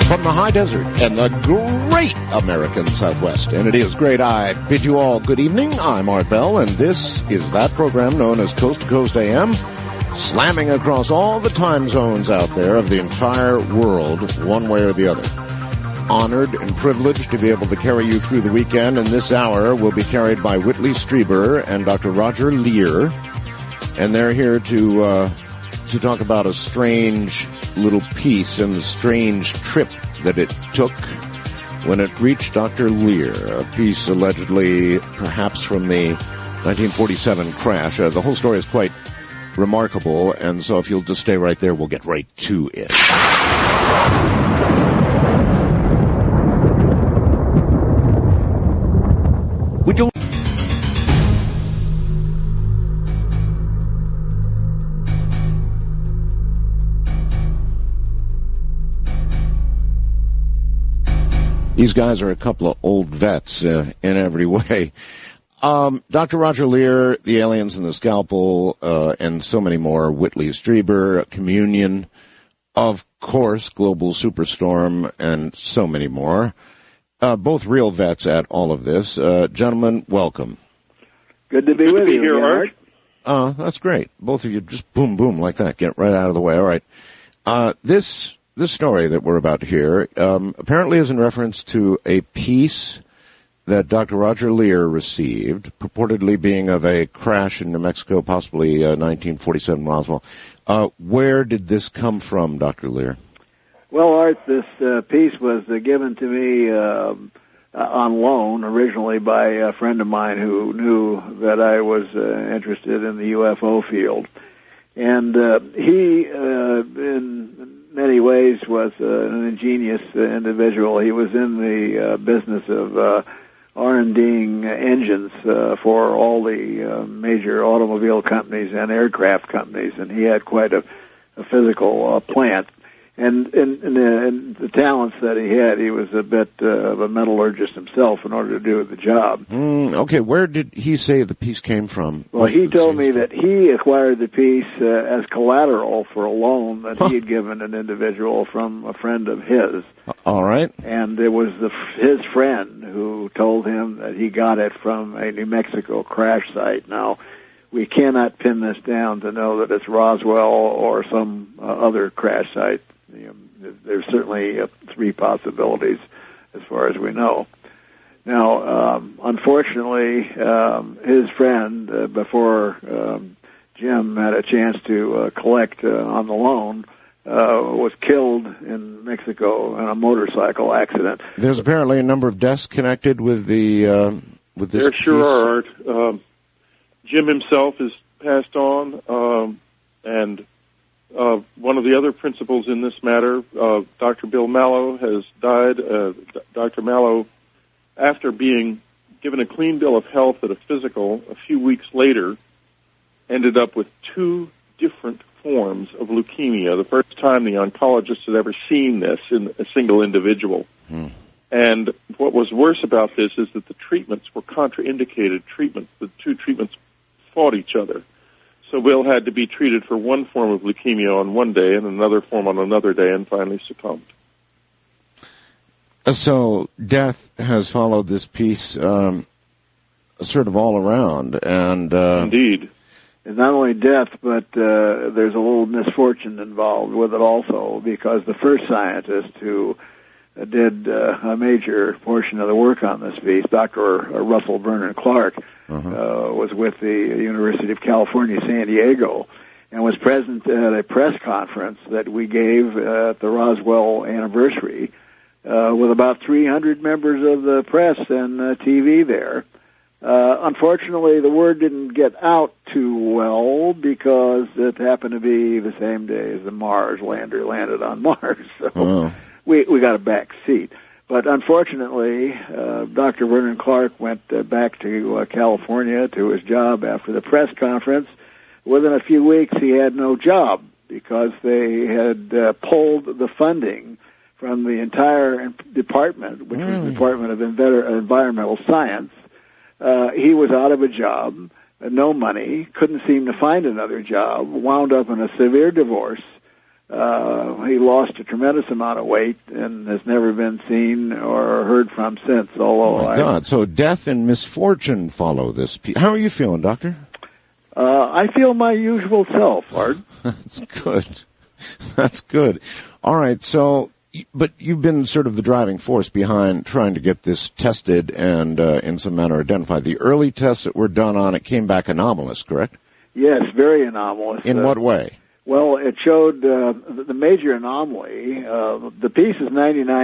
from the high desert and the great American Southwest. And it is great. I bid you all good evening. I'm Art Bell, and this is that program known as Coast to Coast AM, slamming across all the time zones out there of the entire world, one way or the other. Honored and privileged to be able to carry you through the weekend, and this hour will be carried by Whitley Strieber and Dr. Roger Leir, and they're here to talk about a strange little piece and the strange trip that it took when it reached Dr. Leir, a piece allegedly perhaps from the 1947 crash. The whole story is quite remarkable, and so if you'll just stay right there, we'll get right to it. Would you... These guys are a couple of old vets in every way. Dr. Roger Leir, The Aliens and the Scalpel, and so many more. Whitley Strieber, Communion, of course, Global Superstorm, and so many more. Both real vets at all of this. Gentlemen, welcome. Good to be with you here, Art. That's great. Both of you just boom, boom, like that. Get right out of the way. All right. This story that we're about to hear apparently is in reference to a piece that Dr. Roger Leir received, purportedly being of a crash in New Mexico, possibly 1947 Roswell. Where did this come from, Dr. Leir? Well, Art, this piece was given to me on loan originally by a friend of mine who knew that I was interested in the UFO field. And he, in many ways, was an ingenious individual. He was in the business of R&Ding engines for all the major automobile companies and aircraft companies, and he had quite a physical plant. And the talents that he had, he was a bit of a metallurgist himself in order to do the job. Okay, where did he say the piece came from? Well, he told me that he acquired the piece as collateral for a loan that he had given an individual from a friend of his. All right. And it was his friend who told him that he got it from a New Mexico crash site. Now, we cannot pin this down to know that it's Roswell or some other crash site. There's certainly three possibilities as far as we know. Now, unfortunately, his friend, before Jim had a chance to collect on the loan, was killed in Mexico in a motorcycle accident. There's apparently a number of deaths connected with the with this. There sure are. Jim himself has passed on, and one of the other principals in this matter, Dr. Bill Mallow, has died. Dr. Mallow, after being given a clean bill of health at a physical, a few weeks later, ended up with two different forms of leukemia. The first time the oncologist had ever seen this in a single individual. And what was worse about this is that the treatments were contraindicated treatments. The two treatments fought each other. So Bill had to be treated for one form of leukemia on one day and another form on another day, and finally succumbed. So death has followed this piece sort of all around. And indeed. It's not only death, but there's a little misfortune involved with it also, because the first scientist who did a major portion of the work on this piece, Dr. Russell Vernon Clark, was with the University of California, San Diego, and was present at a press conference that we gave at the Roswell anniversary with about 300 members of the press and TV there. Unfortunately, the word didn't get out too well because it happened to be the same day as the Mars lander landed on Mars. So we got a back seat. But unfortunately, Dr. Vernon Clark went back to California to his job after the press conference. Within a few weeks, he had no job because they had pulled the funding from the entire department, which was the Department of Environmental Science. He was out of a job, no money, couldn't seem to find another job, wound up in a severe divorce, He lost a tremendous amount of weight and has never been seen or heard from since. Although, oh my God! So death and misfortune follow this. How are you feeling, Doctor? I feel my usual self, Art. That's good. That's good. All right. So, but you've been sort of the driving force behind trying to get this tested and in some manner identified. The early tests that were done on it came back anomalous, correct? Yes, very anomalous. In what way? Well, it showed the major anomaly. The piece is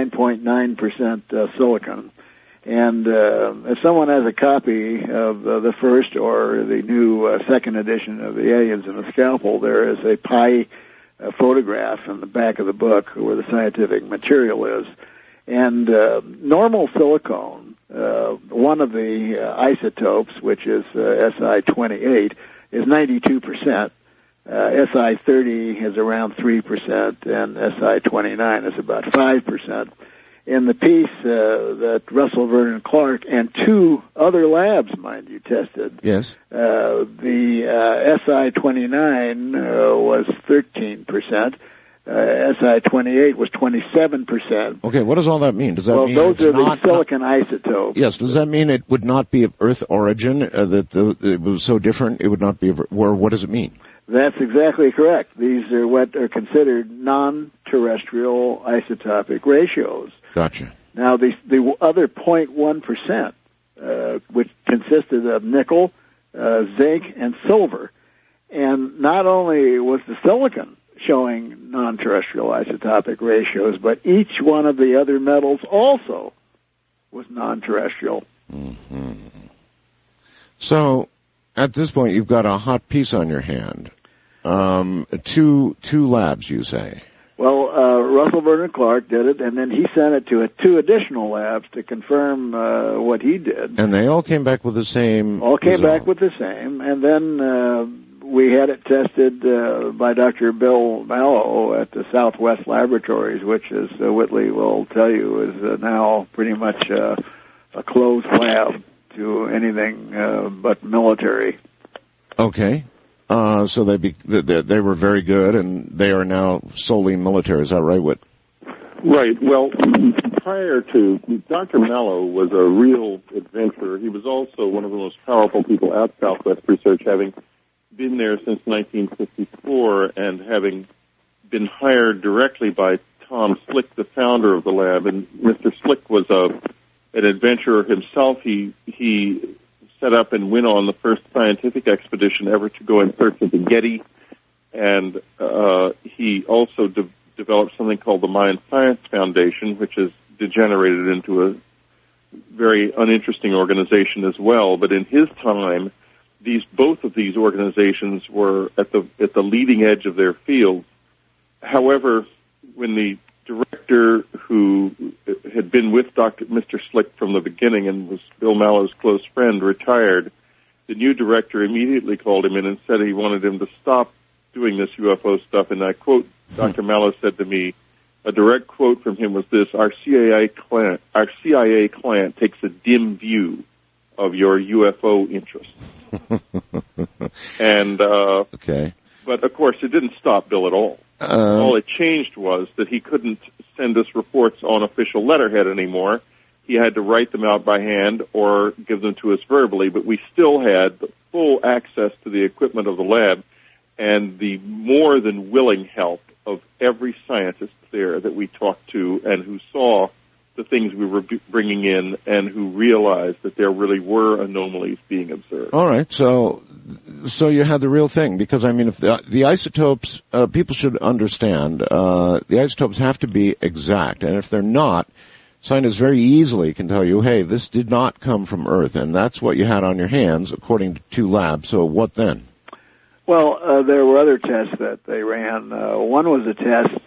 99.9% silicon. And if someone has a copy of the first or the new second edition of the Aliens in a Scalpel, there is a pie photograph in the back of the book where the scientific material is. And normal silicone, one of the isotopes, which is Si-28, is 92%. Si-30 is around 3%, and Si-29 is about 5%. In the piece that Russell Vernon Clark and two other labs, mind you, tested, yes, the Si-29 was 13%. Si-28 was 27%. Okay, what does all that mean? Does that mean those are the silicon isotopes? Yes, does that mean it would not be of Earth origin, that it was so different it would not be of, or what does it mean? That's exactly correct. These are what are considered non-terrestrial isotopic ratios. Gotcha. Now, the other 0.1%, which consisted of nickel, zinc, and silver, and not only was the silicon showing non-terrestrial isotopic ratios, but each one of the other metals also was non-terrestrial. Mm-hmm. So, at this point, you've got a hot piece on your hand. Two labs, you say? Well, Russell Vernon Clark did it, and then he sent it to two additional labs to confirm what he did. And they all came back with the same All came result. back with the same, and then we had it tested by Dr. Bill Mallow at the Southwest Laboratories, which, as Whitley will tell you, is now pretty much a closed lab to anything but military. Okay. So they were very good, and they are now solely military. Is that right, Whit? Right. Well, prior to, Dr. Mallow was a real adventurer. He was also one of the most powerful people at Southwest Research, having been there since 1954 and having been hired directly by Tom Slick, the founder of the lab. And Mr. Slick was an adventurer himself. He set up and went on the first scientific expedition ever to go in search of the Yeti. And he also developed something called the Mayan Science Foundation, which has degenerated into a very uninteresting organization as well. But in his time, both of these organizations were at the leading edge of their field. However, when the director who had been with Mr. Slick from the beginning and was Bill Mallow's close friend retired, the new director immediately called him in and said he wanted him to stop doing this UFO stuff. And I quote, Dr. Mallow said to me, a direct quote from him was this: our CIA client takes a dim view of your UFO interests. And okay. But of course, it didn't stop Bill at all. All it changed was that he couldn't send us reports on official letterhead anymore. He had to write them out by hand or give them to us verbally, but we still had full access to the equipment of the lab and the more than willing help of every scientist there that we talked to and who saw the things we were bringing in and who realized that there really were anomalies being observed. All right, so you had the real thing, because I mean, if the isotopes, people should understand, the isotopes have to be exact, and if they're not, scientists very easily can tell you, hey, this did not come from Earth, and that's what you had on your hands, according to two labs. So what then? Well, there were other tests that they ran. One was a test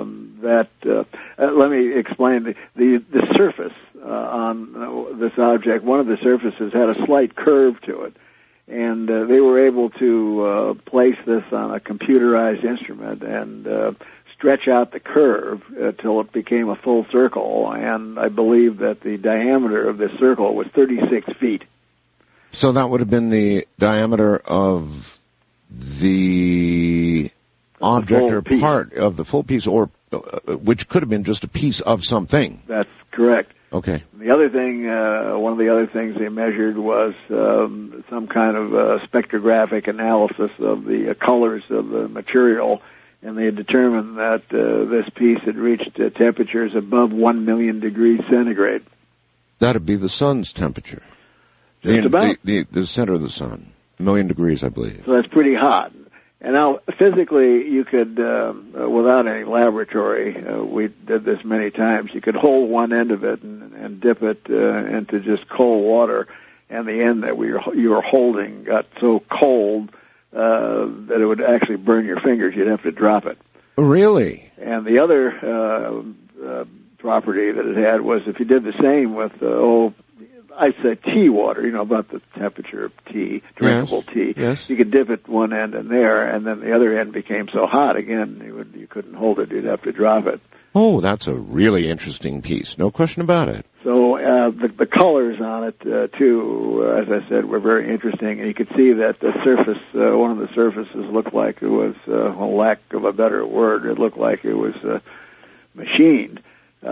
let me explain the surface on this object. One of the surfaces had a slight curve to it, and they were able to place this on a computerized instrument and stretch out the curve till it became a full circle. And I believe that the diameter of this circle was 36 feet. So that would have been the diameter of the object or part of the full piece, or which could have been just a piece of something. That's correct. Okay. The other thing, one of the other things they measured was some kind of spectrographic analysis of the colors of the material, and they had determined that this piece had reached temperatures above 1 million degrees centigrade. That'd be the sun's temperature. Just about. The center of the sun. 1 million degrees, I believe. So that's pretty hot. And now, physically, you could, without any laboratory, we did this many times, you could hold one end of it and dip it into just cold water, and the end that you were holding got so cold that it would actually burn your fingers. You'd have to drop it. Really? And the other property that it had was if you did the same with, I'd say tea water, about the temperature of tea, drinkable tea. Yes. You could dip it one end in there, and then the other end became so hot again, you couldn't hold it. You'd have to drop it. Oh, that's a really interesting piece. No question about it. So the colors on it, too, as I said, were very interesting. And you could see that the surface, one of the surfaces looked like it was, for lack of a better word, it looked like it was machined.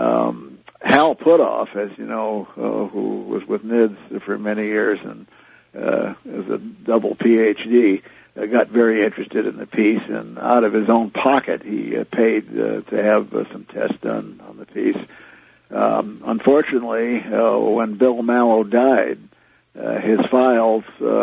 Hal Puthoff, as you know, who was with NIDS for many years and is a double PhD, got very interested in the piece, and out of his own pocket, he paid to have some tests done on the piece. Unfortunately, when Bill Mallow died, his files,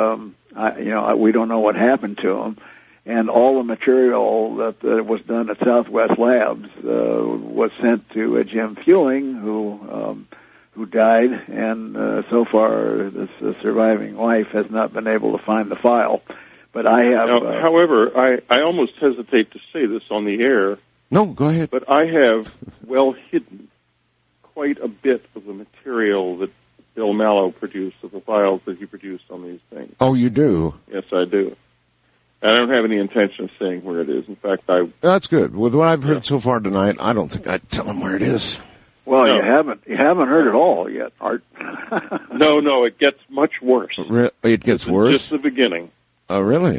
we don't know what happened to him. And all the material that was done at Southwest Labs was sent to Jim Fueling, who died, and so far this surviving wife has not been able to find the file. But I have. Now, however, I almost hesitate to say this on the air. No, go ahead. But I have well hidden quite a bit of the material that Bill Mallow produced, of the files that he produced on these things. Oh, you do? Yes, I do. I don't have any intention of saying where it is. In fact, That's good. With what I've heard so far tonight, I don't think I'd tell him where it is. Well, no. You haven't heard it all yet, Art. No, it gets much worse. It gets worse? Just the beginning. Oh, really?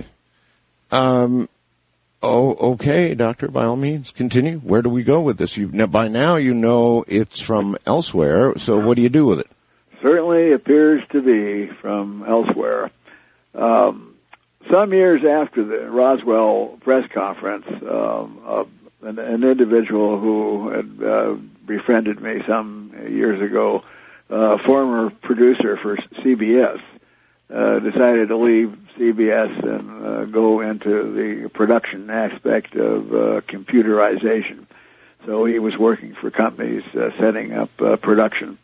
Okay, Doctor, by all means, continue. Where do we go with this? By now you know it's from elsewhere, so what do you do with it? Certainly appears to be from elsewhere. Some years after the Roswell press conference, an individual who had befriended me some years ago, former producer for CBS, decided to leave CBS and go into the production aspect of computerization. So he was working for companies setting up production.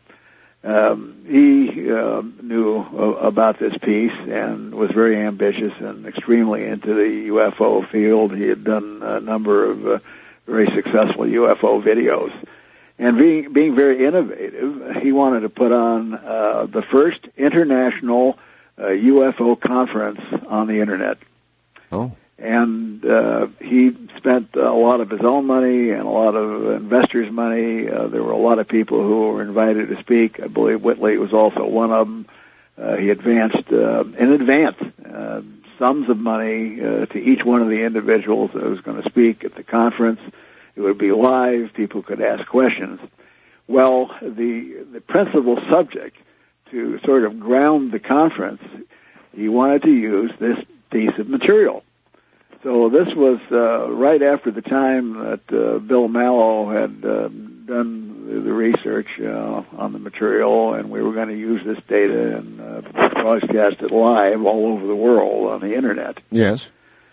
He knew about this piece and was very ambitious and extremely into the UFO field. He had done a number of very successful UFO videos. And being very innovative, he wanted to put on the first international UFO conference on the Internet. Oh. And he spent a lot of his own money and a lot of investors' money. There were a lot of people who were invited to speak. I believe Whitley was also one of them. He advanced in advance sums of money to each one of the individuals that was going to speak at the conference. It would be live. People could ask questions. Well, the principal subject, to sort of ground the conference, he wanted to use this piece of material. So this was right after the time that Bill Mallow had done the research on the material, and we were going to use this data and broadcast it live all over the world on the Internet. Yes.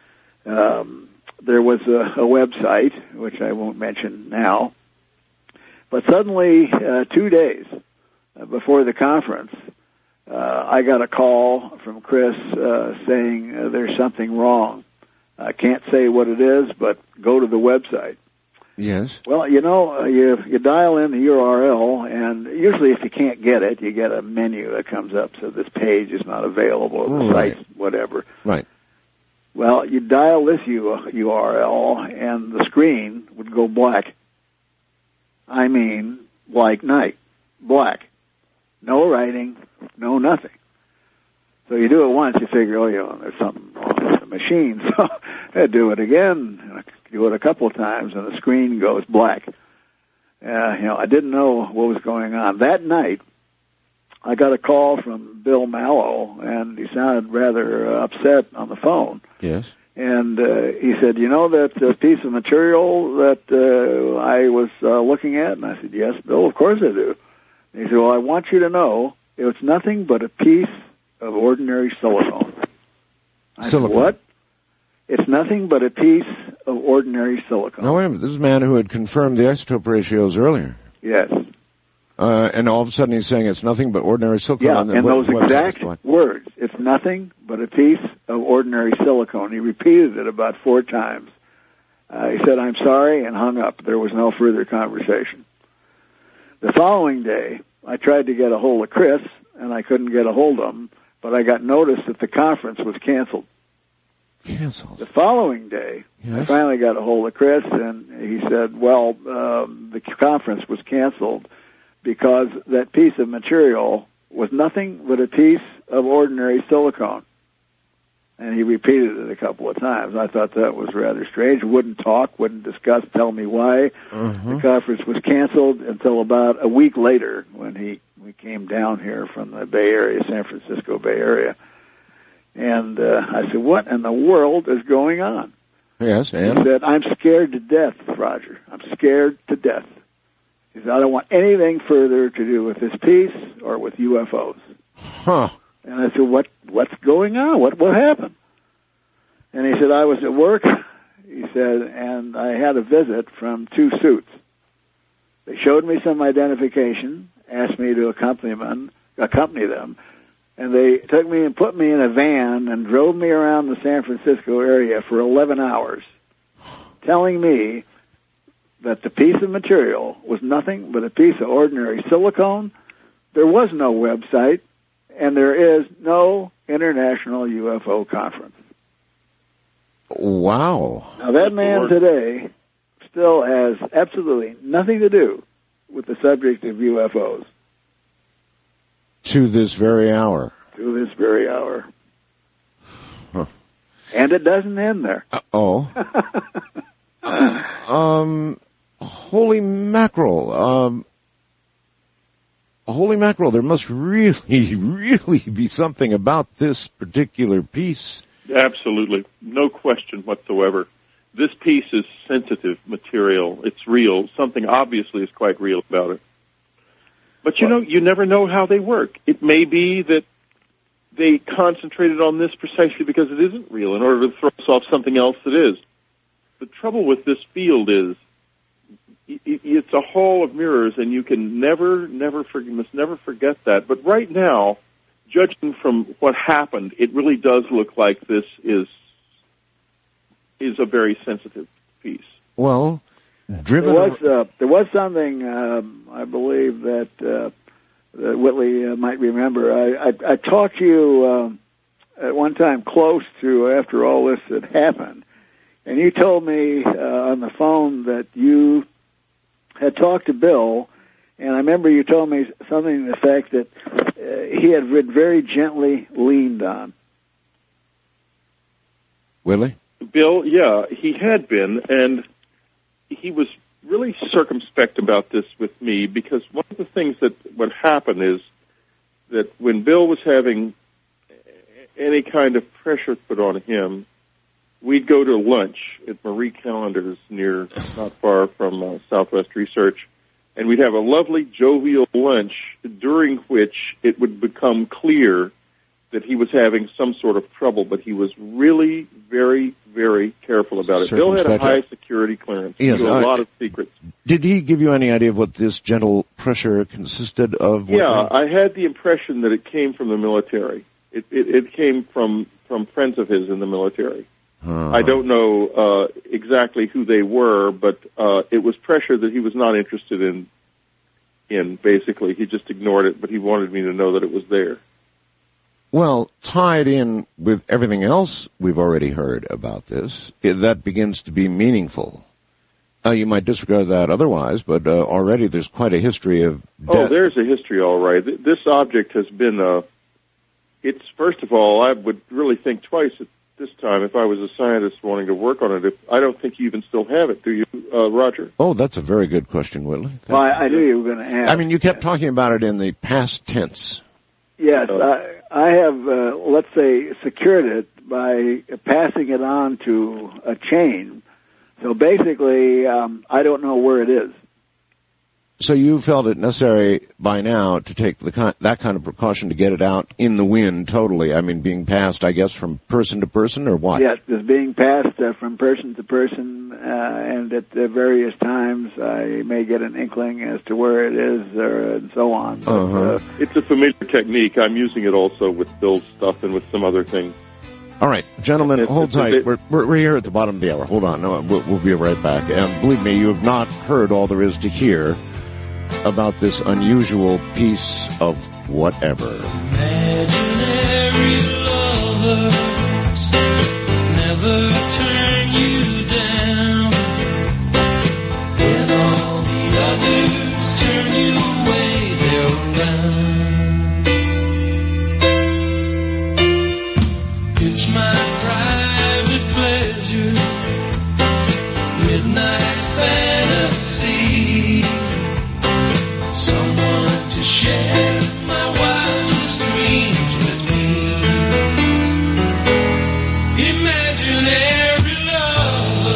There was a website, which I won't mention now, but suddenly 2 days before the conference, I got a call from Chris saying there's something wrong. I can't say what it is, but go to the website. Yes. Well, you dial in the URL, and usually if you can't get it, you get a menu that comes up, so this page is not available, or the site's whatever. Right. Well, you dial this URL, and the screen would go black. I mean, like night. Black. No writing, no nothing. So you do it once, you figure, there's something wrong with the machine. So I do it again, I do it a couple of times, and the screen goes black. I didn't know what was going on. That night, I got a call from Bill Mallow, and he sounded rather upset on the phone. Yes. And he said, "You know that piece of material that I was looking at?" And I said, "Yes, Bill, of course I do." And he said, "Well, I want you to know it's nothing but a piece of ordinary silicone." I said, "What?" "It's nothing but a piece of ordinary silicone." Now, wait a minute. This is a man who had confirmed the isotope ratios earlier. Yes. And all of a sudden he's saying it's nothing but ordinary silicone. Yeah, and those exact words. It's nothing but a piece of ordinary silicone. He repeated it about 4 times. He said, "I'm sorry," and hung up. There was no further conversation. The following day, I tried to get a hold of Chris, and I couldn't get a hold of him, but I got notice that the conference was canceled. Canceled? The following day, yes. I finally got a hold of Chris, and he said, well, the conference was canceled because that piece of material was nothing but a piece of ordinary silicone. And he repeated it a couple of times. I thought that was rather strange. Wouldn't talk, wouldn't discuss, tell me why. The conference was canceled until about a week later when we came down here from the Bay Area, San Francisco Bay Area. And I said, "What in the world is going on?" Yes, and? He said, "I'm scared to death, Roger. I'm scared to death." He said, "I don't want anything further to do with this piece or with UFOs." Huh. And I said, what's going on? What happened? And he said, "I was at work," he said, "and I had a visit from 2 suits. They showed me some identification, asked me to accompany them, and they took me and put me in a van and drove me around the San Francisco area for 11 hours, telling me that the piece of material was nothing but a piece of ordinary silicone. There was no website, and there is no international UFO conference." Wow. Now, that man today still has absolutely nothing to do with the subject of UFOs. To this very hour. To this very hour. Huh. And it doesn't end there. Holy mackerel. Holy mackerel, there must really, really be something about this particular piece. Absolutely. No question whatsoever. This piece is sensitive material. It's real. Something obviously is quite real about it. But you never know how they work. It may be that they concentrated on this precisely because it isn't real in order to throw us off something else that is. The trouble with this field is it's a hall of mirrors, and you can must never forget that. But right now, judging from what happened, it really does look like this is a very sensitive piece. Well, there was something I believe that Whitley might remember. I talked to you at one time close to after all this had happened, and you told me on the phone that you had talked to Bill, and I remember you told me something to the fact that he had been very gently leaned on. Willie? Bill, yeah, he had been, and he was really circumspect about this with me because one of the things that would happen is that when Bill was having any kind of pressure put on him, we'd go to lunch at Marie Callender's not far from Southwest Research, and we'd have a lovely, jovial lunch during which it would become clear that he was having some sort of trouble, but he was really very, very careful about it. Bill had a high security clearance. Yes, he knew a lot of secrets. Did he give you any idea of what this gentle pressure consisted of? Yeah, I had the impression that it came from the military. It came from friends of his in the military. I don't know exactly who they were, but it was pressure that he was not interested in. Basically, he just ignored it, but he wanted me to know that it was there. Well, tied in with everything else we've already heard about this, that begins to be meaningful. You might disregard that otherwise, but already there's quite a history of death. Oh, there's a history, all right. This object has been, it's, first of all, I would really think twice this time if I was a scientist wanting to work on it. I don't think you even still have it, do you, Roger? Oh, that's a very good question, Whitley. Well, I knew you were going to ask. I mean, you kept talking about it in the past tense. Yes, I have, let's say, secured it by passing it on to a chain. So basically, I don't know where it is. So you felt it necessary by now to take that kind of precaution to get it out in the wind totally. I mean, being passed, I guess, from person to person, or what? Yes, it's being passed from person to person, and at various times I may get an inkling as to where it is, and so on. But, it's a familiar technique. I'm using it also with Bill's stuff and with some other things. All right, gentlemen, hold tight. We're here at the bottom of the hour. Hold on. No, we'll be right back. And believe me, you have not heard all there is to hear about this unusual piece of whatever. Imaginary lovers never turn you down, and all the others turn you away, they're around. It's my private pleasure, midnight fantasy, someone to share my wildest dreams with me. Imaginary lover.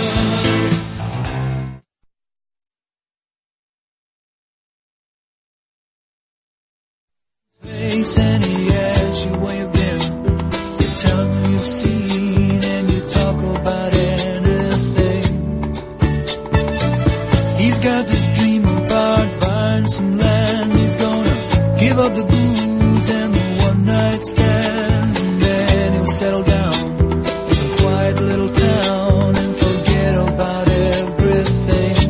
Face and he asks you where you've been. You tell him who you've seen and you talk about anything. He's got this dream about buying some land. He's gonna give up the booze and the one-night stands, and then he'll settle down in some quiet little town and forget about everything.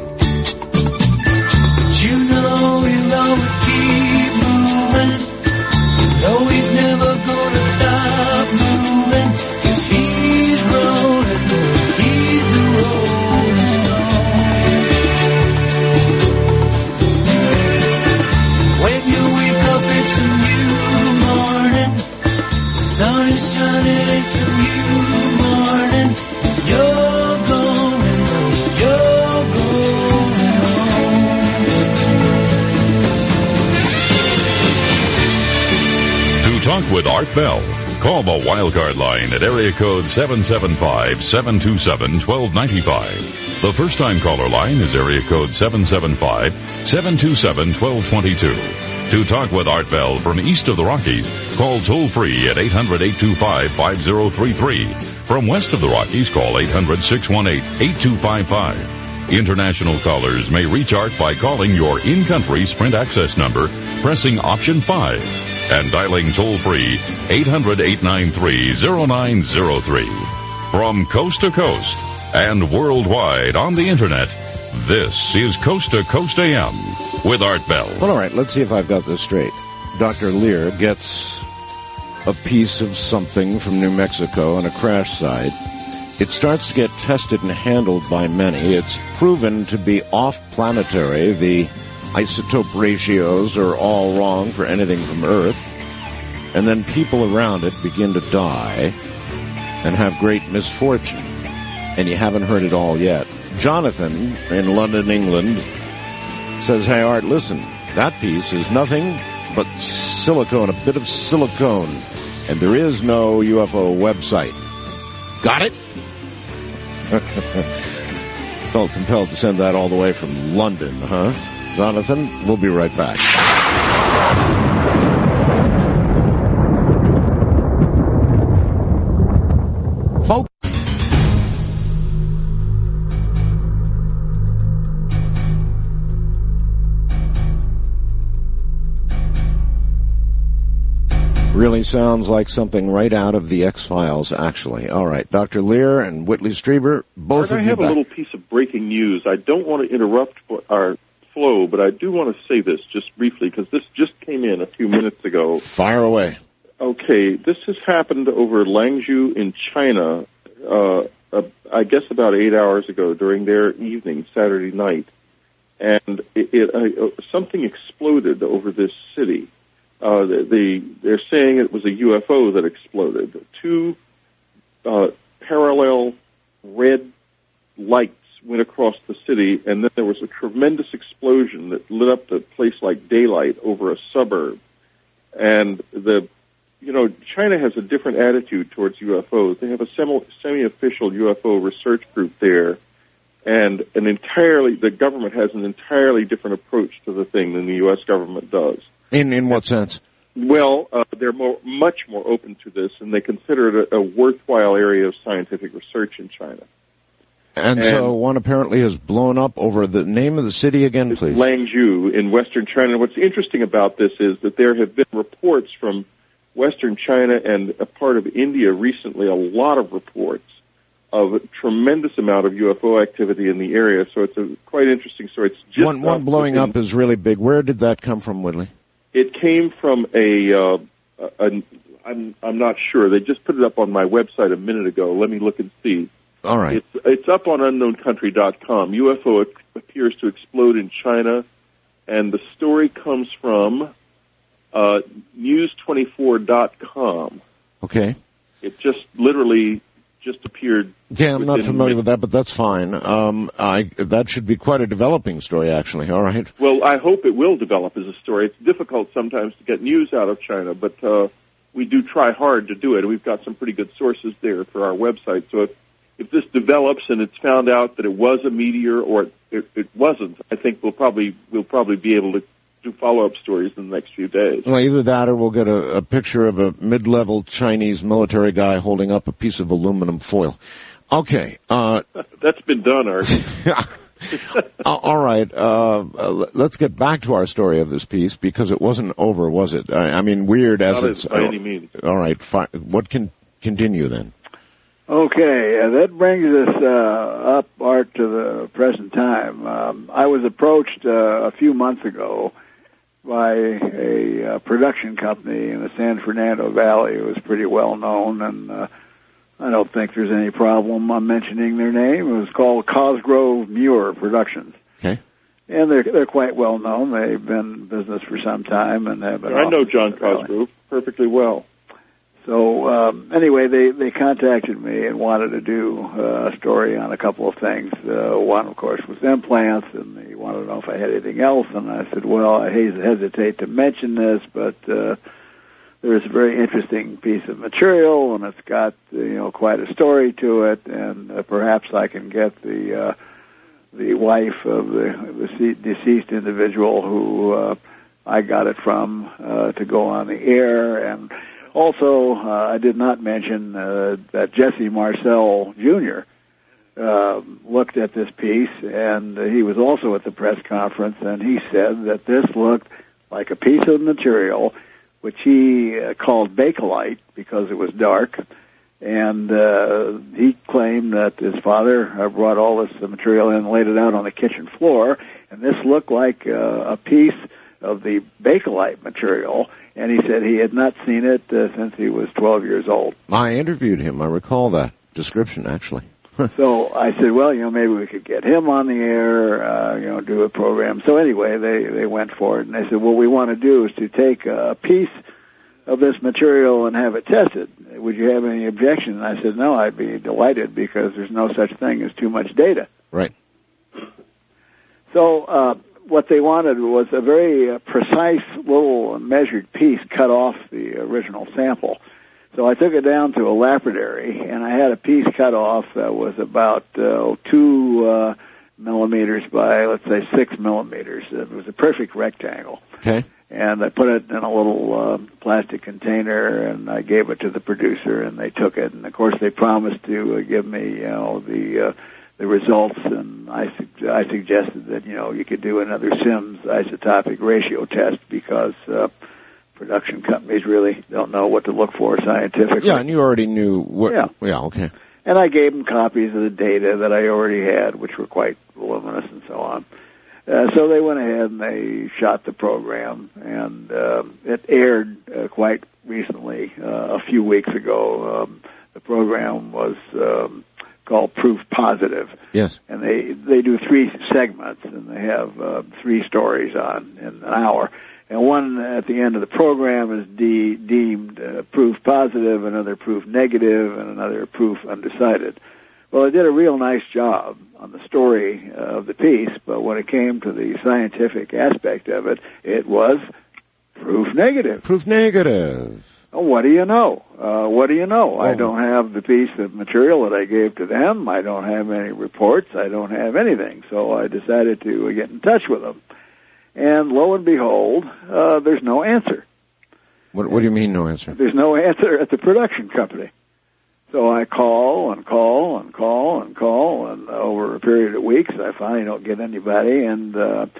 But you know he'll always keep moving. You know he's never gonna stop moving, 'cause he's rolling, he's the rolling stone. When you wake up, it's a new morning. The sun is shining, it's a new morning. You're going home. To talk with Art Bell, call the Wildcard line at area code 775-727-1295. The first-time caller line is area code 775-727-1222. To talk with Art Bell from east of the Rockies, call toll-free at 800-825-5033. From west of the Rockies, call 800-618-8255. International callers may reach Art by calling your in-country Sprint access number, pressing option 5, and dialing toll-free 800-893-0903. From coast to coast and worldwide on the Internet, this is Coast to Coast AM with Art Bell. Well, all right, let's see if I've got this straight. Dr. Lear gets a piece of something from New Mexico on a crash site. It starts to get tested and handled by many. It's proven to be off-planetary. The isotope ratios are all wrong for anything from Earth. And then people around it begin to die and have great misfortune. And you haven't heard it all yet. Jonathan in London, England, says, hey, Art, listen, that piece is nothing but silicone, a bit of silicone. And there is no UFO website. Got it? Felt compelled to send that all the way from London, huh? Jonathan, we'll be right back. Folks. Really sounds like something right out of the X-Files, actually. All right, Dr. Lear and Whitley Strieber, both of you. I have a little piece of breaking news. I don't want to interrupt our flow, but I do want to say this just briefly, because this just came in a few minutes ago. Fire away. Okay, this has happened over Langzhou in China, I guess about 8 hours ago during their evening, Saturday night. And something exploded over this city. They're saying it was a UFO that exploded. Two parallel red lights went across the city, and then there was a tremendous explosion that lit up the place like daylight over a suburb. And China has a different attitude towards UFOs. They have a semi-official UFO research group there, and the government has an entirely different approach to the thing than the U.S. government does. In what sense? Well, they're much more open to this, and they consider it a worthwhile area of scientific research in China. And so one apparently has blown up over the name of the city again, please. Langzhou in western China. What's interesting about this is that there have been reports from western China and a part of India recently, a lot of reports of a tremendous amount of UFO activity in the area. So it's a quite interesting story. It's just one blowing up is really big. Where did that come from, Whitley? It came from I'm not sure. They just put it up on my website a minute ago. Let me look and see. All right. It's up on unknowncountry.com. UFO appears to explode in China, and the story comes from news24.com. Okay. It just literally just appeared. Yeah, I'm not familiar with that, but that's fine. That should be quite a developing story, actually. All right. Well, I hope it will develop as a story. It's difficult sometimes to get news out of China, but we do try hard to do it. We've got some pretty good sources there for our website. So if this develops and it's found out that it was a meteor or it wasn't, I think we'll probably be able to do follow-up stories in the next few days. Well, either that or we'll get a picture of a mid-level Chinese military guy holding up a piece of aluminum foil. Okay. That's been done, Art. All right. Let's get back to our story of this piece because it wasn't over, was it? I mean, weird as it's... Not by any means. All right. What can continue then? Okay, that brings us up, Art, to the present time. I was approached a few months ago by a production company in the San Fernando Valley. It was pretty well known, and I don't think there's any problem on mentioning their name. It was called Cosgrove Muir Productions. Okay. And they're quite well known. They've been in business for some time and have been. I know John Cosgrove perfectly well. So anyway, they contacted me and wanted to do a story on a couple of things. One, of course, was implants, and they wanted to know if I had anything else. And I said, well, I hesitate to mention this, but there's a very interesting piece of material, and it's got quite a story to it, and perhaps I can get the wife of the deceased individual who I got it from to go on the air. And also, I did not mention that Jesse Marcel Jr. Looked at this piece, and he was also at the press conference, and he said that this looked like a piece of material which he called bakelite because it was dark, and he claimed that his father brought all this material in and laid it out on the kitchen floor, and this looked like a piece of the bakelite material, and he said he had not seen it since he was 12 years old. I interviewed him. I recall that description, actually. So I said, well, maybe we could get him on the air, do a program. So anyway, they went for it, and they said, what we want to do is to take a piece of this material and have it tested. Would you have any objection? And I said, no, I'd be delighted because there's no such thing as too much data. Right. So what they wanted was a very precise little measured piece cut off the original sample. So I took it down to a lapidary, and I had a piece cut off that was about 2 millimeters by, let's say, 6 millimeters. It was a perfect rectangle. Okay. And I put it in a little plastic container, and I gave it to the producer, and they took it. And, of course, they promised to give me, the results, and I suggested that, you could do another Sims isotopic ratio test because production companies really don't know what to look for scientifically. Yeah, and you already knew what... Yeah, okay. And I gave them copies of the data that I already had, which were quite voluminous and so on. So they went ahead and they shot the program, and it aired quite recently, a few weeks ago. The program was called Proof Positive. Yes. And they do 3 segments, and they have 3 stories on in an hour. And one at the end of the program is deemed proof positive, another proof negative, and another proof undecided. Well, they did a real nice job on the story of the piece, but when it came to the scientific aspect of it, it was proof negative. Proof negative. Oh, what do you know? What do you know? I don't have the piece of material that I gave to them. I don't have any reports. I don't have anything. So I decided to get in touch with them. And lo and behold, there's no answer. What do you mean, no answer? There's no answer at the production company. So I call and call and call and call, and over a period of weeks, I finally don't get anybody. And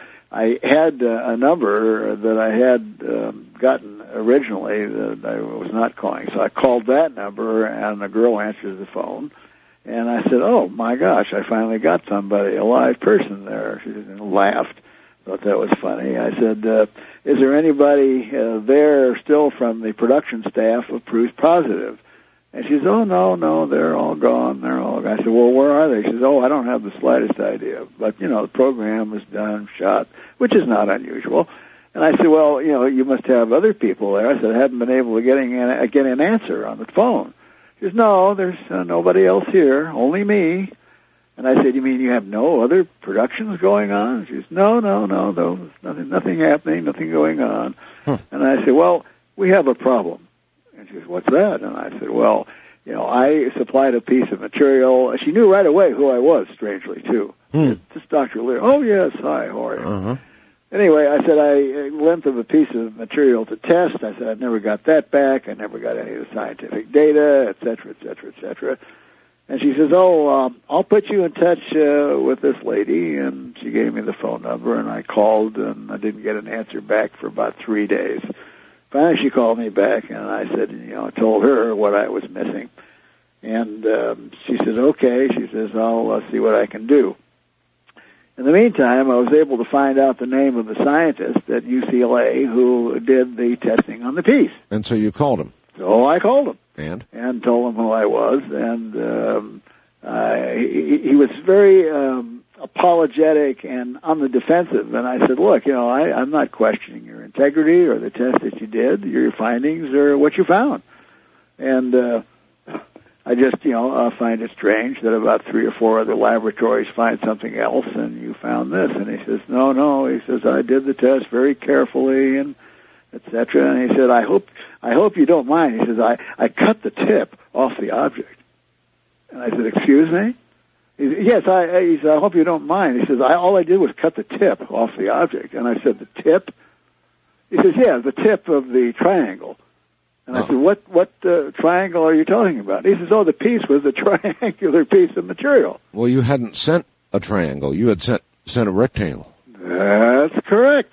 I had a number that I had gotten originally that I was not calling. So I called that number, and a girl answers the phone. And I said, oh, my gosh, I finally got somebody, a live person there. She laughed. Thought that was funny. I said, is there anybody there still from the production staff of Proof Positive? And she says, oh, no, they're all gone. I said, well, where are they? She says, oh, I don't have the slightest idea. But, the program was done, shot, which is not unusual. And I said, well, you must have other people there. I said, I haven't been able to get an answer on the phone. She says, no, there's nobody else here, only me. And I said, you mean you have no other productions going on? She says, no, there's nothing happening, nothing going on. And I said, well, we have a problem. And she says, what's that? And I said, well, I supplied a piece of material. She knew right away who I was, strangely, too. This Dr. Lear. Oh, yes, hi, how are you? Uh-huh. Anyway, I said, I lent them a piece of material to test. I said, I never got that back. I never got any of the scientific data, et cetera, et cetera, et cetera. And she says, oh, I'll put you in touch with this lady. And she gave me the phone number, and I called, and I didn't get an answer back for about 3 days. Finally, she called me back, and I said, I told her what I was missing. And she says, okay. She says, I'll see what I can do. In the meantime, I was able to find out the name of the scientist at UCLA who did the testing on the piece. And so you called him? So I called him. And told him who I was. And he was very apologetic and on the defensive. And I said, look, I'm not questioning your integrity or the test that you did. Your findings are what you found. And I just, find it strange that about 3 or 4 other laboratories find something else, and you found this. And he says, no. He says, I did the test very carefully, and et cetera. And he said, I hope you don't mind. He says, I cut the tip off the object. And I said, excuse me? He said, yes, he said, I hope you don't mind. He says, all I did was cut the tip off the object. And I said, the tip? He says, yeah, the tip of the triangle. And I said, what triangle are you talking about? He says, the piece was a triangular piece of material. Well, you hadn't sent a triangle. You had sent a rectangle. That's correct.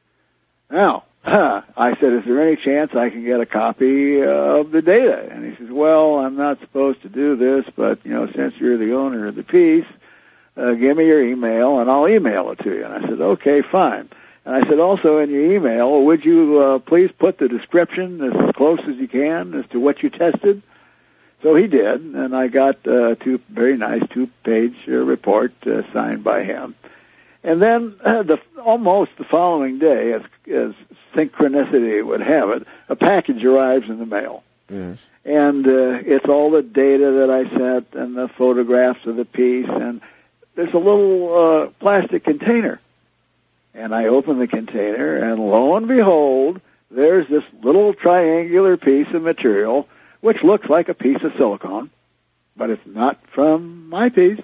Now, I said, is there any chance I can get a copy of the data? And he says, well, I'm not supposed to do this, but, since you're the owner of the piece, give me your email, and I'll email it to you. And I said, okay, fine. And I said, also in your email, would you please put the description as close as you can as to what you tested? So he did, and I got very nice 2-page report signed by him. And then almost the following day, as synchronicity would have it, a package arrives in the mail. Yes. And it's all the data that I sent and the photographs of the piece, and there's a little plastic container. And I open the container, and lo and behold, there's this little triangular piece of material, which looks like a piece of silicone, but it's not from my piece.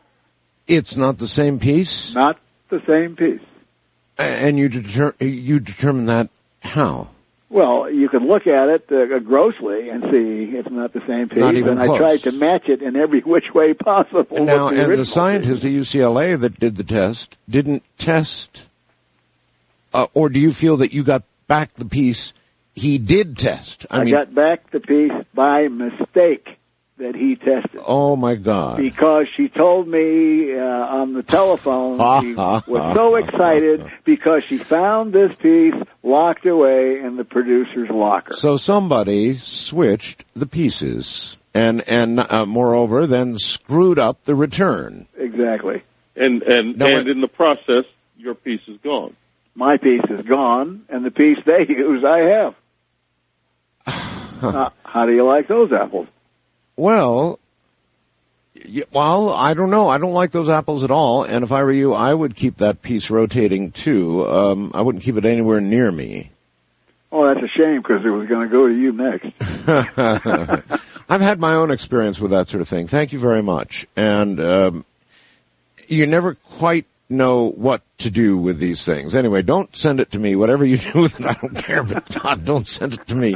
It's not the same piece? Not the same piece. And you determine that how? Well, you can look at it grossly and see it's not the same piece. Not even close. I tried to match it in every which way possible. Now, and the scientist at UCLA that did the test didn't test, or do you feel that you got back the piece he did test? I got back the piece by mistake that he tested. Oh, my God. Because she told me on the telephone she was so excited because she found this piece locked away in the producer's locker. So somebody switched the pieces. and moreover, then screwed up the return. Exactly. And in the process, your piece is gone. My piece is gone, and the piece they use, I have. How do you like those apples? Well, I don't know. I don't like those apples at all. And if I were you, I would keep that piece rotating too. I wouldn't keep it anywhere near me. Oh, that's a shame because it was going to go to you next. I've had my own experience with that sort of thing. Thank you very much. And you never quite know what to do with these things. Anyway, don't send it to me. Whatever you do with it, I don't care. But God, don't send it to me.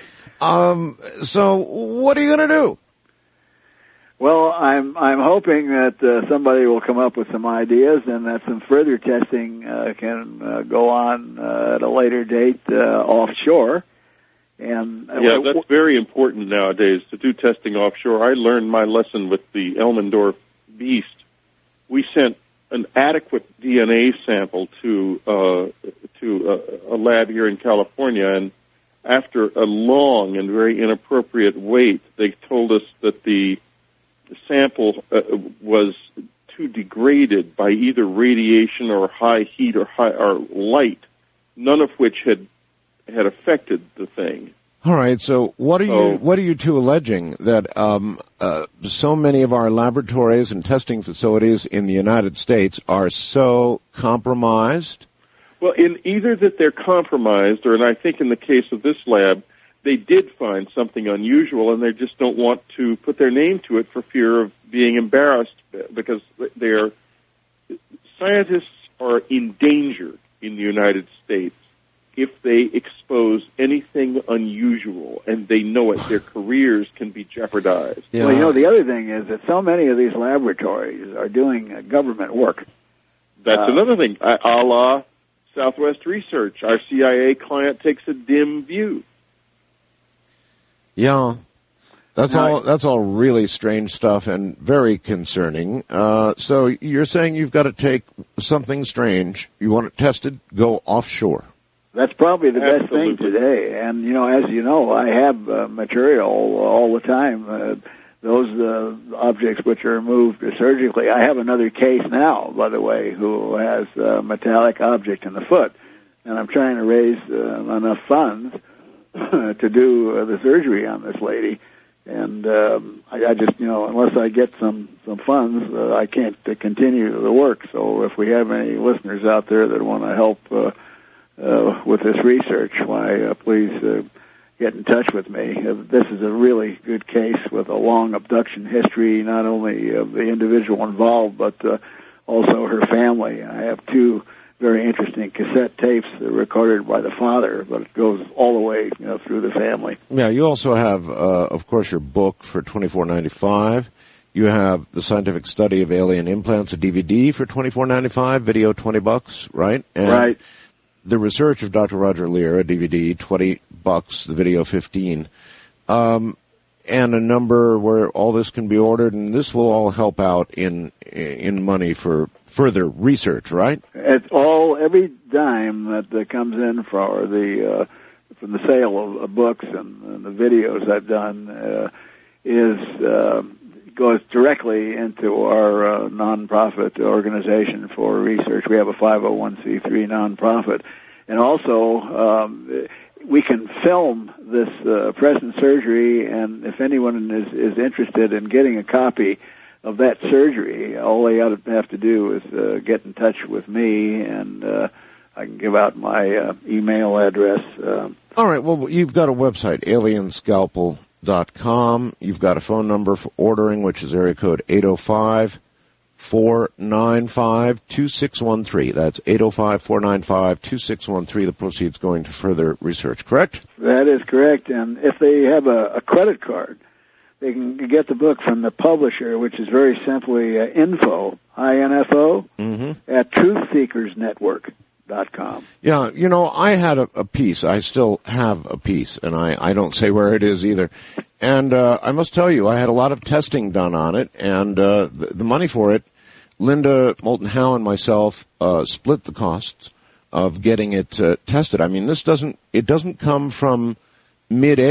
So what are you going to do? Well, I'm hoping that somebody will come up with some ideas and that some further testing can go on at a later date offshore. And that's very important nowadays to do testing offshore. I learned my lesson with the Elmendorf beast. We sent an adequate DNA sample to a lab here in California, and after a long and very inappropriate wait, they told us that the sample was too degraded by either radiation or high heat or light, none of which had affected the thing. All right. So what are you two alleging that so many of our laboratories and testing facilities in the United States are so compromised? Well, in either that they're compromised, or, and I think in the case of this lab, they did find something unusual, and they just don't want to put their name to it for fear of being embarrassed, because scientists are in danger in the United States if they expose anything unusual, and they know it. Their careers can be jeopardized. Yeah. Well, the other thing is that so many of these laboratories are doing government work. That's another thing, a la Southwest Research. Our CIA client takes a dim view. Yeah, that's all really strange stuff and very concerning. So you're saying you've got to take something strange, you want it tested, go offshore. That's probably the best thing today. And, as you know, I have material all the time, those objects which are moved surgically. I have another case now, by the way, who has a metallic object in the foot, and I'm trying to raise enough funds to do the surgery on this lady, and I just, unless I get some funds, I can't continue the work. So if we have any listeners out there that want to help with this research, why please get in touch with me. This is a really good case with a long abduction history, not only of the individual involved, but also her family. I have two very interesting cassette tapes that are recorded by the father, but it goes all the way, through the family. Yeah, you also have, of course, your book for $24.95. You have the scientific study of alien implants, a DVD for $24.95, video $20, right? And right. The research of Dr. Roger Leir, a DVD, $20, the video $15. And a number where all this can be ordered, and this will all help out in money for further research, right? It's all, every dime that comes in for from the sale of books and the videos I've done goes directly into our nonprofit organization for research. We have a 501c3 nonprofit, and also we can film this present surgery, and if anyone is interested in getting a copy of that surgery, all they have to do is get in touch with me, and I can give out my email address. All right. Well, you've got a website, alienscalpel.com. You've got a phone number for ordering, which is area code 805-495-2613. That's 805-495-2613. The proceeds going to further research, correct? That is correct. And if they have a credit card, they can get the book from the publisher, which is very simply info, I-N-F-O, at truthseekersnetwork.com. Yeah, I had a piece. I still have a piece, and I don't say where it is either. And I must tell you, I had a lot of testing done on it, and the money for it, Linda Moulton-Howe and myself split the costs of getting it tested. I mean, it doesn't come from midair.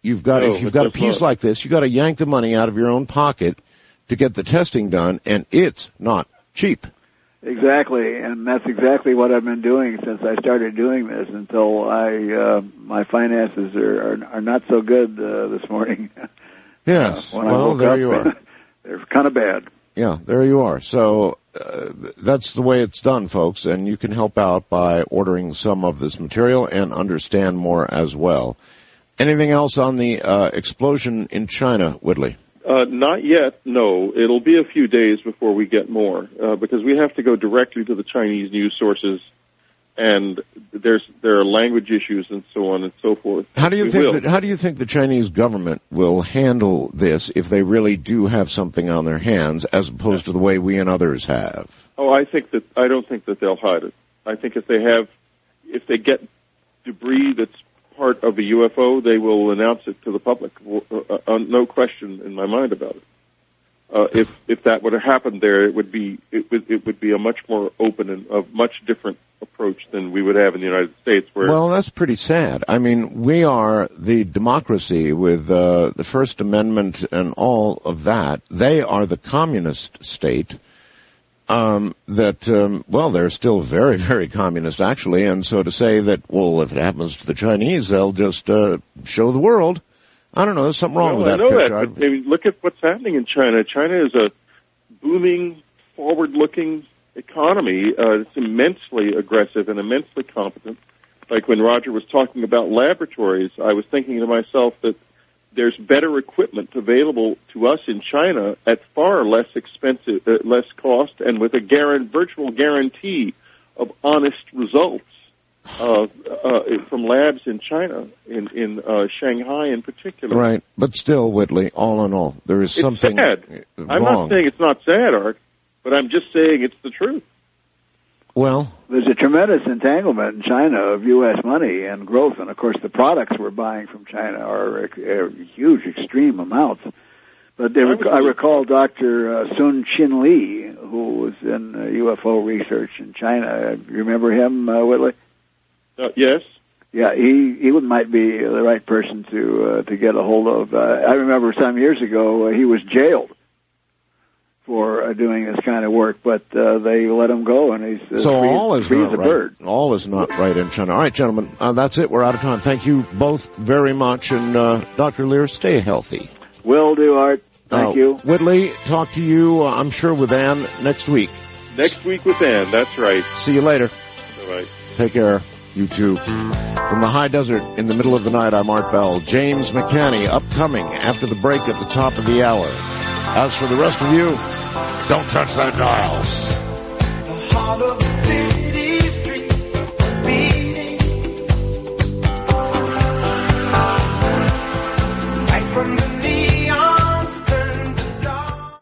If you've got a piece like this, you've got to yank the money out of your own pocket to get the testing done, and it's not cheap. Exactly, and that's exactly what I've been doing since I started doing this until my finances are not so good this morning. Yes, when I woke there up, you are. They're kind of bad. Yeah, there you are. So that's the way it's done, folks, and you can help out by ordering some of this material and understand more as well. Anything else on the explosion in China, Whitley? Not yet, no. It'll be a few days before we get more, because we have to go directly to the Chinese news sources, and there are language issues and so on and so forth. How do you think the Chinese government will handle this if they really do have something on their hands, as opposed to the way we and others have? Oh, I don't think that they'll hide it. I think if they get debris that's part of a UFO, they will announce it to the public. No question in my mind about it. If that would have happened there, it would be a much more open and a much different approach than we would have in the United States. Well, that's pretty sad. I mean, we are the democracy with the First Amendment and all of that. They are the communist state. They're still very, very communist, actually, and so to say that, well, if it happens to the Chinese, they'll just show the world. I don't know, there's something wrong with that picture. I know that, but I mean, look at what's happening in China. China is a booming, forward-looking economy. It's immensely aggressive and immensely competent. Like when Roger was talking about laboratories, I was thinking to myself that there's better equipment available to us in China at far less expensive, less cost, and with a virtual guarantee of honest results from labs in China, in Shanghai in particular. Right, but still, Whitley, all in all, there is something sad. wrong. I'm not saying it's not sad, Art, but I'm just saying it's the truth. Well, there's a tremendous entanglement in China of U.S. money and growth, and of course the products we're buying from China are huge, extreme amounts. But I recall Dr. Sun Chin Lee, who was in UFO research in China. You remember him, Whitley? Yes. Yeah, he might be the right person to get a hold of. I remember some years ago he was jailed for doing this kind of work, but they let him go, and he's free as a bird. All is not right in China. All right, gentlemen, that's it. We're out of time. Thank you both very much, and Dr. Lear, stay healthy. Will do, Art. Thank you. Whitley, talk to you, I'm sure, with Ann next week. Next week with Ann, that's right. See you later. Bye-bye. Take care. You too. From the high desert in the middle of the night, I'm Art Bell. James McCanney upcoming after the break at the top of the hour. As for the rest of you, don't touch that dial. The heart of the city street was beating right from the neons turned to dawn.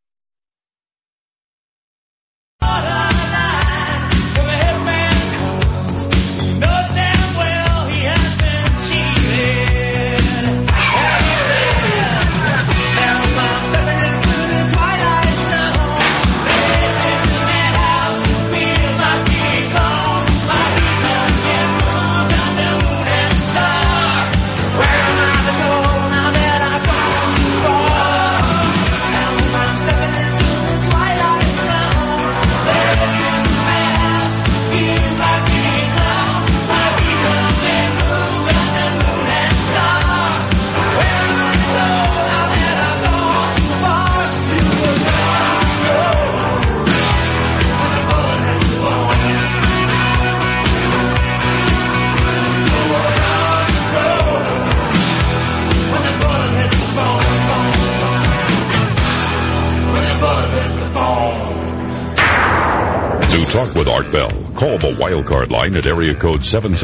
Talk with Art Bell. Call the Wildcard line at area code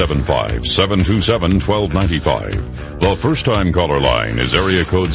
775-727-1295. The first-time caller line is area code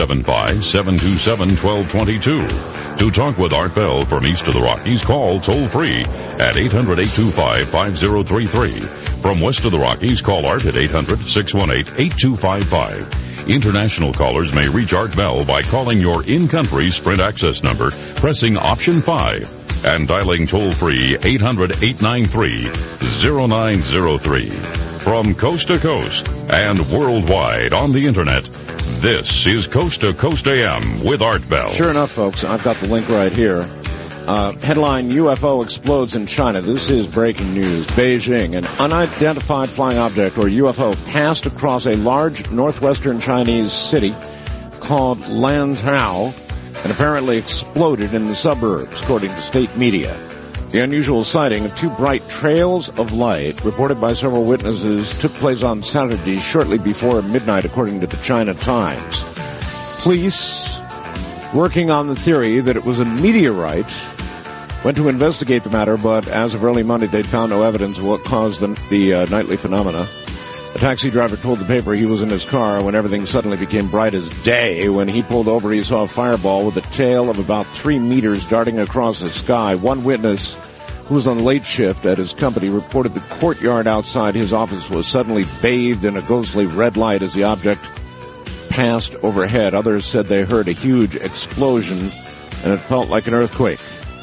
775-727-1222. To talk with Art Bell from east of the Rockies, call toll-free at 800-825-5033. From west of the Rockies, call Art at 800-618-8255. International callers may reach Art Bell by calling your in-country Sprint access number, pressing option 5. And dialing toll-free 800-893-0903. From coast to coast, and worldwide on the Internet. This is Coast to Coast AM with Art Bell. Sure enough, folks, I've got the link right here. Headline, UFO explodes in China. This is breaking news. Beijing, an unidentified flying object, or UFO, passed across a large northwestern Chinese city called Lanzhou and apparently exploded in the suburbs, according to state media. The unusual sighting of two bright trails of light, reported by several witnesses, took place on Saturday shortly before midnight, according to the China Times. Police, working on the theory that it was a meteorite, went to investigate the matter, but as of early Monday, they'd found no evidence of what caused the nightly phenomena. A taxi driver told the paper he was in his car when everything suddenly became bright as day. When he pulled over, he saw a fireball with a tail of about 3 meters darting across the sky. One witness, who was on late shift at his company, reported the courtyard outside his office was suddenly bathed in a ghostly red light as the object passed overhead. Others said they heard a huge explosion, and it felt like an earthquake.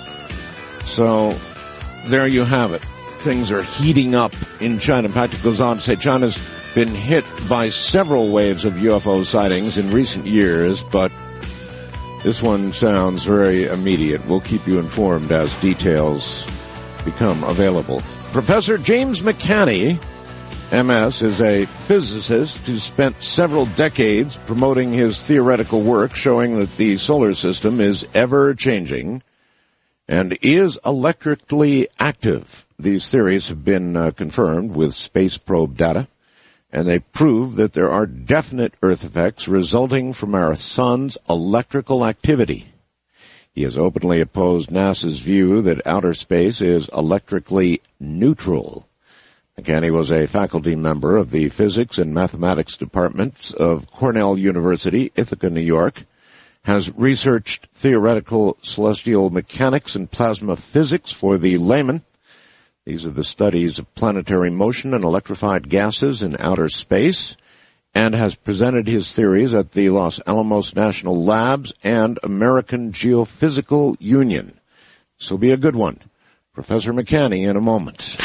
So, there you have it. Things are heating up in China. In fact, it goes on to say China's been hit by several waves of UFO sightings in recent years, but this one sounds very immediate. We'll keep you informed as details become available. Professor James McCanney, MS, is a physicist who spent several decades promoting his theoretical work showing that the solar system is ever-changing and is electrically active. These theories have been confirmed with space probe data, and they prove that there are definite Earth effects resulting from our sun's electrical activity. He has openly opposed NASA's view that outer space is electrically neutral. McCanney was a faculty member of the Physics and Mathematics departments of Cornell University, Ithaca, New York, has researched theoretical celestial mechanics and plasma physics for the layman. These are the studies of planetary motion and electrified gases in outer space, and has presented his theories at the Los Alamos National Labs and American Geophysical Union. This will be a good one. Professor McCanney in a moment.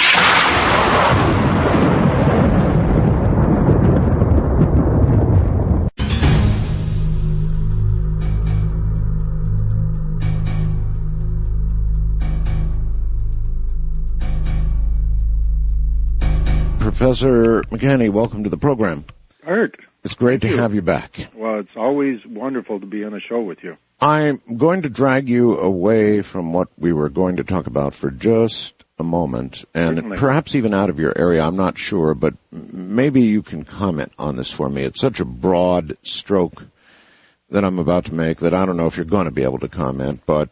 Professor McCanney, welcome to the program. Art. It's great to have you back. Well, it's always wonderful to be on a show with you. I'm going to drag you away from what we were going to talk about for just a moment, and Certainly. Perhaps even out of your area, I'm not sure, but maybe you can comment on this for me. It's such a broad stroke that I'm about to make that I don't know if you're going to be able to comment, but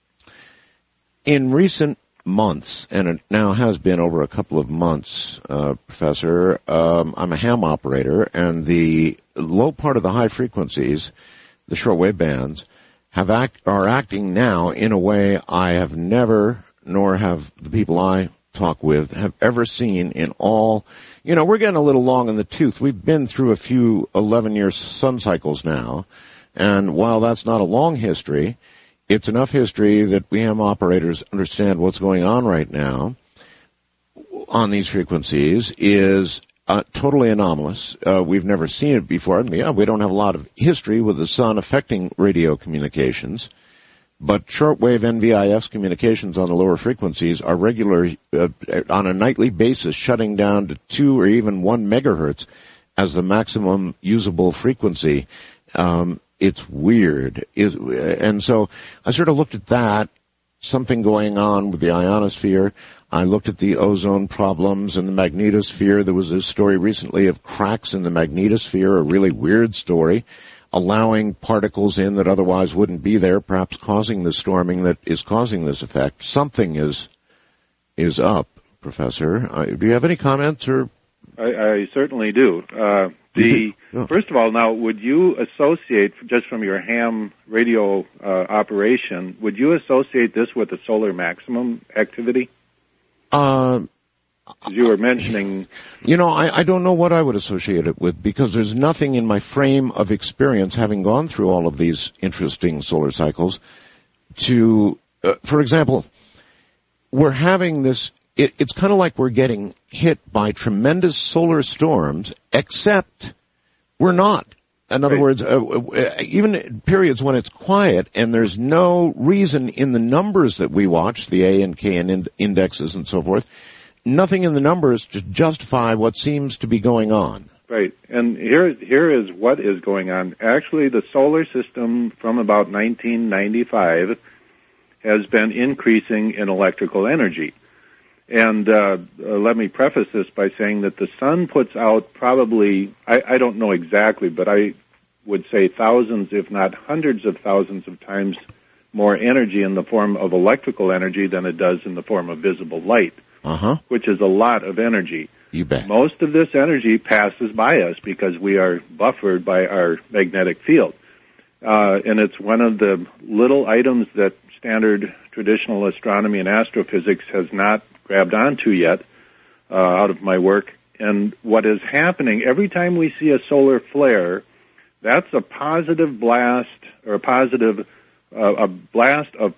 in recent months, and it now has been over a couple of months, Professor, I'm a ham operator, and the low part of the high frequencies, the shortwave bands, are acting now in a way I have never, nor have the people I talk with, have ever seen in all. You know, we're getting a little long in the tooth. We've been through a few 11-year sun cycles now, and while that's not a long history, it's enough history that we ham operators understand what's going on right now on these frequencies is totally anomalous. We've never seen it before. Yeah, we don't have a lot of history with the sun affecting radio communications, but shortwave NVIS communications on the lower frequencies are regular on a nightly basis, shutting down to 2 or even 1 megahertz as the maximum usable frequency. It's weird. And so I sort of looked at that, something going on with the ionosphere. I looked at the ozone problems and the magnetosphere. There was a story recently of cracks in the magnetosphere, a really weird story, allowing particles in that otherwise wouldn't be there, perhaps causing the storming that is causing this effect. Something is up, Professor. Do you have any comments or? I certainly do. First of all, now, would you associate, just from your ham radio operation, would you associate this with the solar maximum activity? You were mentioning. You know, I don't know what I would associate it with, because there's nothing in my frame of experience, having gone through all of these interesting solar cycles, to, for example, we're having this it's kind of like we're getting hit by tremendous solar storms, except we're not. In other words, even in periods when it's quiet and there's no reason in the numbers that we watch, the A and K and indexes and so forth, nothing in the numbers to justify what seems to be going on. Right. And here is what is going on. Actually, the solar system from about 1995 has been increasing in electrical energy. And let me preface this by saying that the sun puts out probably, I don't know exactly, but I would say thousands, if not hundreds of thousands of times more energy in the form of electrical energy than it does in the form of visible light, which is a lot of energy. You bet. Most of this energy passes by us because we are buffered by our magnetic field. And it's one of the little items that standard traditional astronomy and astrophysics has not grabbed onto yet out of my work. And what is happening, every time we see a solar flare, that's a positive blast or a blast of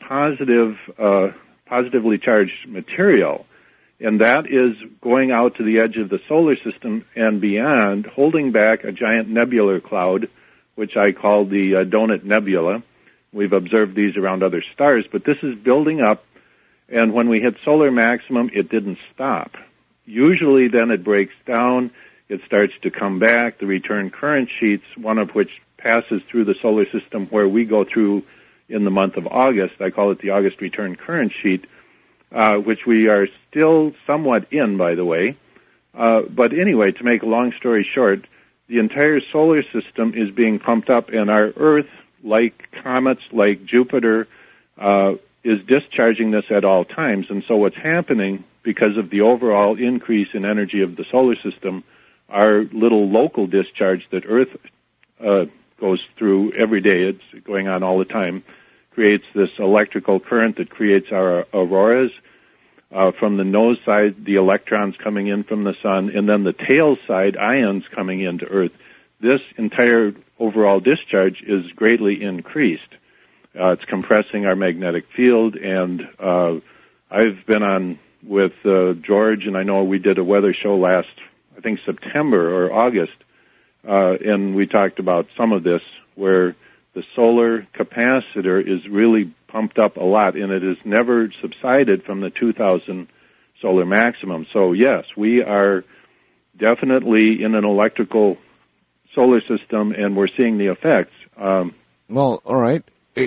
positively charged material. And that is going out to the edge of the solar system and beyond, holding back a giant nebular cloud, which I call the Donut Nebula. We've observed these around other stars, but this is building up. And when we hit solar maximum, it didn't stop. Usually then it breaks down, it starts to come back, the return current sheets, one of which passes through the solar system where we go through in the month of August. I call it the August return current sheet, which we are still somewhat in, by the way. But anyway, to make a long story short, the entire solar system is being pumped up, and our Earth, like comets, like Jupiter, is discharging this at all times. And so what's happening, because of the overall increase in energy of the solar system, our little local discharge that Earth goes through every day, it's going on all the time, creates this electrical current that creates our auroras. From the nose side, the electrons coming in from the sun, and then the tail side, ions coming into Earth. This entire overall discharge is greatly increased. It's compressing our magnetic field, and I've been on with George, and I know we did a weather show last, I think, September or August, and we talked about some of this, where the solar capacitor is really pumped up a lot, and it has never subsided from the 2000 solar maximum. So, yes, we are definitely in an electrical solar system, and we're seeing the effects. Well, all right.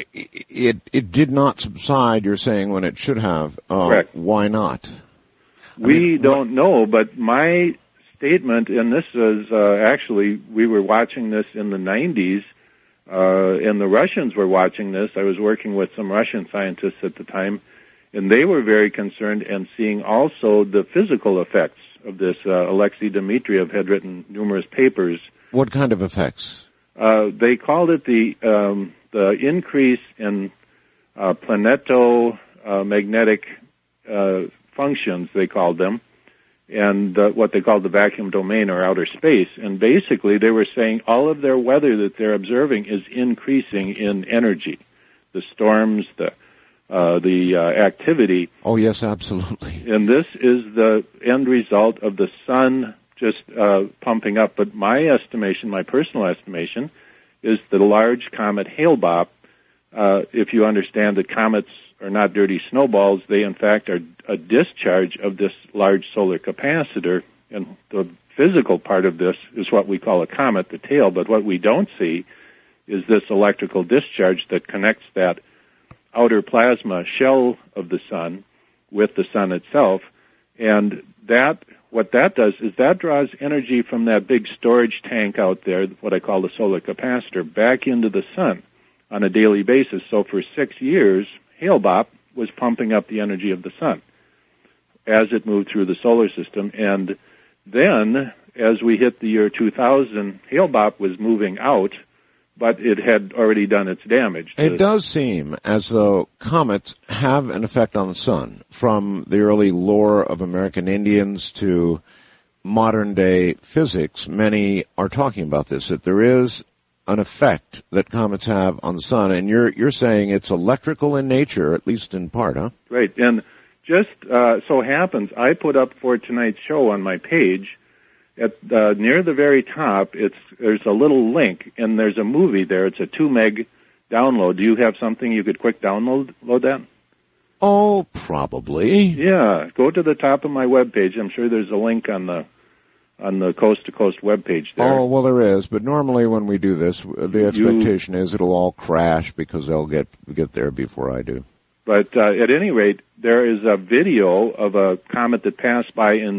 It did not subside, you're saying, when it should have. Correct. Why not? We don't know, but my statement, and this is actually, we were watching this in the 90s, and the Russians were watching this. I was working with some Russian scientists at the time, and they were very concerned and seeing also the physical effects of this. Alexei Dmitriev had written numerous papers. What kind of effects? They called it the increase in planetomagnetic functions, they called them, and what they called the vacuum domain or outer space. And basically they were saying all of their weather that they're observing is increasing in energy. The storms, the activity. Oh, yes, absolutely. And this is the end result of the sun just pumping up. But my estimation, my personal estimation, is the large comet Hale-Bopp. If you understand that comets are not dirty snowballs, they in fact are a discharge of this large solar capacitor, and the physical part of this is what we call a comet, the tail, but what we don't see is this electrical discharge that connects that outer plasma shell of the sun with the sun itself, and what that does is that draws energy from that big storage tank out there, what I call the solar capacitor, back into the sun on a daily basis. So for 6 years, Hale-Bopp was pumping up the energy of the sun as it moved through the solar system. And then, as we hit the year 2000, Hale-Bopp was moving out, but it had already done its damage. It does seem as though comets have an effect on the sun, from the early lore of American Indians to modern-day physics. Many are talking about this, that there is an effect that comets have on the sun, and you're saying it's electrical in nature, at least in part, huh? Right, and just so happens I put up for tonight's show on my page, at near the very top, there's a little link, and there's a movie there. It's a 2 meg download. Do you have something you could quick download that? Oh, probably. Yeah, go to the top of my webpage. I'm sure there's a link on the Coast to Coast webpage there. Oh, well, there is, but normally when we do this, the expectation is it'll all crash because they'll get there before I do. But at any rate, there is a video of a comet that passed by in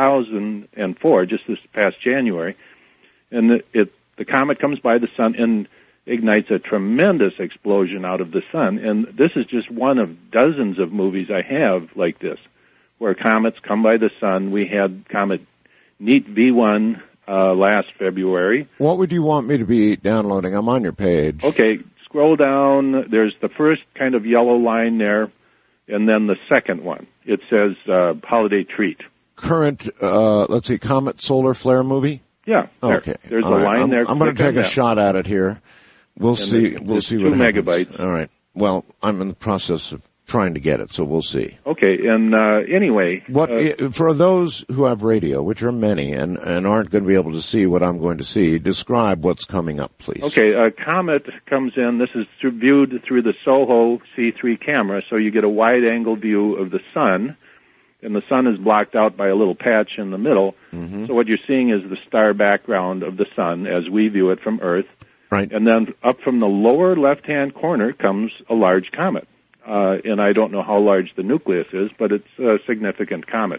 2004, just this past January, and the comet comes by the sun and ignites a tremendous explosion out of the sun. And this is just one of dozens of movies I have like this, where comets come by the sun. We had comet Neat V1 last February. What would you want me to be downloading? I'm on your page. Okay, scroll down. There's the first kind of yellow line there, and then the second one. It says Holiday Treat. Current, let's see, Comet Solar Flare movie? Yeah. Okay. There's a line there. I'm going to take a shot at it here. We'll see. We'll see what happens. 2 megabytes. All right. Well, I'm in the process of trying to get it, so we'll see. Okay. And anyway, for those who have radio, which are many, and aren't going to be able to see what I'm going to see, describe what's coming up, please. Okay. A comet comes in. This is viewed through the SOHO C3 camera, so you get a wide-angle view of the sun, and the sun is blocked out by a little patch in the middle. Mm-hmm. So what you're seeing is the star background of the sun as we view it from Earth. Right. And then up from the lower left-hand corner comes a large comet. And I don't know how large the nucleus is, but it's a significant comet.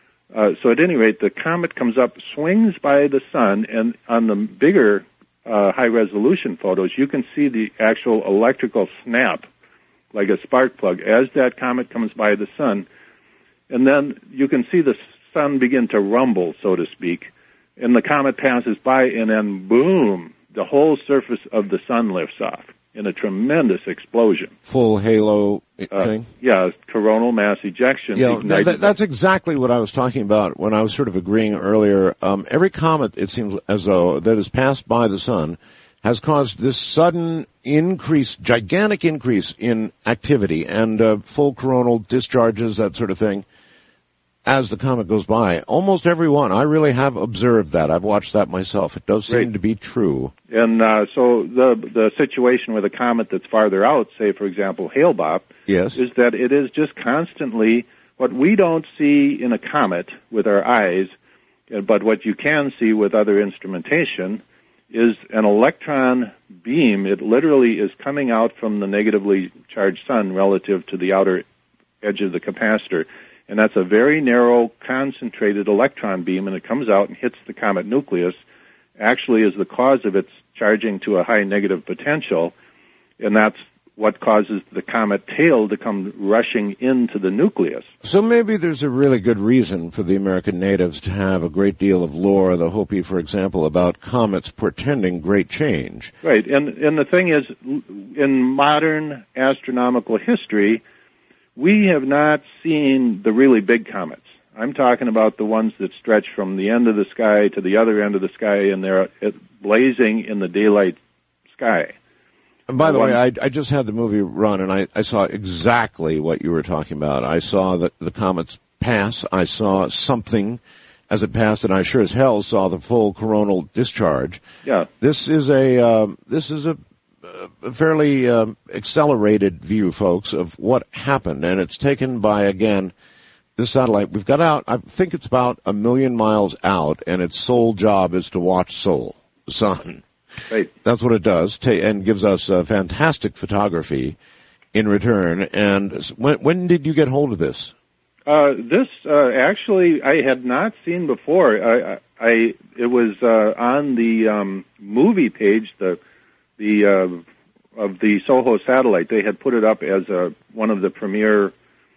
So at any rate, the comet comes up, swings by the sun, and on the bigger high-resolution photos, you can see the actual electrical snap, like a spark plug, as that comet comes by the sun. And then you can see the sun begin to rumble, so to speak, and the comet passes by, and then boom, the whole surface of the sun lifts off in a tremendous explosion. Full halo thing? Yeah, coronal mass ejection. Yeah, that's exactly what I was talking about when I was sort of agreeing earlier. Every comet, it seems as though, that has passed by the sun has caused this sudden increase, gigantic increase in activity and full coronal discharges, that sort of thing, as the comet goes by. Almost every one. I really have observed that. I've watched that myself. It does seem to be true. And so the situation with a comet that's farther out, say, for example, Hale-Bopp, yes, is that it is just constantly what we don't see in a comet with our eyes, but what you can see with other instrumentation is an electron beam. It literally is coming out from the negatively charged sun relative to the outer edge of the capacitor. And that's a very narrow, concentrated electron beam, and it comes out and hits the comet nucleus, actually is the cause of its charging to a high negative potential, and that's what causes the comet tail to come rushing into the nucleus. So maybe there's a really good reason for the American natives to have a great deal of lore, the Hopi, for example, about comets portending great change. Right, and the thing is, in modern astronomical history, we have not seen the really big comets. I'm talking about the ones that stretch from the end of the sky to the other end of the sky, and they're blazing in the daylight sky. And by the way, I just had the movie run, and I saw exactly what you were talking about. I saw the comets pass. I saw something as it passed, and I sure as hell saw the full coronal discharge. Yeah. This is a fairly accelerated view, folks, of what happened, and it's taken by, again, this satellite. We've got out, I think it's about 1 million miles out, and its sole job is to watch Sol, the sun. Right. That's what it does, and gives us fantastic photography in return. And when did you get hold of this? This actually I had not seen before. It was on the movie page, of the SOHO satellite. They had put it up as one of the premier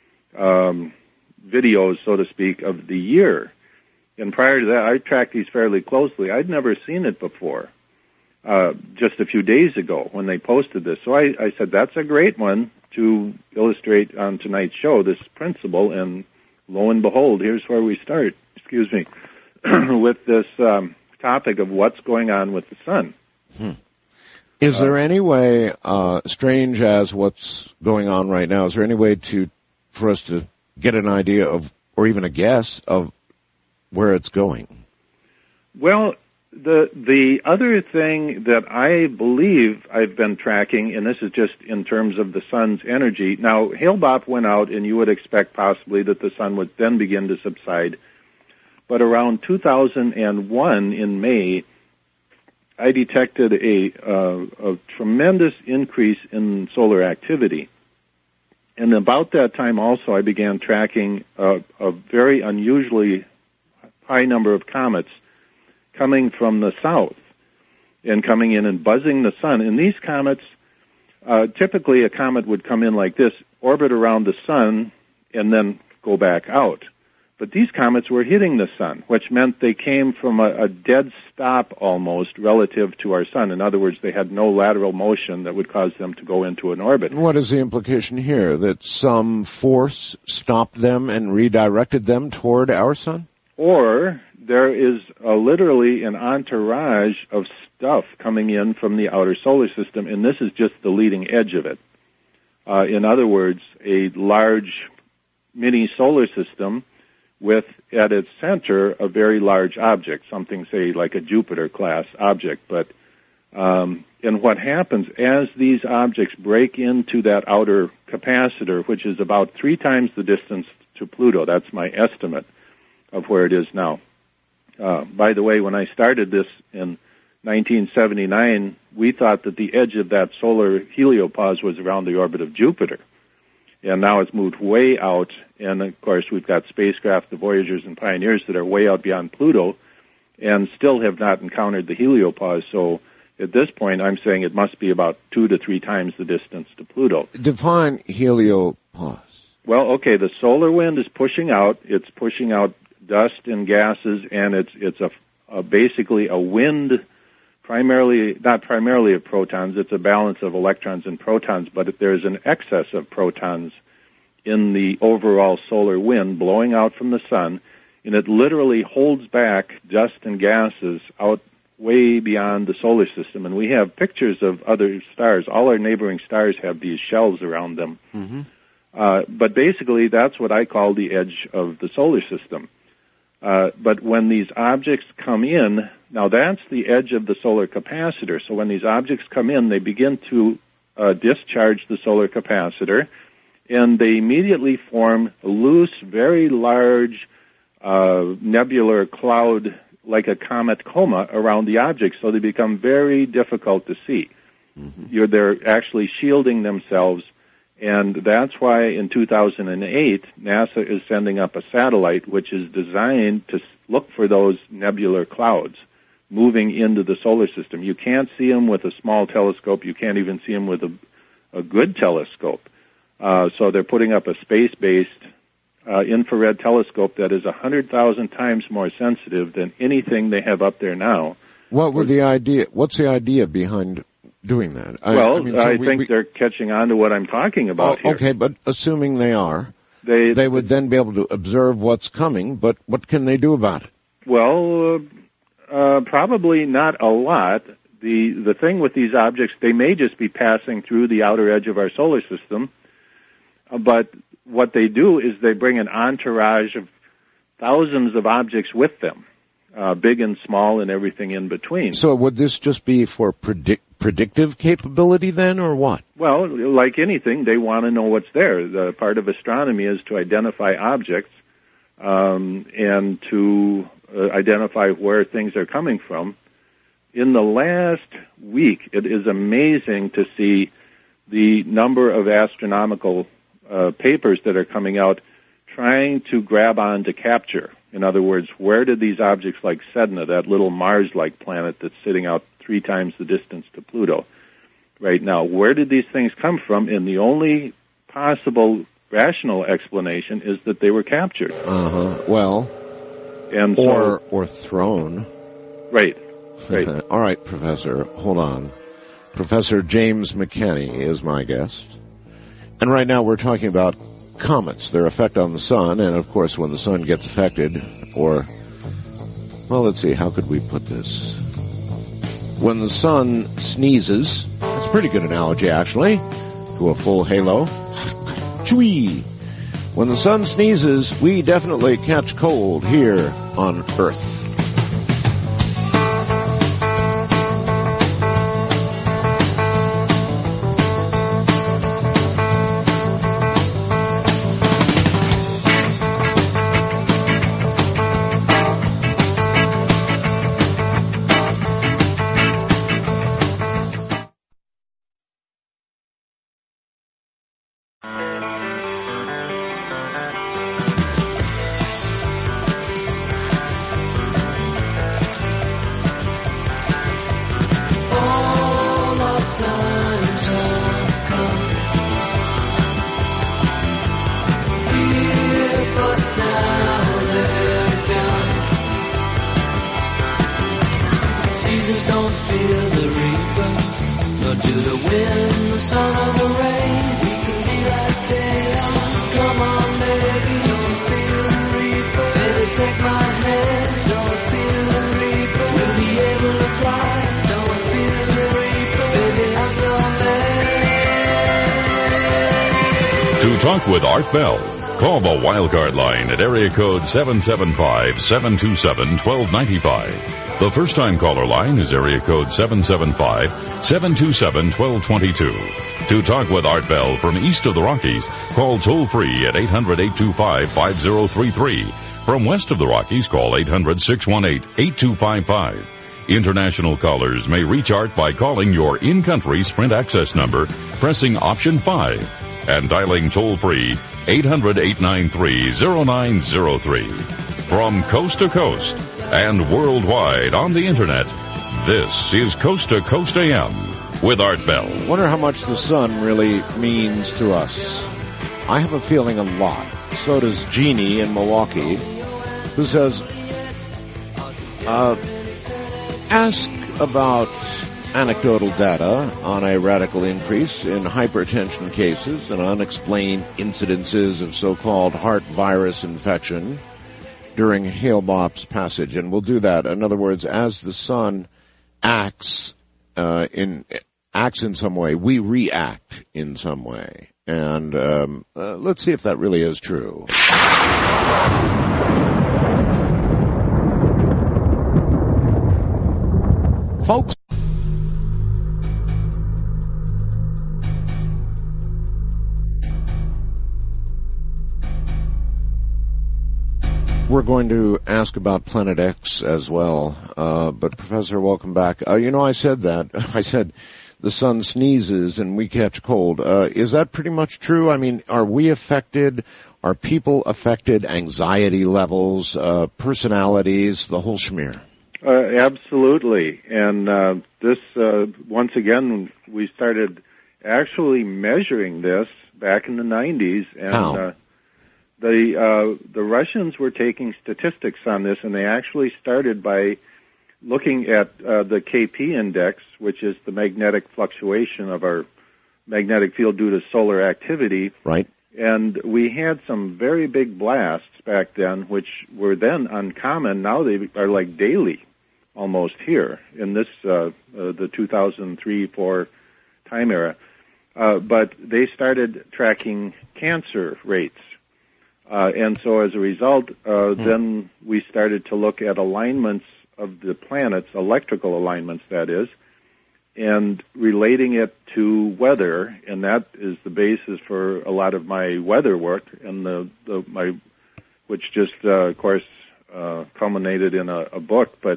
videos, so to speak, of the year. And prior to that, I tracked these fairly closely. I'd never seen it before, just a few days ago when they posted this. So I said, that's a great one to illustrate on tonight's show, this principle, and lo and behold, here's where we start, with this topic of what's going on with the sun. Is there any way, strange as what's going on right now, is there any way for us to get an idea of, or even a guess of, where it's going? Well, the other thing that I believe I've been tracking, and this is just in terms of the sun's energy. Now, Hale-Bopp went out, and you would expect possibly that the sun would then begin to subside. But around 2001 in May, I detected a tremendous increase in solar activity. And about that time also, I began tracking a very unusually high number of comets coming from the south and coming in and buzzing the sun. And these comets, typically a comet would come in like this, orbit around the sun, and then go back out. But these comets were hitting the sun, which meant they came from a dead stop almost relative to our sun. In other words, they had no lateral motion that would cause them to go into an orbit. What is the implication here? That some force stopped them and redirected them toward our sun? Or there is literally an entourage of stuff coming in from the outer solar system, and this is just the leading edge of it. In other words, a large mini solar system with, at its center, a very large object, something, say, like a Jupiter-class object. But and what happens, as these objects break into that outer capacitor, which is about 3 times the distance to Pluto, that's my estimate of where it is now. By the way, when I started this in 1979, we thought that the edge of that solar heliopause was around the orbit of Jupiter. And now it's moved way out, and of course we've got spacecraft, the Voyagers and Pioneers, that are way out beyond Pluto and still have not encountered the heliopause. So at this point, I'm saying it must be about 2 to 3 times the distance to Pluto. Define heliopause. Well, okay, the solar wind is pushing out. It's pushing out dust and gases, and it's basically a wind, not primarily of protons. It's a balance of electrons and protons, but there's an excess of protons in the overall solar wind blowing out from the sun, and it literally holds back dust and gases out way beyond the solar system. And we have pictures of other stars. All our neighboring stars have these shells around them. Mm-hmm. But basically, that's what I call the edge of the solar system. But when these objects come in, now that's the edge of the solar capacitor. So when these objects come in, they begin to discharge the solar capacitor, and they immediately form a loose, very large nebular cloud like a comet coma around the objects, so they become very difficult to see. Mm-hmm. They're actually shielding themselves, and that's why in 2008, NASA is sending up a satellite which is designed to look for those nebular clouds moving into the solar system. You can't see them with a small telescope. You can't even see them with a good telescope. So they're putting up a space-based infrared telescope that is 100,000 times more sensitive than anything they have up there now. What's the idea behind doing that? I think they're catching on to what I'm talking about here. Okay, but assuming they are, they would then be able to observe what's coming, but what can they do about it? Well, probably not a lot. The thing with these objects, they may just be passing through the outer edge of our solar system, but what they do is they bring an entourage of thousands of objects with them, big and small and everything in between. So would this just be for predictive capability then, or what? Well, like anything, they want to know what's there. The part of astronomy is to identify objects and to identify where things are coming from. In the last week, it is amazing to see the number of astronomical papers that are coming out trying to grab on to capture. In other words, where did these objects like Sedna, that little Mars-like planet that's sitting out 3 times the distance to Pluto right now, where did these things come from? And the only possible rational explanation is that they were captured. Well, and or thrown. Right. All right, Professor, hold on. Professor James McKenney is my guest. And right now we're talking about comets, their effect on the sun, and of course when the sun gets affected, let's see, how could we put this? When the sun sneezes, that's a pretty good analogy actually, to a full halo. Chwee! When the sun sneezes, we definitely catch cold here on Earth. Talk with Art Bell. Call the Wildcard line at area code 775-727-1295. The first-time caller line is area code 775-727-1222. To talk with Art Bell from east of the Rockies, call toll-free at 800-825-5033. From west of the Rockies, call 800-618-8255. International callers may reach Art by calling your in-country Sprint access number, pressing option 5. And dialing toll-free 800-893-0903. From coast to coast and worldwide on the Internet, this is Coast to Coast AM with Art Bell. Wonder how much the sun really means to us. I have a feeling a lot. So does Jeannie in Milwaukee, who says, ask about anecdotal data on a radical increase in hypertension cases and unexplained incidences of so-called heart virus infection during Hale-Bopp's passage. And we'll do that. In other words, as the sun acts in some way, we react in some way. And let's see if that really is true. Folks, we're going to ask about Planet X as well. But Professor, welcome back. I said that. I said the sun sneezes and we catch cold. Is that pretty much true? I mean, are we affected? Are people affected? Anxiety levels, personalities, the whole schmear? Absolutely. And this, once again, we started actually measuring this back in the 90s. And, how? The Russians were taking statistics on this, and they actually started by looking at the KP index, which is the magnetic fluctuation of our magnetic field due to solar activity. Right. And we had some very big blasts back then, which were then uncommon. Now they are like daily, almost here in this the 2003-4 time era. But they started tracking cancer rates. And so as a result, then we started to look at alignments of the planets, electrical alignments, that is, and relating it to weather, and that is the basis for a lot of my weather work, and which just, of course, culminated in a book. But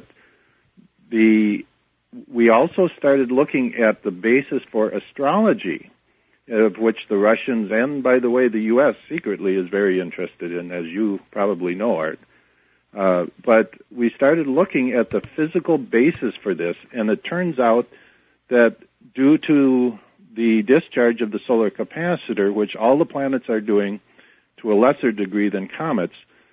we also started looking at the basis for astrology, of which the Russians and, by the way, the U.S. secretly is very interested in, as you probably know, Art. But we started looking at the physical basis for this, and it turns out that due to the discharge of the solar capacitor, which all the planets are doing to a lesser degree than comets,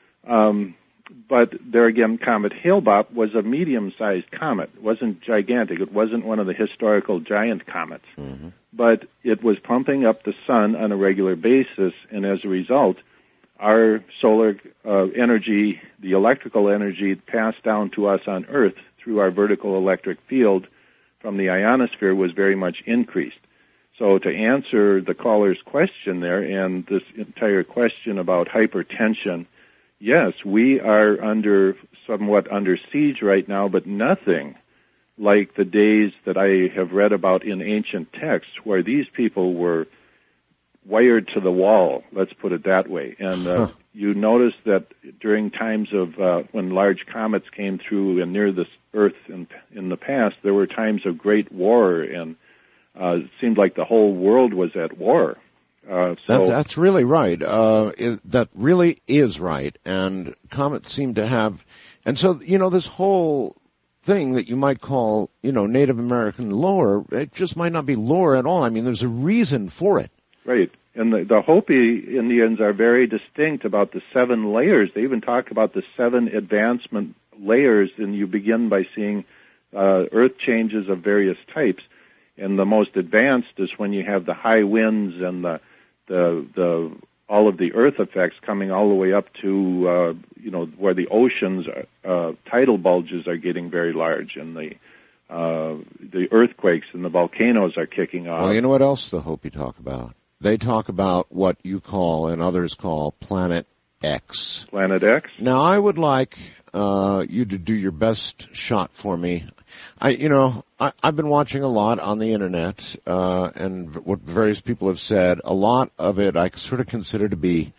but there again, Comet Hale-Bopp was a medium-sized comet. It wasn't gigantic. It wasn't one of the historical giant comets. Mm-hmm. But it was pumping up the sun on a regular basis, and as a result, our solar energy, the electrical energy passed down to us on Earth through our vertical electric field from the ionosphere was very much increased. So to answer the caller's question there and this entire question about hypertension, yes, we are somewhat under siege right now, but nothing like the days that I have read about in ancient texts where these people were wired to the wall, let's put it that way. And you notice that during times of when large comets came through and near the Earth in the past, there were times of great war, and it seemed like the whole world was at war. That's really right. That really is right. And comets seem to have, and so, this whole thing that you might call, Native American lore, it just might not be lore at all. I mean, there's a reason for it. Right. And the Hopi Indians are very distinct about the 7 layers. They even talk about the 7 advancement layers, and you begin by seeing earth changes of various types. And the most advanced is when you have the high winds and the all of the earth effects coming all the way up to where the oceans tidal bulges are getting very large, and the earthquakes and the volcanoes are kicking off. Well, you know what else the Hopi talk about? They talk about what you call and others call Planet X. Planet X? Now, I would like you to do your best shot for me. I've been watching a lot on the internet, and what various people have said. A lot of it I sort of consider to be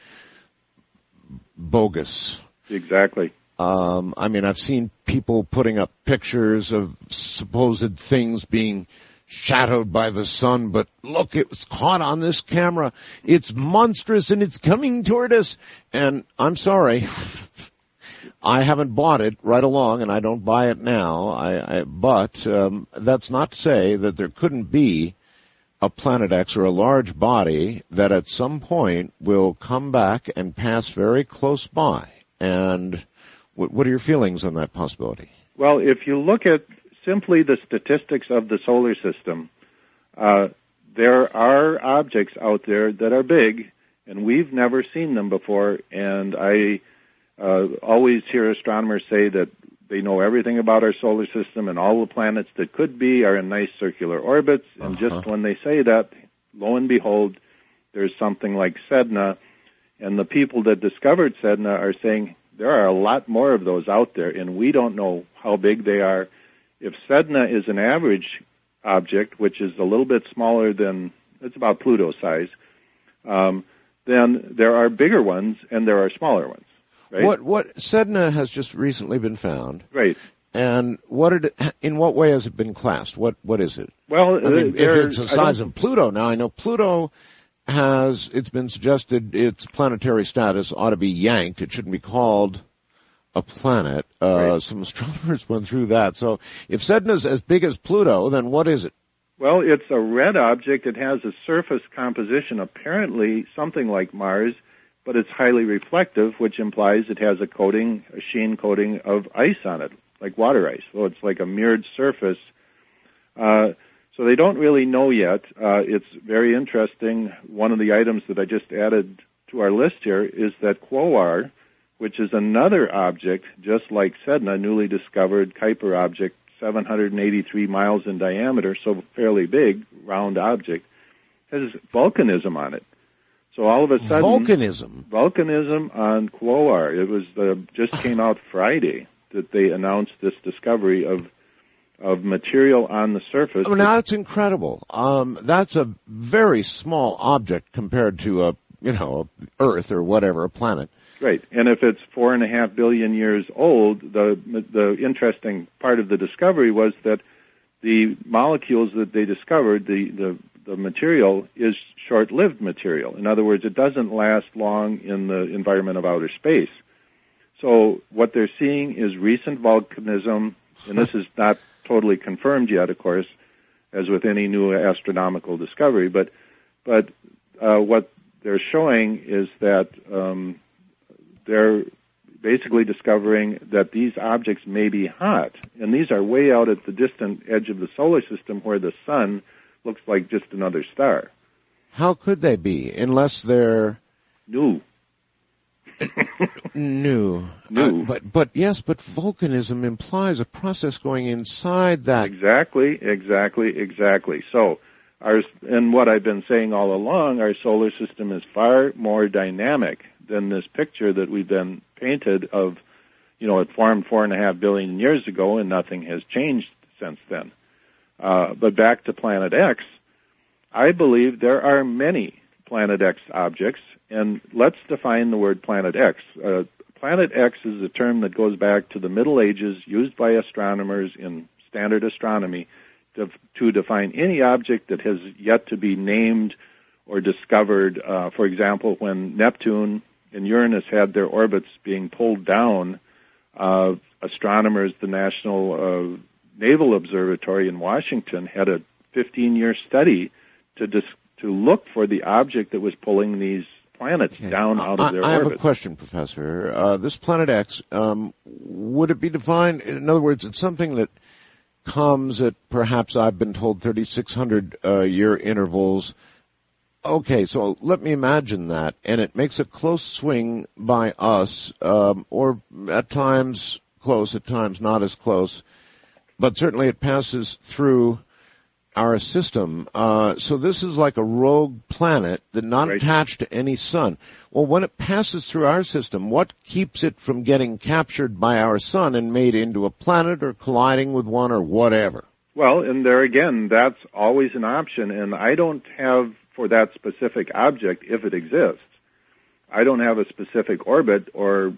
bogus. Exactly. I've seen people putting up pictures of supposed things being shadowed by the sun, but look, it was caught on this camera. It's monstrous and it's coming toward us. And I'm sorry, I haven't bought it right along, and I don't buy it now. But that's not to say that there couldn't be a Planet X or a large body that at some point will come back and pass very close by. And what are your feelings on that possibility? Well, if you look at simply the statistics of the solar system, there are objects out there that are big, and we've never seen them before. And I always hear astronomers say that they know everything about our solar system, and all the planets that could be are in nice circular orbits. And just when they say that, lo and behold, there's something like Sedna. And the people that discovered Sedna are saying there are a lot more of those out there, and we don't know how big they are. If Sedna is an average object, which is a little bit smaller than, it's about Pluto size, then there are bigger ones and there are smaller ones. Right? What Sedna has just recently been found. Right. And in what way has it been classed? What is it? Well, if it's the size of Pluto, now I know Pluto it's been suggested its planetary status ought to be yanked. It shouldn't be called a planet. Right. Some astronomers went through that. So if Sedna's as big as Pluto, then what is it? Well, it's a red object. It has a surface composition apparently something like Mars, but it's highly reflective, which implies it has a sheen coating of ice on it, like water ice. So it's like a mirrored surface. So they don't really know yet. It's very interesting. One of the items that I just added to our list here is that Quoar, which is another object, just like Sedna, newly discovered Kuiper object, 783 miles in diameter, so fairly big, round object, has volcanism on it. So all of a sudden... Volcanism on Quoar. It was just came out Friday that they announced this discovery of material on the surface. Oh, now that's incredible. That's a very small object compared to Earth or whatever, a planet. Right, and if it's 4.5 billion years old, the interesting part of the discovery was that the molecules that they discovered, the material, is short-lived material. In other words, it doesn't last long in the environment of outer space. So what they're seeing is recent volcanism, and this is not totally confirmed yet, of course, as with any new astronomical discovery, but what they're showing is that they're basically discovering that these objects may be hot, and these are way out at the distant edge of the solar system where the sun looks like just another star. How could they be, unless they're... New. But volcanism implies a process going inside that. Exactly. So, And what I've been saying all along, our solar system is far more dynamic than this picture that we've been painted of, it formed 4.5 billion years ago and nothing has changed since then. But back to Planet X, I believe there are many Planet X objects, and let's define the word Planet X. Planet X is a term that goes back to the Middle Ages, used by astronomers in standard astronomy to define any object that has yet to be named or discovered. For example, when Neptune and Uranus had their orbits being pulled down, astronomers, the National Naval Observatory in Washington, had a 15-year study to look for the object that was pulling these planets down out of their orbit. I have a question, Professor. This Planet X, would it be defined, in other words, it's something that comes at perhaps, I've been told, 3,600 year intervals. Okay, so let me imagine that, and it makes a close swing by us, or at times close, at times not as close, but certainly it passes through our system. So this is like a rogue planet that not attached to any sun. Well, when it passes through our system, what keeps it from getting captured by our sun and made into a planet or colliding with one or whatever? Well, and there again, that's always an option, and I don't have, for that specific object, if it exists, I don't have a specific orbit or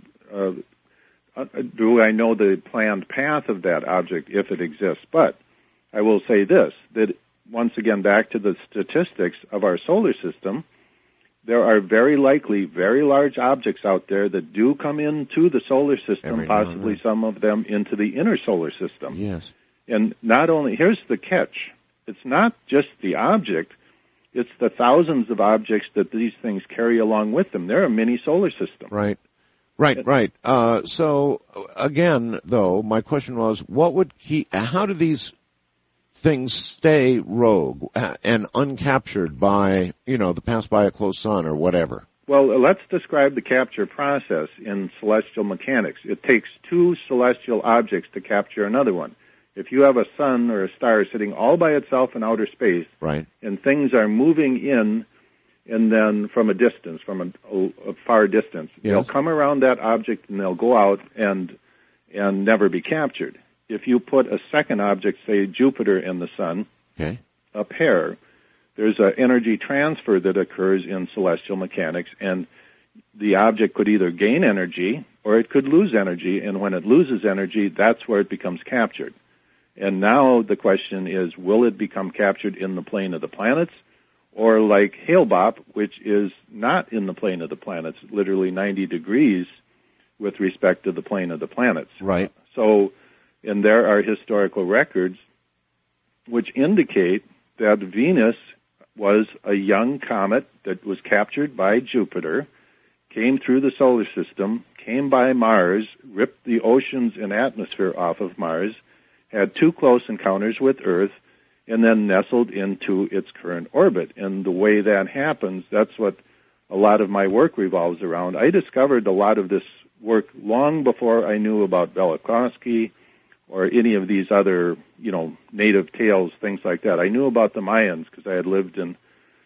do I know the planned path of that object if it exists. But I will say this, that once again, back to the statistics of our solar system, there are very likely very large objects out there that do come into the solar system, possibly some of them into the inner solar system. Yes. And not only, here's the catch, it's not just the object, it's the thousands of objects that these things carry along with them. They're a mini solar system. Right. So, again, though, my question was, how do these things stay rogue and uncaptured by, the pass by a close sun or whatever? Well, let's describe the capture process in celestial mechanics. It takes two celestial objects to capture another one. If you have a sun or a star sitting all by itself in outer space, right, and things are moving in, and then from a distance, from a far distance, they'll come around that object and they'll go out and never be captured. If you put a second object, say Jupiter and the sun, a pair, there's an energy transfer that occurs in celestial mechanics, and the object could either gain energy or it could lose energy, and when it loses energy, that's where it becomes captured. And now the question is, will it become captured in the plane of the planets, or like Hale-Bopp, which is not in the plane of the planets, literally 90 degrees with respect to the plane of the planets? Right. So, and there are historical records which indicate that Venus was a young comet that was captured by Jupiter, came through the solar system, came by Mars, ripped the oceans and atmosphere off of Mars, had two close encounters with Earth, and then nestled into its current orbit. And the way that happens, that's what a lot of my work revolves around. I discovered a lot of this work long before I knew about Velikovsky or any of these other, native tales, things like that. I knew about the Mayans because I had lived in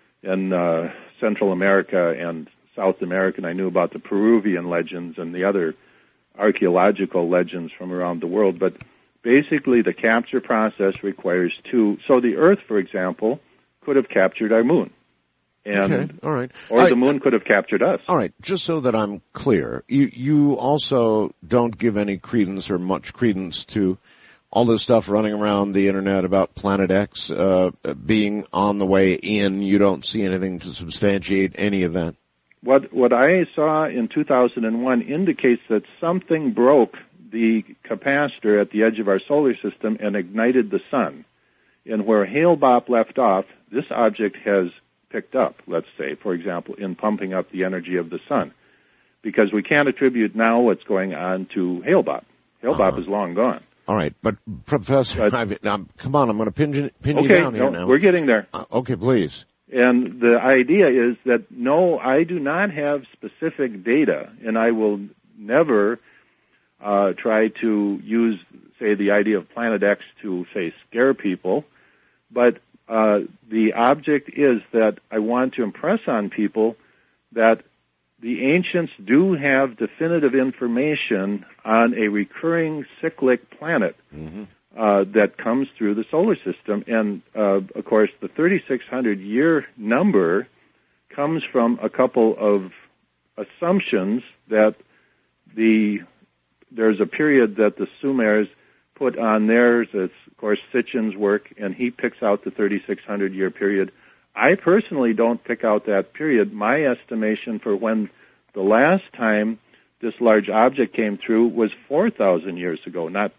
Central America and South America, and I knew about the Peruvian legends and the other archaeological legends from around the world. But basically, the capture process requires two. So the Earth, for example, could have captured our moon. And, all right. Or the moon could have captured us. All right. Just so that I'm clear, you also don't give any credence or much credence to all this stuff running around the Internet about Planet X being on the way in. You don't see anything to substantiate any of that? What I saw in 2001 indicates that something broke the capacitor at the edge of our solar system and ignited the sun. And where Hale-Bopp left off, this object has picked up, let's say, for example, in pumping up the energy of the sun. Because we can't attribute now what's going on to Hale-Bopp. Hale-Bopp is long gone. All right, but Professor, come on, I'm going to pin you down here now. We're getting there. Okay, please. And the idea is that, no, I do not have specific data, and I will never try to use, say, the idea of Planet X to, say, scare people, but the object is that I want to impress on people that the ancients do have definitive information on a recurring cyclic planet that comes through the solar system. And, of course, the 3,600-year number comes from a couple of assumptions that there's a period that the Sumers put on theirs. It's, of course, Sitchin's work, and he picks out the 3,600-year period. I personally don't pick out that period. My estimation for when the last time this large object came through was 4,000 years ago, not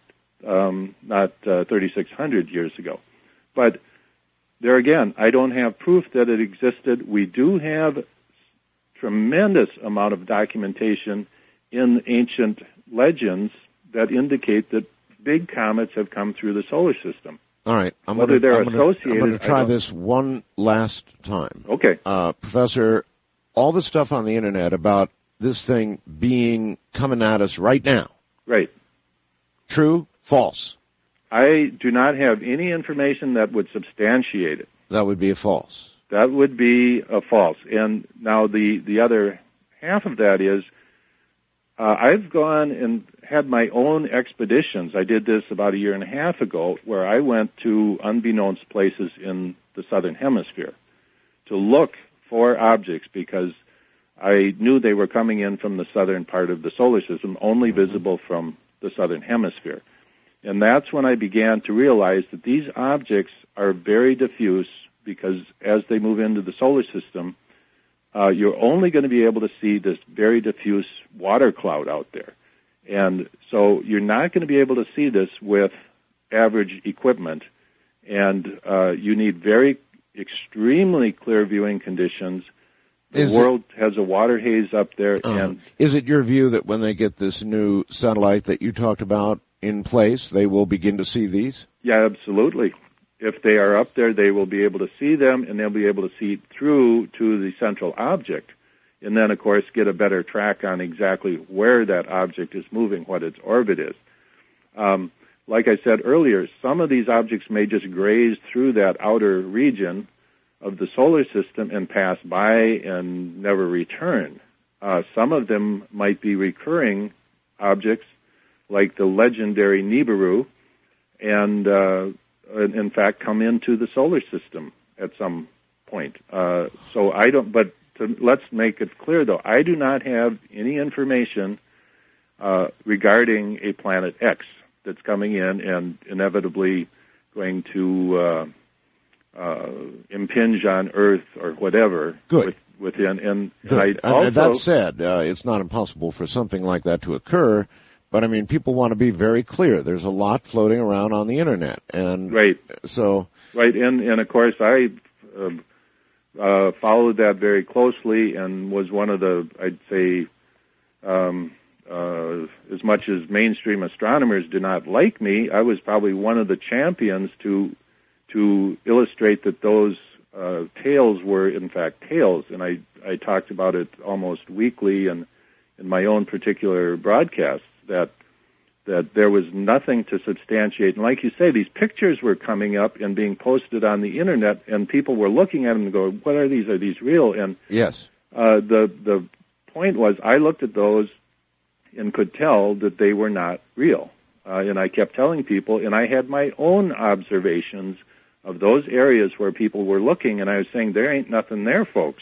3,600 years ago. But there again, I don't have proof that it existed. We do have tremendous amount of documentation in ancient legends that indicate that big comets have come through the solar system. All right. I'm going to try this one last time. Okay. Professor, all the stuff on the internet about this thing coming at us right now. Right. True? False? I do not have any information that would substantiate it. That would be a false. That would be a false. And now the other half of that is, I've gone and had my own expeditions. I did this about 1.5 years ago, where I went to unbeknownst places in the southern hemisphere to look for objects because I knew they were coming in from the southern part of the solar system, only visible from the southern hemisphere. And that's when I began to realize that these objects are very diffuse because as they move into the solar system, you're only going to be able to see this very diffuse water cloud out there. And so you're not going to be able to see this with average equipment. And you need extremely clear viewing conditions. The world has a water haze up there. And is it your view that when they get this new satellite that you talked about in place, they will begin to see these? Yeah, absolutely. If they are up there, they will be able to see them, and they'll be able to see through to the central object. And then, of course, get a better track on exactly where that object is moving, what its orbit is. Like I said earlier, some of these objects may just graze through that outer region of the solar system and pass by and never return. Some of them might be recurring objects, like the legendary Nibiru, and in fact come into the solar system at some point. So I don't, but let's make it clear though, I do not have any information regarding a planet X that's coming in and inevitably going to impinge on Earth or whatever. Good. Within. And Good. And that said, it's not impossible for something like that to occur. But I mean, people want to be very clear. There's a lot floating around on the internet, and right. So right, and of course, I followed that very closely, and was one of the, I'd say, as much as mainstream astronomers do not like me, I was probably one of the champions to illustrate that those tales were in fact tales, and I talked about it almost weekly and in my own particular broadcasts. That there was nothing to substantiate. And like you say, these pictures were coming up and being posted on the internet, and people were looking at them and going, what are these? Are these real? And yes, the point was I looked at those and could tell that they were not real. And I kept telling people, and I had my own observations of those areas where people were looking, and I was saying, there ain't nothing there, folks.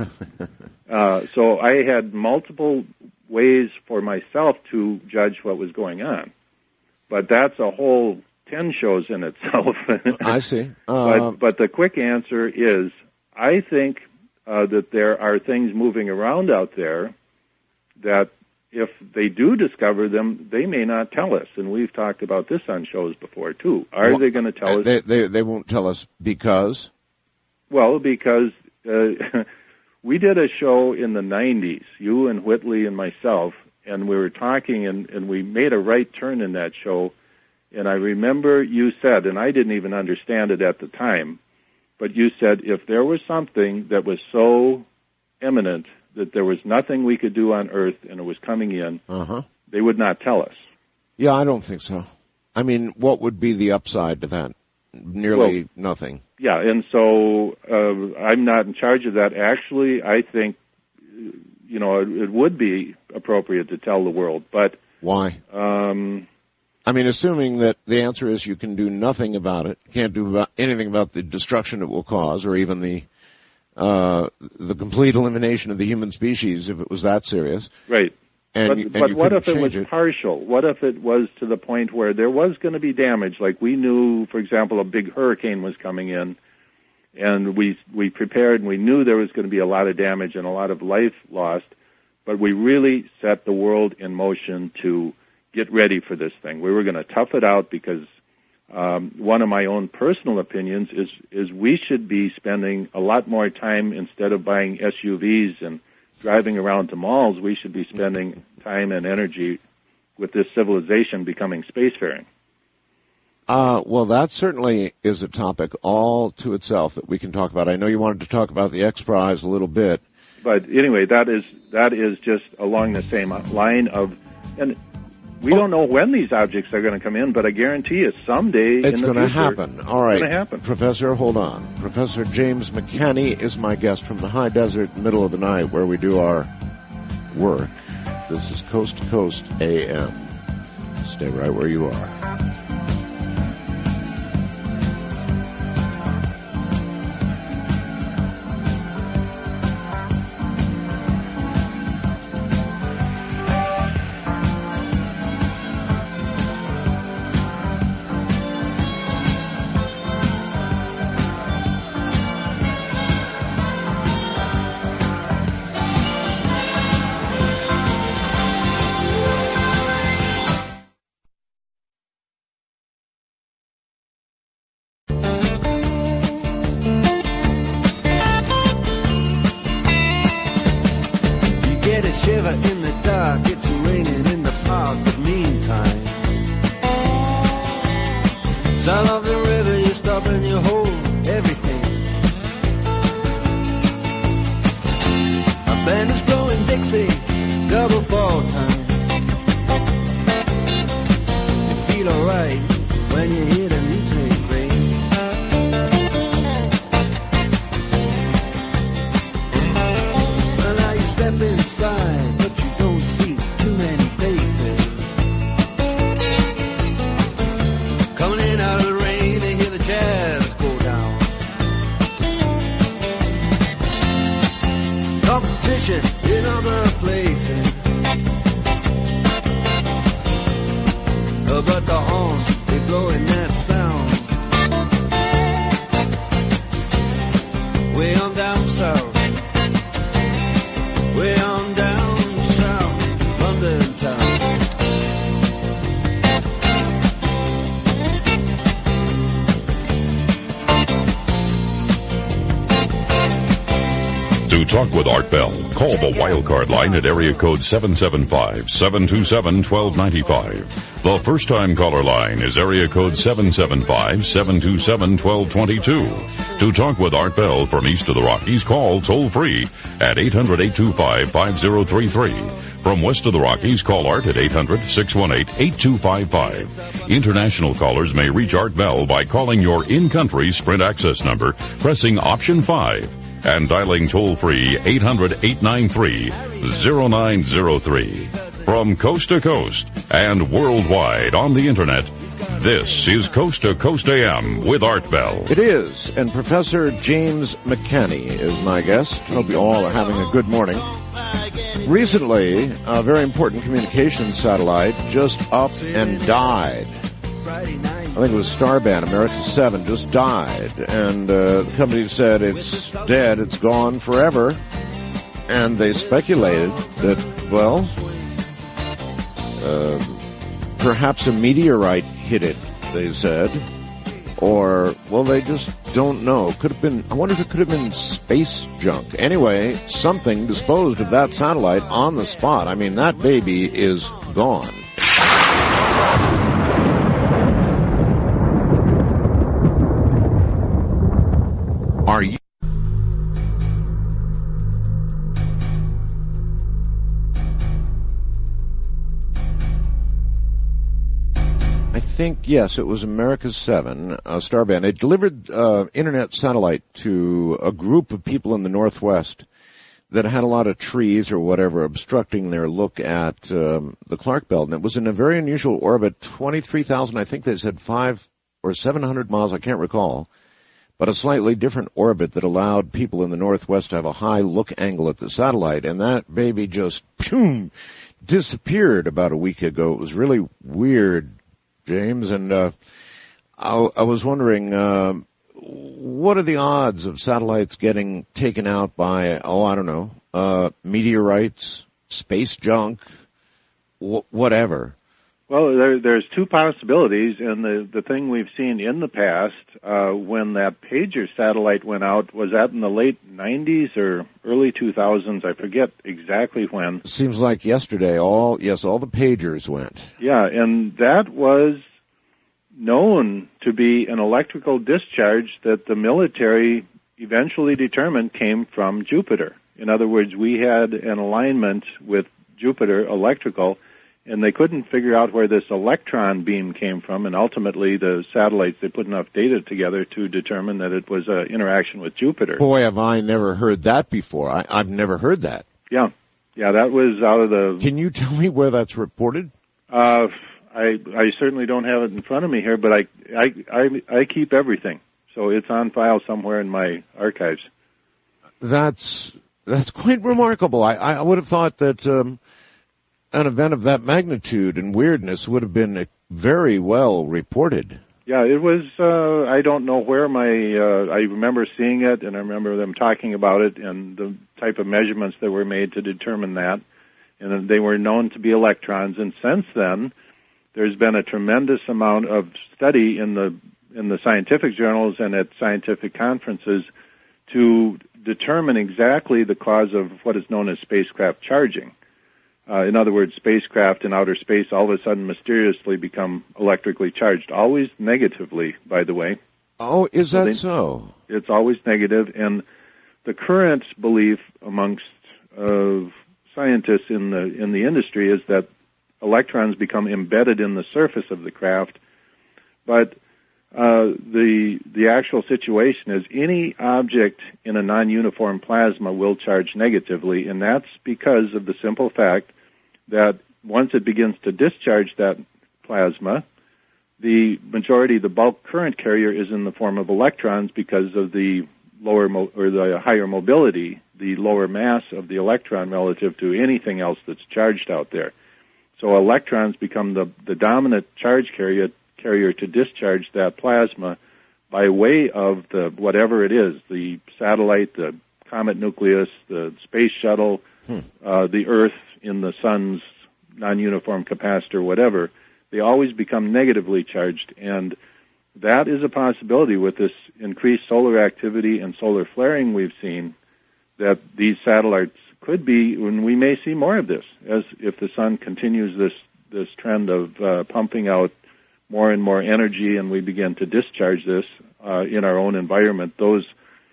So I had multiple ways for myself to judge what was going on. But that's a whole 10 shows in itself. I see. But the quick answer is, I think that there are things moving around out there that if they do discover them, they may not tell us. And we've talked about this on shows before, too. Are they going to tell us? They won't tell us because? Well, because we did a show in the 90s, you and Whitley and myself, and we were talking, and we made a right turn in that show. And I remember you said, and I didn't even understand it at the time, but you said if there was something that was so imminent that there was nothing we could do on Earth and it was coming in, they would not tell us. Yeah, I don't think so. I mean, what would be the upside to that? Nearly nothing. Yeah, and so I'm not in charge of that. Actually, I think, it would be appropriate to tell the world, but... Why? Assuming that the answer is you can do nothing about it, can't do anything about the destruction it will cause, or even the complete elimination of the human species if it was that serious. Right. But what if it was partial? What if it was to the point where there was going to be damage? Like we knew, for example, a big hurricane was coming in, and we prepared, and we knew there was going to be a lot of damage and a lot of life lost, but we really set the world in motion to get ready for this thing. We were going to tough it out because one of my own personal opinions is we should be spending a lot more time, instead of buying SUVs and driving around to malls, we should be spending time and energy with this civilization becoming spacefaring. Well, that certainly is a topic all to itself that we can talk about. I know you wanted to talk about the X Prize a little bit. But anyway, that is just along the same line of, and we don't know when these objects are going to come in, but I guarantee you someday it's going to happen. All right. It's going to happen. Professor, hold on. Professor James McCanney is my guest from the high desert, middle of the night, where we do our work. This is Coast to Coast AM. Stay right where you are. Talk with Art Bell. Call the Wildcard line at area code 775-727-1295. The first-time caller line is area code 775-727-1222. To talk with Art Bell from east of the Rockies, call toll-free at 800-825-5033. From west of the Rockies, call Art at 800-618-8255. International callers may reach Art Bell by calling your in-country Sprint access number, pressing option 5. And dialing toll-free 800-893-0903. From coast to coast and worldwide on the Internet, this is Coast to Coast AM with Art Bell. It is, and Professor James McCanney is my guest. Hope you all are having a good morning. Recently, a very important communications satellite just up and died. I think it was Starband, America 7, just died. And the company said it's dead, it's gone forever. And they speculated that, well, perhaps a meteorite hit it, they said. Or, well, they just don't know. Could have been, I wonder if it could have been space junk. Anyway, something disposed of that satellite on the spot. I mean, that baby is gone. Are you? I think, yes, it was America's 7, Starband. It delivered internet satellite to a group of people in the Northwest that had a lot of trees or whatever obstructing their look at the Clark Belt. And it was in a very unusual orbit, 23,000, I think they said 500 or 700 miles, I can't recall, but a slightly different orbit that allowed people in the Northwest to have a high look angle at the satellite. And that baby just disappeared about a week ago. It was really weird, James. And I was wondering, what are the odds of satellites getting taken out by, I don't know, meteorites, space junk, whatever? Well, there's two possibilities, and the thing we've seen in the past, when that pager satellite went out, was that in the late 90s or early 2000s? I forget exactly when. Seems like yesterday. All the pagers went. Yeah, and that was known to be an electrical discharge that the military eventually determined came from Jupiter. In other words, we had an alignment with Jupiter electrical, and they couldn't figure out where this electron beam came from, and ultimately the satellites, they put enough data together to determine that it was an interaction with Jupiter. Boy, have I never heard that before. I've never heard that. Yeah, that was out of the... Can you tell me where that's reported? I certainly don't have it in front of me here, but I keep everything, so it's on file somewhere in my archives. That's quite remarkable. I would have thought that an event of that magnitude and weirdness would have been very well reported. Yeah, it was, I don't know where I remember seeing it, and I remember them talking about it and the type of measurements that were made to determine that. And they were known to be electrons, and since then, there's been a tremendous amount of study in the scientific journals and at scientific conferences to determine exactly the cause of what is known as spacecraft charging. In other words, spacecraft in outer space all of a sudden mysteriously become electrically charged, always negatively, by the way. Oh, is that so? It's always negative, and the current belief amongst scientists in the industry is that electrons become embedded in the surface of the craft, but the actual situation is any object in a non-uniform plasma will charge negatively, and that's because of the simple fact that once it begins to discharge that plasma, the majority, the bulk current carrier is in the form of electrons because of the the higher mobility, the lower mass of the electron relative to anything else that's charged out there. So electrons become the dominant charge carrier to discharge that plasma by way of whatever it is, the satellite, the comet nucleus, the space shuttle, the Earth in the sun's non-uniform capacitor, whatever. They always become negatively charged, and that is a possibility with this increased solar activity and solar flaring we've seen, that these satellites could be, and we may see more of this, as if the sun continues this trend of pumping out more and more energy, and we begin to discharge this in our own environment. Those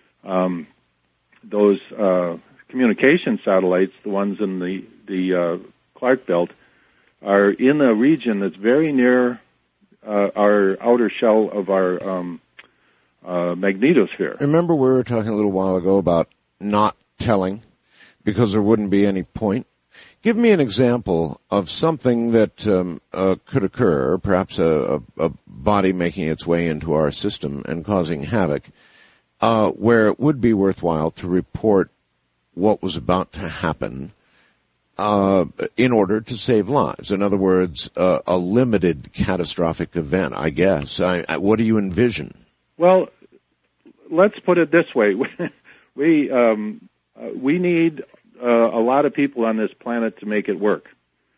communication satellites, the ones in the Clark Belt, are in a region that's very near our outer shell of our magnetosphere. Remember we were talking a little while ago about not telling because there wouldn't be any point? Give me an example of something that could occur, perhaps a body making its way into our system and causing havoc, where it would be worthwhile to report what was about to happen in order to save lives. In other words, a limited catastrophic event, I guess. What do you envision? Well, let's put it this way. We need a lot of people on this planet to make it work.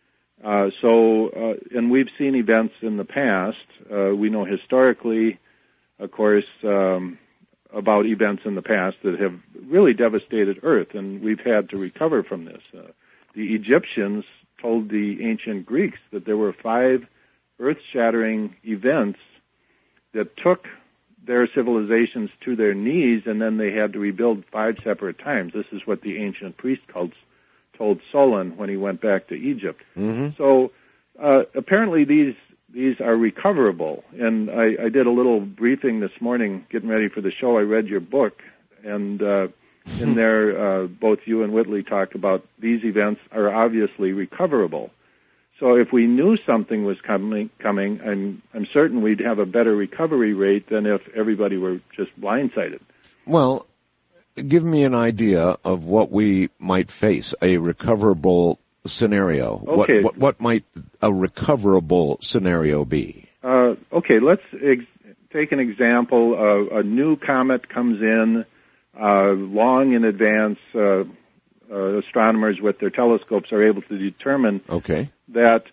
And we've seen events in the past. We know historically, of course, about events in the past that have really devastated Earth, and we've had to recover from this. The Egyptians told the ancient Greeks that there were 5 earth-shattering events that took their civilizations to their knees, and then they had to rebuild 5 separate times. This is what the ancient priest told Solon when he went back to Egypt. Mm-hmm. So apparently these these are recoverable. And I did a little briefing this morning, getting ready for the show. I read your book, and in there, both you and Whitley talked about these events are obviously recoverable. So if we knew something was coming, I'm certain we'd have a better recovery rate than if everybody were just blindsided. Well, give me an idea of what we might face, a recoverable scenario. Okay. What might a recoverable scenario be? Okay, let's take an example. A new comet comes in long in advance. Astronomers with their telescopes are able to determine that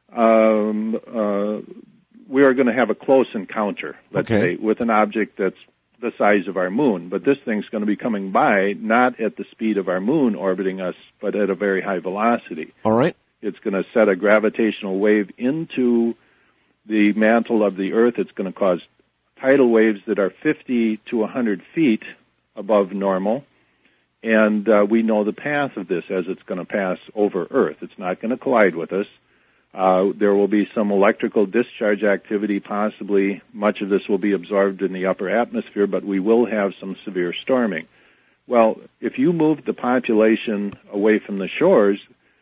we are going to have a close encounter, let's say, with an object that's the size of our moon. But this thing's going to be coming by not at the speed of our moon orbiting us, but at a very high velocity. All right. It's going to set a gravitational wave into the mantle of the Earth. It's going to cause tidal waves that are 50 to 100 feet above normal. And we know the path of this as it's going to pass over Earth. It's not going to collide with us. There will be some electrical discharge activity, possibly. Much of this will be absorbed in the upper atmosphere, but we will have some severe storming. Well, if you move the population away from the shores,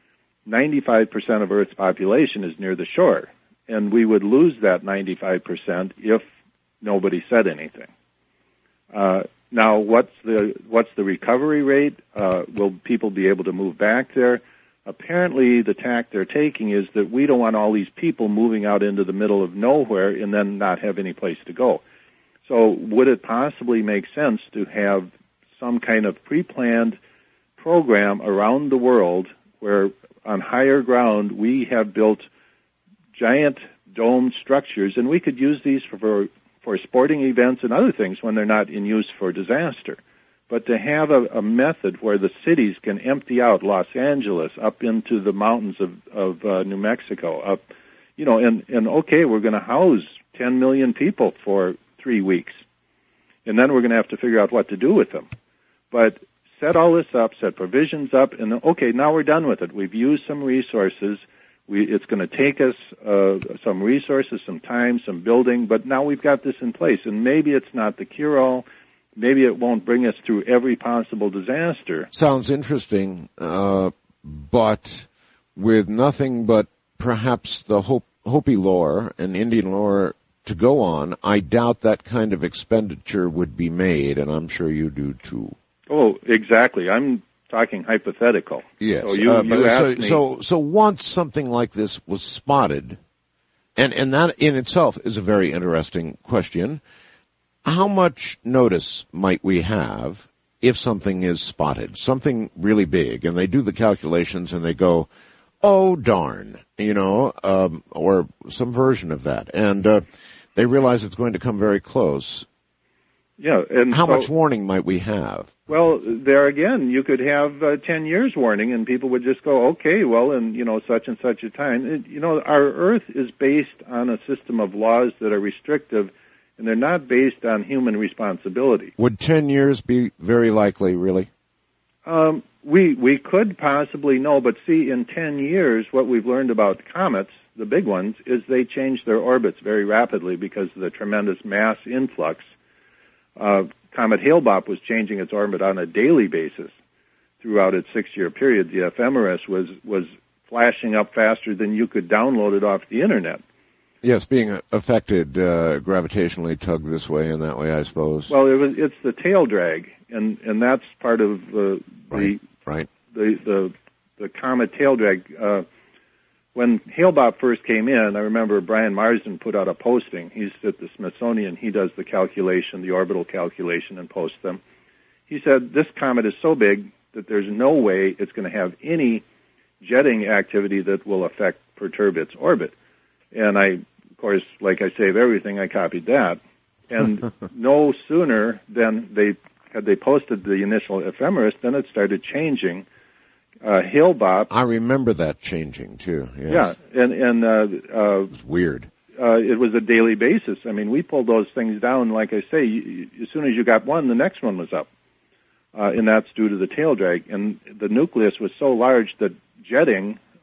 95% of Earth's population is near the shore, and we would lose that 95% if nobody said anything. Now, what's the recovery rate? Will people be able to move back there? Apparently, the tack they're taking is that we don't want all these people moving out into the middle of nowhere and then not have any place to go. So would it possibly make sense to have some kind of pre-planned program around the world where on higher ground we have built giant domed structures, and we could use these for sporting events and other things when they're not in use for disaster. But to have a method where the cities can empty out Los Angeles up into the mountains of New Mexico, up, and okay, we're going to house 10 million people for 3 weeks, and then we're going to have to figure out what to do with them. But set all this up, set provisions up, and okay, now we're done with it. We've used some resources. It's going to take us some resources, some time, some building, but now we've got this in place. And maybe it's not the cure-all. Maybe it won't bring us through every possible disaster. Sounds interesting, but with nothing but perhaps the Hopi lore and Indian lore to go on, I doubt that kind of expenditure would be made, and I'm sure you do too. Oh, exactly. I'm talking hypothetical. Yes. So you asked me. So once something like this was spotted, and that in itself is a very interesting question, how much notice might we have if something is spotted, something really big, and they do the calculations and they go, oh darn, or some version of that, and they realize it's going to come very close. Yeah, and how much warning might we have? Well, there again, you could have 10 years warning, and people would just go, okay, well, in such and such a time. Our Earth is based on a system of laws that are restrictive, and they're not based on human responsibility. Would 10 years be very likely, really? We could possibly know, but see, in 10 years, what we've learned about comets, the big ones, is they change their orbits very rapidly because of the tremendous mass influx. Comet Hale-Bopp was changing its orbit on a daily basis throughout its 6-year period. The ephemeris was flashing up faster than you could download it off the Internet. Yes, being affected, gravitationally tugged this way and that way, I suppose. Well, it's the tail drag, and that's part of the comet tail drag. When Hale-Bopp first came in, I remember Brian Marsden put out a posting. He's at the Smithsonian. He does the calculation, the orbital calculation, and posts them. He said, this comet is so big that there's no way it's going to have any jetting activity that will perturb its orbit. And I, of course, like I save everything, I copied that. And no sooner than they posted the initial ephemeris, then it started changing. Hale-Bopp. I remember that changing too. Yes. Yeah, and it was weird. It was a daily basis. I mean, we pulled those things down. Like I say, as soon as you got one, the next one was up, and that's due to the tail drag. And the nucleus was so large that jetting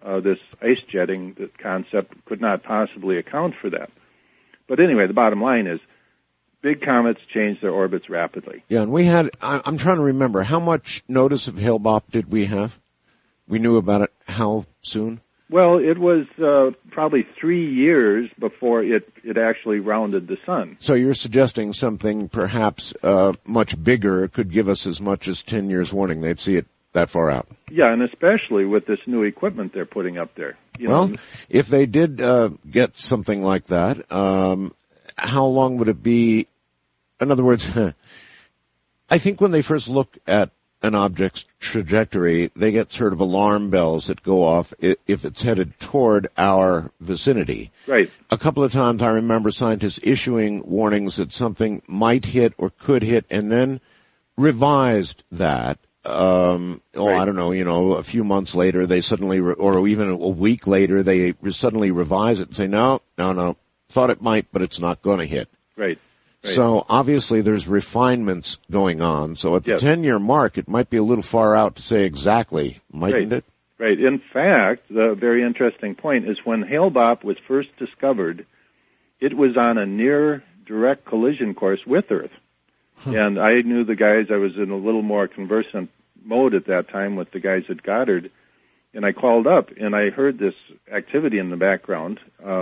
this ice jetting concept could not possibly account for that. But anyway, the bottom line is big comets change their orbits rapidly. Yeah, and we had, I'm trying to remember, how much notice of Hale-Bopp did we have? We knew about it how soon? Well, it was probably 3 years before it actually rounded the sun. So you're suggesting something perhaps much bigger could give us as much as 10 years warning. They'd see it that far out. Yeah, and especially with this new equipment they're putting up there. Well, if they did get something like that, how long would it be? In other words, I think when they first look at an object's trajectory, they get sort of alarm bells that go off if it's headed toward our vicinity. Right. A couple of times I remember scientists issuing warnings that something might hit or could hit and then revised that. Right. I don't know, a few months later they suddenly, or even a week later, they suddenly revise it and say, no, thought it might, but it's not going to hit. Right. So obviously there's refinements going on. So at the 10-year mark, it might be a little far out to say exactly, mightn't it? Right. In fact, the very interesting point is when Hale-Bopp was first discovered, it was on a near direct collision course with Earth. And I knew the guys, I was in a little more conversant mode at that time with the guys at Goddard, and I called up and I heard this activity in the background.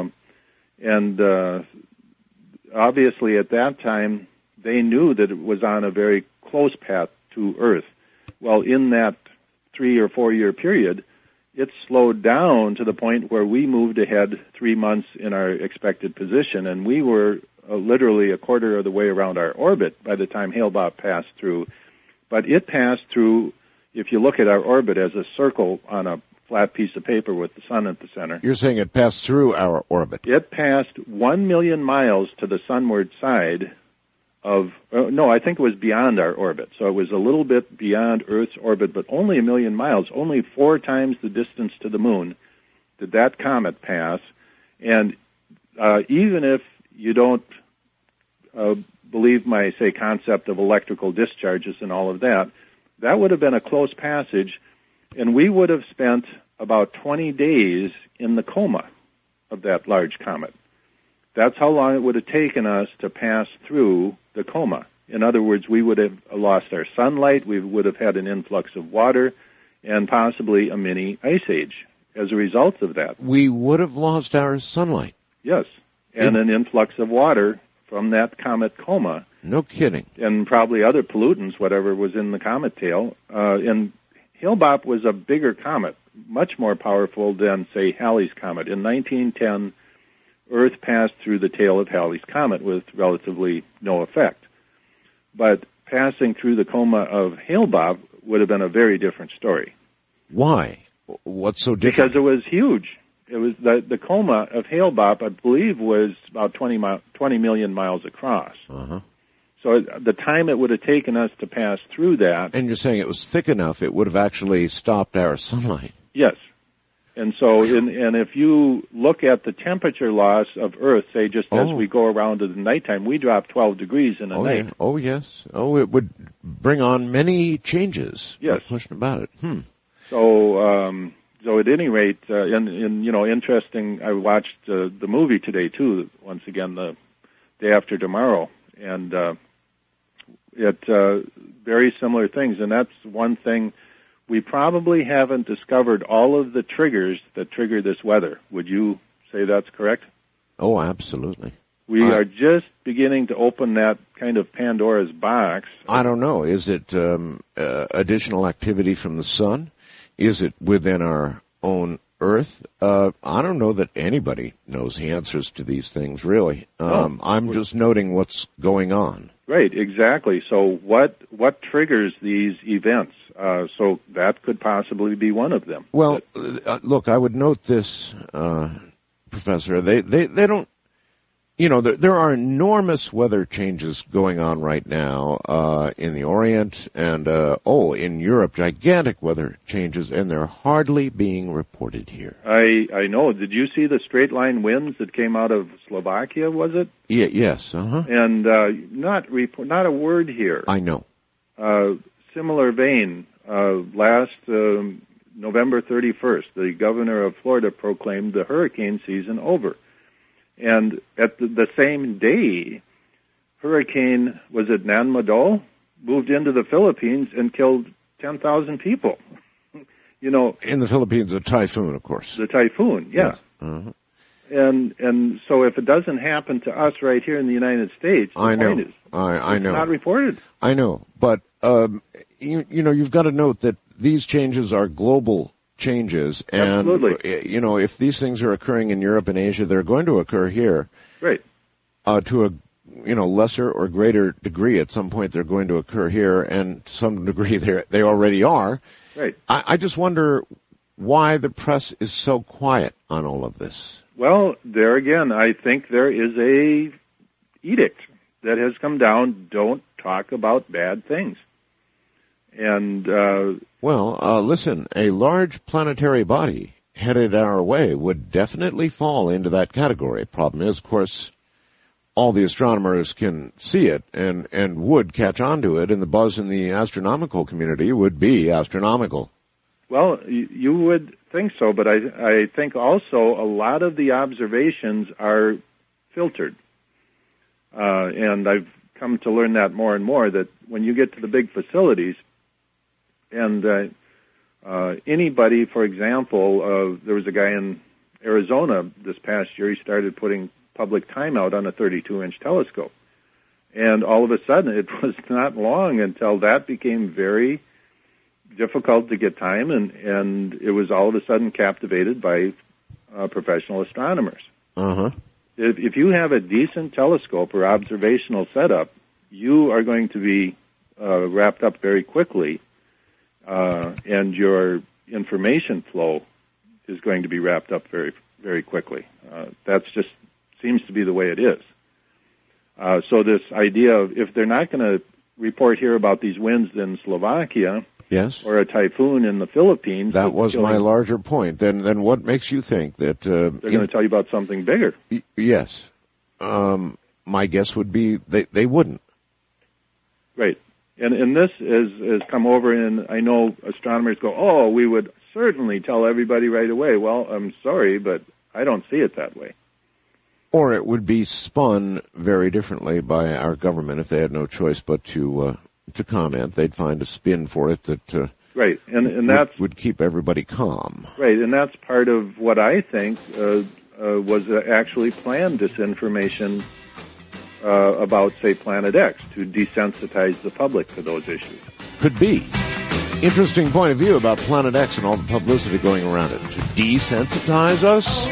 Obviously at that time, they knew that it was on a very close path to Earth. Well, in that 3 or 4 year period, it slowed down to the point where we moved ahead 3 months in our expected position, and we were literally a quarter of the way around our orbit by the time Hale-Bopp passed through. But it passed through, if you look at our orbit as a circle on a flat piece of paper with the sun at the center. You're saying it passed through our orbit. It passed 1 million miles to the sunward side of, I think it was beyond our orbit. So it was a little bit beyond Earth's orbit, but only 1 million miles, only 4 times the distance to the moon did that comet pass. And even if you don't believe my, say, concept of electrical discharges and all of that, that would have been a close passage, and we would have spent about 20 days in the coma of that large comet. That's how long it would have taken us to pass through the coma. In other words, we would have lost our sunlight, we would have had an influx of water, and possibly a mini ice age as a result of that. We would have lost our sunlight. Yes, and an influx of water from that comet coma. No kidding. And probably other pollutants, whatever was in the comet tail. And Hale-Bopp was a bigger comet, much more powerful than, say, Halley's Comet. In 1910, Earth passed through the tail of Halley's Comet with relatively no effect. But passing through the coma of Hale-Bopp would have been a very different story. Why? What's so different? Because it was huge. It was the coma of Hale-Bopp, I believe, was about 20 million miles across. Uh-huh. So the time it would have taken us to pass through that... And you're saying it was thick enough, it would have actually stopped our sunlight. Yes. And so, and if you look at the temperature loss of Earth, say just as we go around in the nighttime, we drop 12 degrees in a night. Yeah. Oh, yes. Oh, it would bring on many changes. Yes. No question about it. So at any rate, interesting, I watched the movie today too, once again, the Day After Tomorrow, and very similar things, and that's one thing. We probably haven't discovered all of the triggers that trigger this weather. Would you say that's correct? Oh, absolutely. We are just beginning to open that kind of Pandora's box. I don't know. Is it additional activity from the sun? Is it within our own Earth? I don't know that anybody knows the answers to these things, really. I'm just noting what's going on. Right, exactly. So what triggers these events? So that could possibly be one of them. Well, look, I would note this, Professor. They don't, there are enormous weather changes going on right now, in the Orient and, in Europe, gigantic weather changes, and they're hardly being reported here. I know. Did you see the straight line winds that came out of Slovakia, was it? Yes, uh-huh. And, not a word here. I know. Similar vein, last November 31st, the governor of Florida proclaimed the hurricane season over. And at the same day, Hurricane, was it Nanmadol, moved into the Philippines and killed 10,000 people. You know, in the Philippines, a typhoon, of course. The typhoon, yeah. Uh-huh. And so if it doesn't happen to us right here in the United States, I know. It's know. not reported. I know, but you know, you've got to note that these changes are global changes, and absolutely. You know, if these things are occurring in Europe and Asia, they're going to occur here. Right. To a lesser or greater degree, at some point they're going to occur here, and to some degree they already are. Right. I just wonder why the press is so quiet on all of this. Well, there again, I think there is a edict that has come down, don't talk about bad things. And, listen, a large planetary body headed our way would definitely fall into that category. Problem is, of course, all the astronomers can see it and would catch on to it, and the buzz in the astronomical community would be astronomical. Well, you would think so, but I think also a lot of the observations are filtered. And I've come to learn that more and more, that when you get to the big facilities, and anybody, for example, there was a guy in Arizona this past year, he started putting public timeout on a 32-inch telescope. And all of a sudden, it was not long until that became very difficult to get time, and it was all of a sudden captivated by professional astronomers. Uh-huh. If you have a decent telescope or observational setup, you are going to be wrapped up very quickly, and your information flow is going to be wrapped up very, very quickly. That's just seems to be the way it is. So this idea of, if they're not going to report here about these winds in Slovakia, yes, or a typhoon in the Philippines, that was my larger point. Then what makes you think that they're going to tell you about something bigger? Yes, my guess would be they wouldn't. Right, and this has come over, and I know astronomers go, "Oh, we would certainly tell everybody right away." Well, I'm sorry, but I don't see it that way. Or it would be spun very differently by our government if they had no choice but to comment. They'd find a spin for it that right, and that would keep everybody calm. Right, and that's part of what I think was actually planned disinformation about, say, Planet X, to desensitize the public to those issues. Could be. Interesting point of view about Planet X and all the publicity going around it. To desensitize us?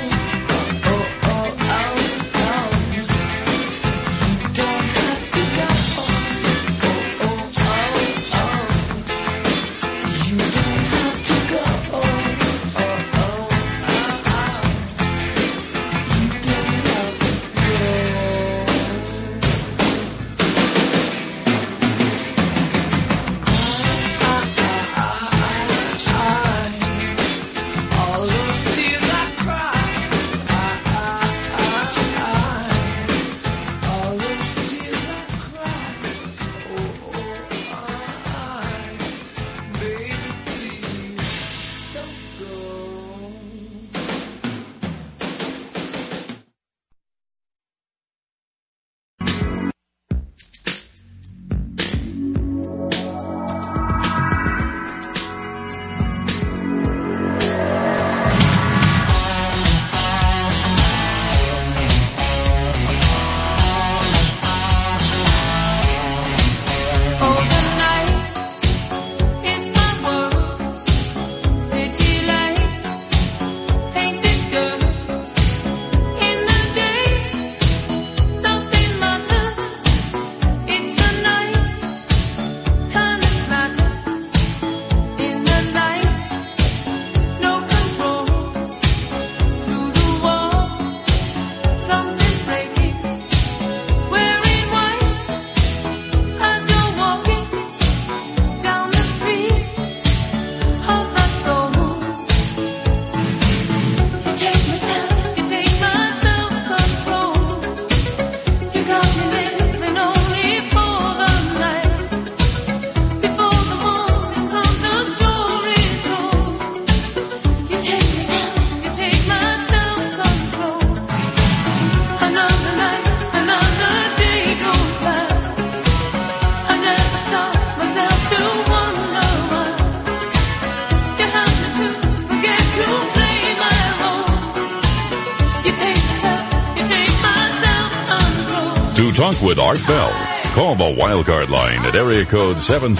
talk with Art Bell. Call the Wildcard line at area code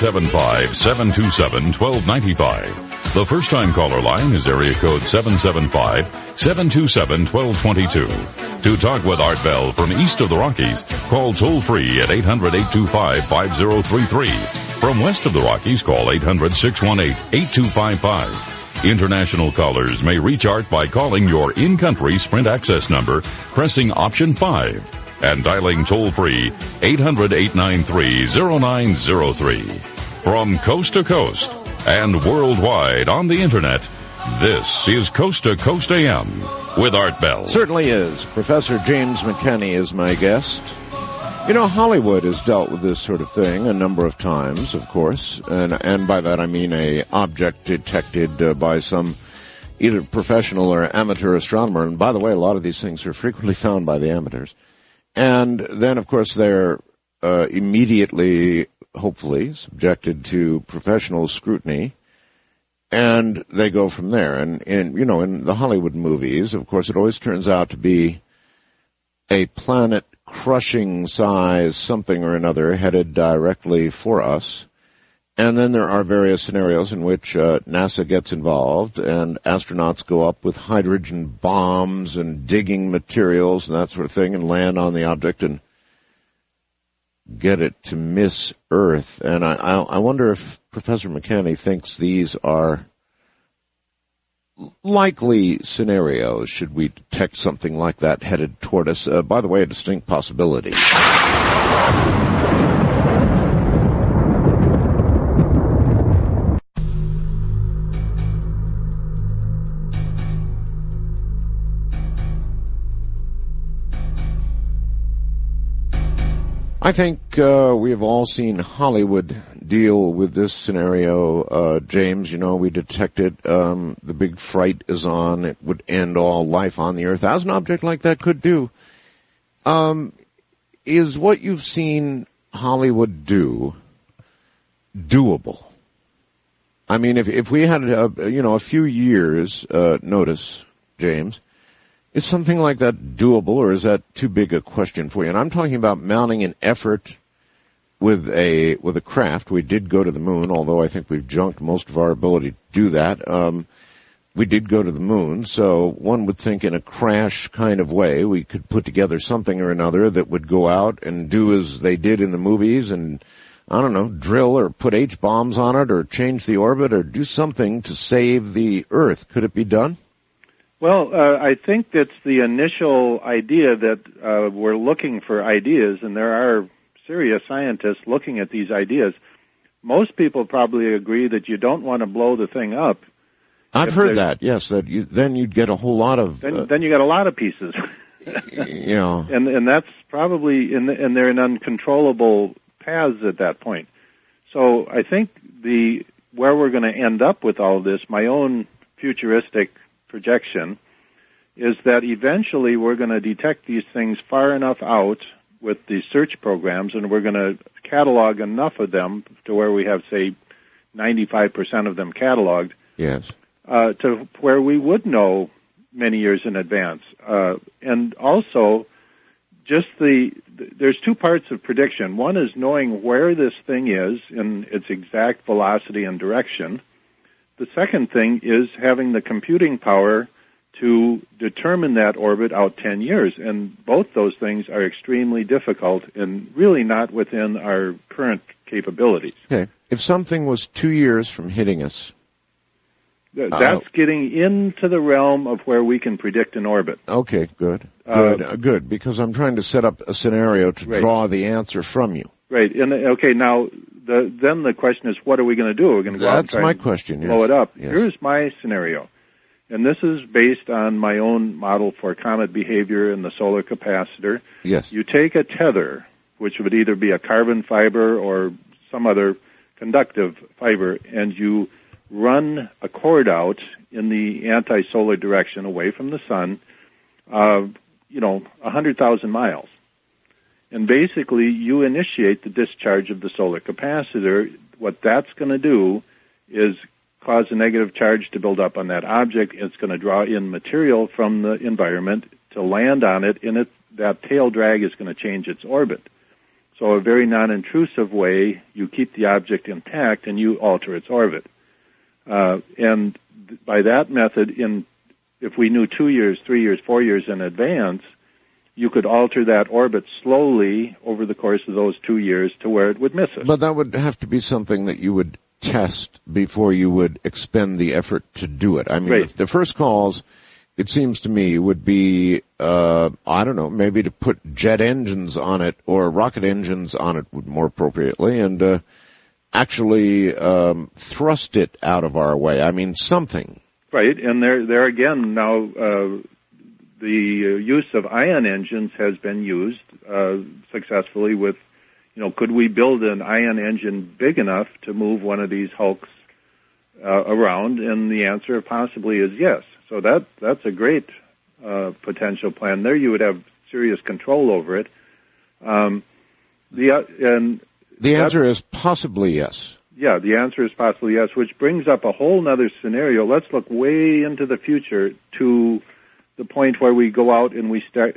775-727-1295. The first-time caller line is area code 775-727-1222. To talk with Art Bell from east of the Rockies, call toll-free at 800-825-5033. From west of the Rockies, call 800-618-8255. International callers may reach Art by calling your in-country Sprint access number, pressing option 5, and dialing toll-free 800-893-0903. From coast to coast and worldwide on the Internet, this is Coast to Coast AM with Art Bell. Certainly is. Professor James McKenney is my guest. You know, Hollywood has dealt with this sort of thing a number of times, of course, and by that I mean a object detected by some either professional or amateur astronomer. And by the way, a lot of these things are frequently found by the amateurs. And then, of course, they're immediately, hopefully, subjected to professional scrutiny, and they go from there. And in the Hollywood movies, of course, it always turns out to be a planet-crushing size something or another headed directly for us. And then there are various scenarios in which NASA gets involved and astronauts go up with hydrogen bombs and digging materials and that sort of thing and land on the object and get it to miss Earth. And I wonder if Professor McKenney thinks these are likely scenarios should we detect something like that headed toward us. By the way, a distinct possibility. I think we have all seen Hollywood deal with this scenario. James, we detected the big fright is on. It would end all life on the Earth, as an object like that could do. Is what you've seen Hollywood do doable? I mean, if we had a few years notice, James, is something like that doable, or is that too big a question for you? And I'm talking about mounting an effort with a craft. We did go to the moon, although I think we've junked most of our ability to do that. We did go to the moon, so one would think in a crash kind of way we could put together something or another that would go out and do as they did in the movies and, I don't know, drill or put H-bombs on it or change the orbit or do something to save the Earth. Could it be done? Well, I think that's the initial idea that we're looking for ideas, and there are serious scientists looking at these ideas. Most people probably agree that you don't want to blow the thing up. I've heard that, yes, that then you'd get a whole lot of... Then you get a lot of pieces. Yeah. And that's probably, and they're in uncontrollable paths at that point. So I think where we're going to end up with all of this, my own futuristic projection, is that eventually we're going to detect these things far enough out with the search programs, and we're going to catalog enough of them to where we have, say, 95% of them cataloged. Yes. To where we would know many years in advance. And also, there's two parts of prediction. One is knowing where this thing is in its exact velocity and direction. The second thing is having the computing power to determine that orbit out 10 years. And both those things are extremely difficult and really not within our current capabilities. Okay. If something was 2 years from hitting us... That's getting into the realm of where we can predict an orbit. Okay, good. Good, because I'm trying to set up a scenario to draw the answer from you. Right. And okay, now then the question is, what are we going to do? We're going to go out and try my question. Blow it up. Yes. Here's my scenario, and this is based on my own model for comet behavior and the solar capacitor. Yes. You take a tether, which would either be a carbon fiber or some other conductive fiber, and you run a cord out in the anti-solar direction away from the sun, 100,000 miles. And basically, you initiate the discharge of the solar capacitor. What that's going to do is cause a negative charge to build up on that object. It's going to draw in material from the environment to land on it, and that tail drag is going to change its orbit. So a very non-intrusive way, you keep the object intact and you alter its orbit. And by that method, if we knew 2 years, 3 years, 4 years in advance, you could alter that orbit slowly over the course of those 2 years to where it would miss us. But that would have to be something that you would test before you would expend the effort to do it. I mean, Right. the first calls, it seems to me, would be, I don't know, maybe to put jet engines on it or rocket engines on it more appropriately and actually thrust it out of our way. I mean, something. Right, and there again now, the use of ion engines has been used successfully with, could we build an ion engine big enough to move one of these hulks around? And the answer possibly is yes. So that's a great potential plan. There you would have serious control over it. The answer is possibly yes. Yeah, the answer is possibly yes, which brings up a whole other scenario. Let's look way into the future to the point where we go out and we start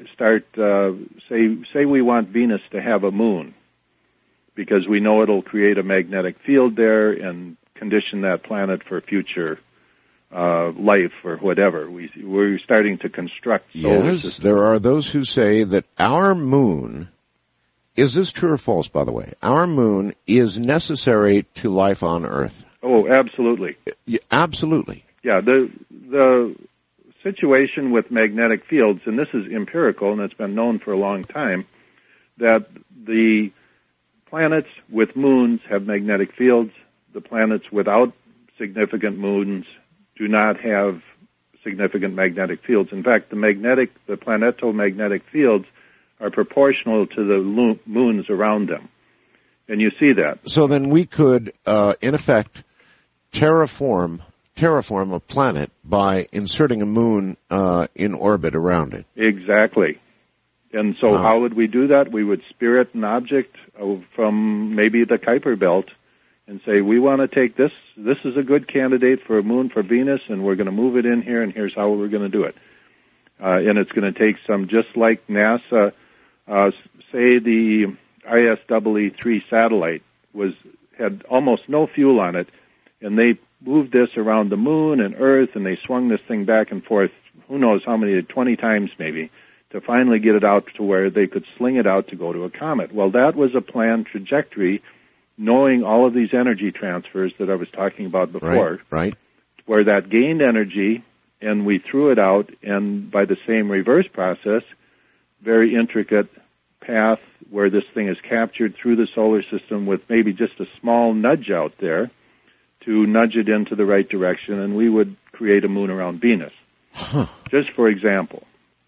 say we want Venus to have a moon because we know it'll create a magnetic field there and condition that planet for future life or whatever. We're starting to construct solar systems. Yes, there are those who say that our moon, is this true or false, by the way? Our moon is necessary to life on Earth. Oh, absolutely. Yeah, absolutely. Yeah, the situation with magnetic fields, and this is empirical and it's been known for a long time, that the planets with moons have magnetic fields. The planets without significant moons do not have significant magnetic fields. In fact, the planetomagnetic fields are proportional to the moons around them. And you see that. So then we could, in effect, terraform a planet by inserting a moon in orbit around it. Exactly. And so how would we do that? We would spirit an object from maybe the Kuiper Belt and say, we want to take this. This is a good candidate for a moon for Venus, and we're going to move it in here, and here's how we're going to do it. And it's going to take some, just like NASA, say the ISEE-3 satellite had almost no fuel on it, and they moved this around the moon and Earth, and they swung this thing back and forth, who knows how many, 20 times maybe, to finally get it out to where they could sling it out to go to a comet. Well, that was a planned trajectory, knowing all of these energy transfers that I was talking about before, right. Where that gained energy, and we threw it out, and by the same reverse process, very intricate path where this thing is captured through the solar system with maybe just a small nudge out there to nudge it into the right direction, and we would create a moon around Venus, just for example.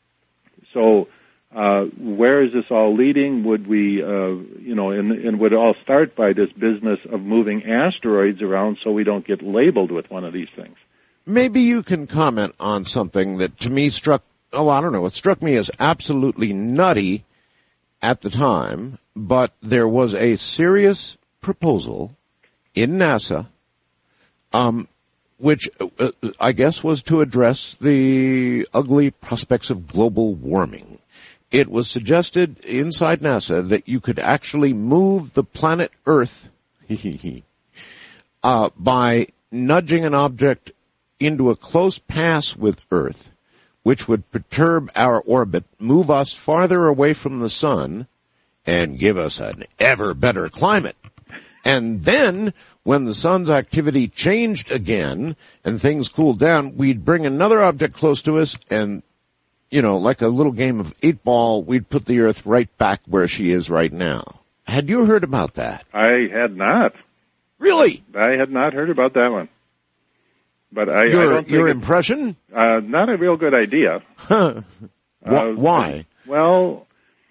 So where is this all leading? Would we, and would it all start by this business of moving asteroids around so we don't get labeled with one of these things? Maybe you can comment on something that to me it struck me as absolutely nutty at the time, but there was a serious proposal in NASA, which I guess was to address the ugly prospects of global warming. It was suggested inside NASA that you could actually move the planet Earth by nudging an object into a close pass with Earth, which would perturb our orbit, move us farther away from the sun, and give us an ever better climate. And then, when the sun's activity changed again and things cooled down, we'd bring another object close to us and, like a little game of 8-ball, we'd put the Earth right back where she is right now. Had you heard about that? I had not. Really? I had not heard about that one. But I don't think your impression? Not a real good idea. Why? Well,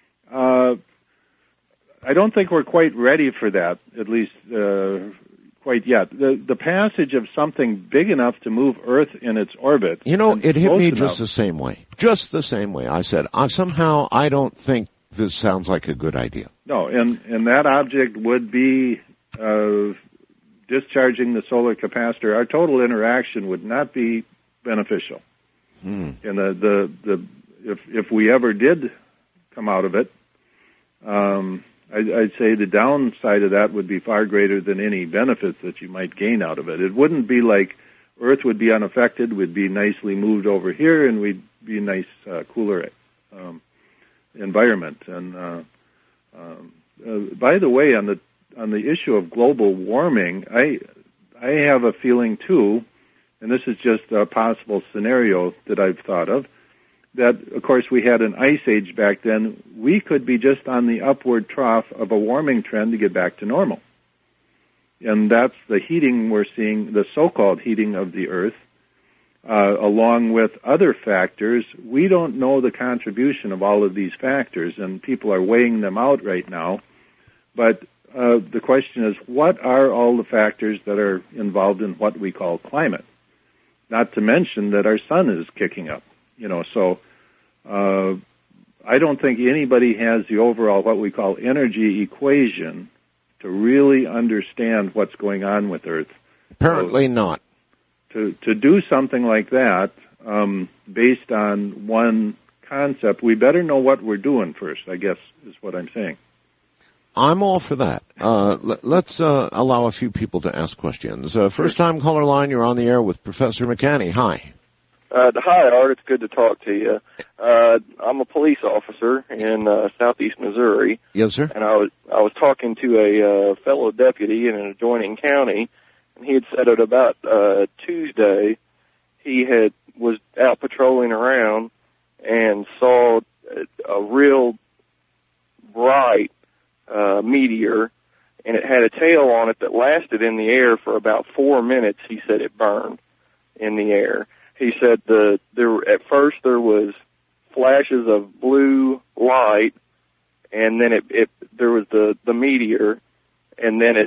I don't think we're quite ready for that, at least quite yet. The passage of something big enough to move Earth in its orbit. It hit me just the same way. Just the same way. I said, somehow I don't think this sounds like a good idea. No, and that object would be discharging the solar capacitor. Our total interaction would not be beneficial. And if we ever did come out of it. I'd say the downside of that would be far greater than any benefits that you might gain out of it. It wouldn't be like Earth would be unaffected, would be nicely moved over here, and we'd be a nice, cooler environment. And by the way, on the issue of global warming, I have a feeling too, and this is just a possible scenario that I've thought of, that, of course, we had an ice age back then. We could be just on the upward trough of a warming trend to get back to normal. And that's the heating we're seeing, the so-called heating of the Earth, along with other factors. We don't know the contribution of all of these factors, and people are weighing them out right now. But the question is, what are all the factors that are involved in what we call climate? Not to mention that our sun is kicking up. So I don't think anybody has the overall what we call energy equation to really understand what's going on with Earth. Apparently not. To do something like that, based on one concept, we better know what we're doing first, I guess, is what I'm saying. I'm all for that. Let's allow a few people to ask questions. First-time caller line, you're on the air with Professor McCanney. Hi. Hi, Art. It's good to talk to you. I'm a police officer in southeast Missouri. Yes, sir. And I was talking to a fellow deputy in an adjoining county, and he had said at about Tuesday he was out patrolling around and saw a real bright meteor, and it had a tail on it that lasted in the air for about 4 minutes. He said it burned in the air. He said at first there was flashes of blue light, and then there was the meteor, and then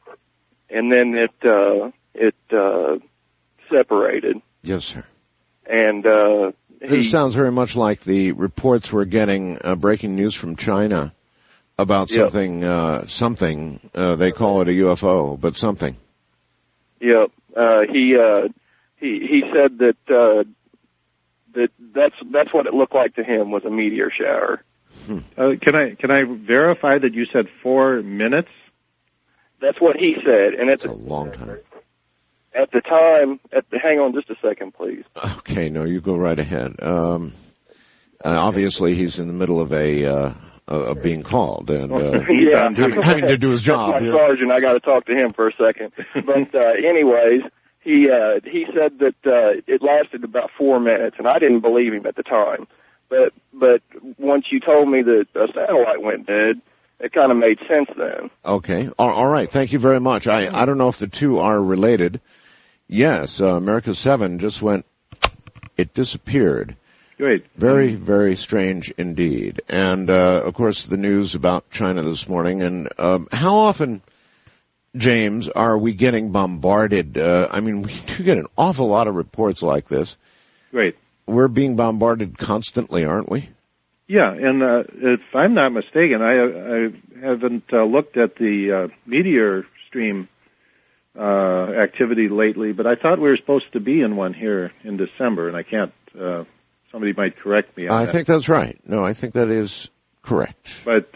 it separated. Yes, sir. And this sounds very much like the reports we're getting, breaking news from China about something. They call it a UFO, but something. Yep. He said that's what it looked like to him, was a meteor shower. Can I verify that you said 4 minutes? That's what he said, and that's a long time. At the time, hang on just a second, please. Okay, no, you go right ahead. Obviously, he's in the middle of of being called and having to do his job. That's my sergeant. I got to talk to him for a second. But anyways. He said that it lasted about 4 minutes, and I didn't believe him at the time. But once you told me that a satellite went dead, it kind of made sense then. Okay. All right. Thank you very much. I don't know if the two are related. Yes, America 7 just went, it disappeared. Great. Very, very strange indeed. And, of course, the news about China this morning. And how often, James, are we getting bombarded? We do get an awful lot of reports like this. Great. We're being bombarded constantly, aren't we? Yeah, and if I'm not mistaken, I haven't looked at the meteor stream activity lately, but I thought we were supposed to be in one here in December, and I can't. Somebody might correct me on that. I think that's right. No, I think that is correct. But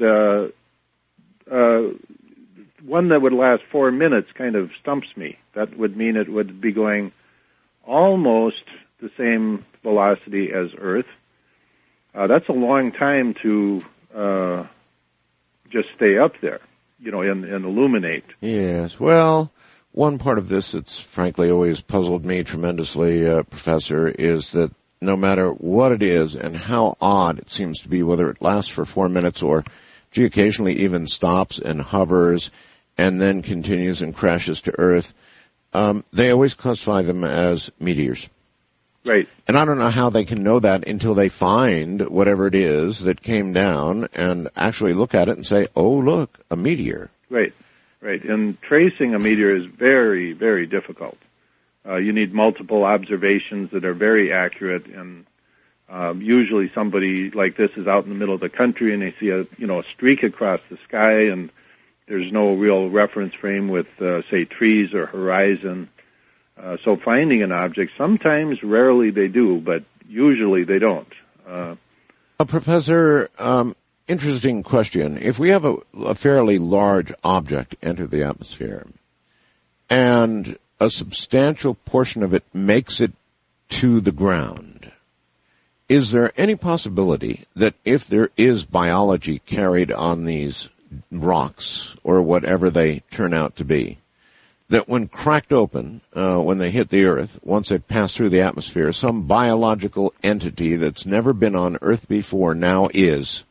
one that would last 4 minutes kind of stumps me. That would mean it would be going almost the same velocity as Earth. That's a long time to just stay up there, and illuminate. Yes. Well, one part of this that's frankly always puzzled me tremendously, Professor, is that no matter what it is and how odd it seems to be, whether it lasts for 4 minutes or occasionally even stops and hovers and then continues and crashes to Earth, they always classify them as meteors. Right. And I don't know how they can know that until they find whatever it is that came down and actually look at it and say, oh, look, a meteor. Right. And tracing a meteor is very, very difficult. You need multiple observations that are very accurate, and usually somebody like this is out in the middle of the country and they see a streak across the sky, and there's no real reference frame with, say, trees or horizon. So finding an object, sometimes, rarely they do, but usually they don't. Professor, interesting question. If we have a fairly large object enter the atmosphere and a substantial portion of it makes it to the ground, is there any possibility that if there is biology carried on these rocks or whatever they turn out to be, that when cracked open, when they hit the Earth, once they pass through the atmosphere, some biological entity that's never been on Earth before now is?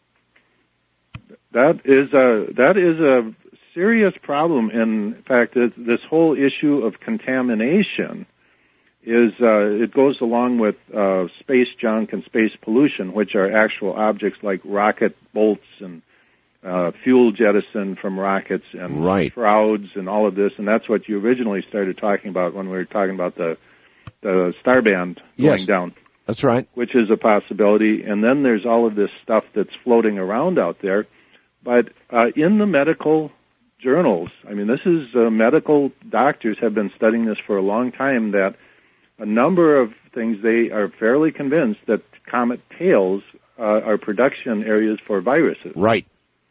That is a serious problem. In fact, this whole issue of contamination is it goes along with space junk and space pollution, which are actual objects like rocket bolts and fuel jettison from rockets and shrouds and all of this, and that's what you originally started talking about when we were talking about the star band going down. That's right. Which is a possibility. And then there's all of this stuff that's floating around out there. But in the medical journals, I mean, this is medical doctors have been studying this for a long time, that a number of things, they are fairly convinced that comet tails are production areas for viruses. Right.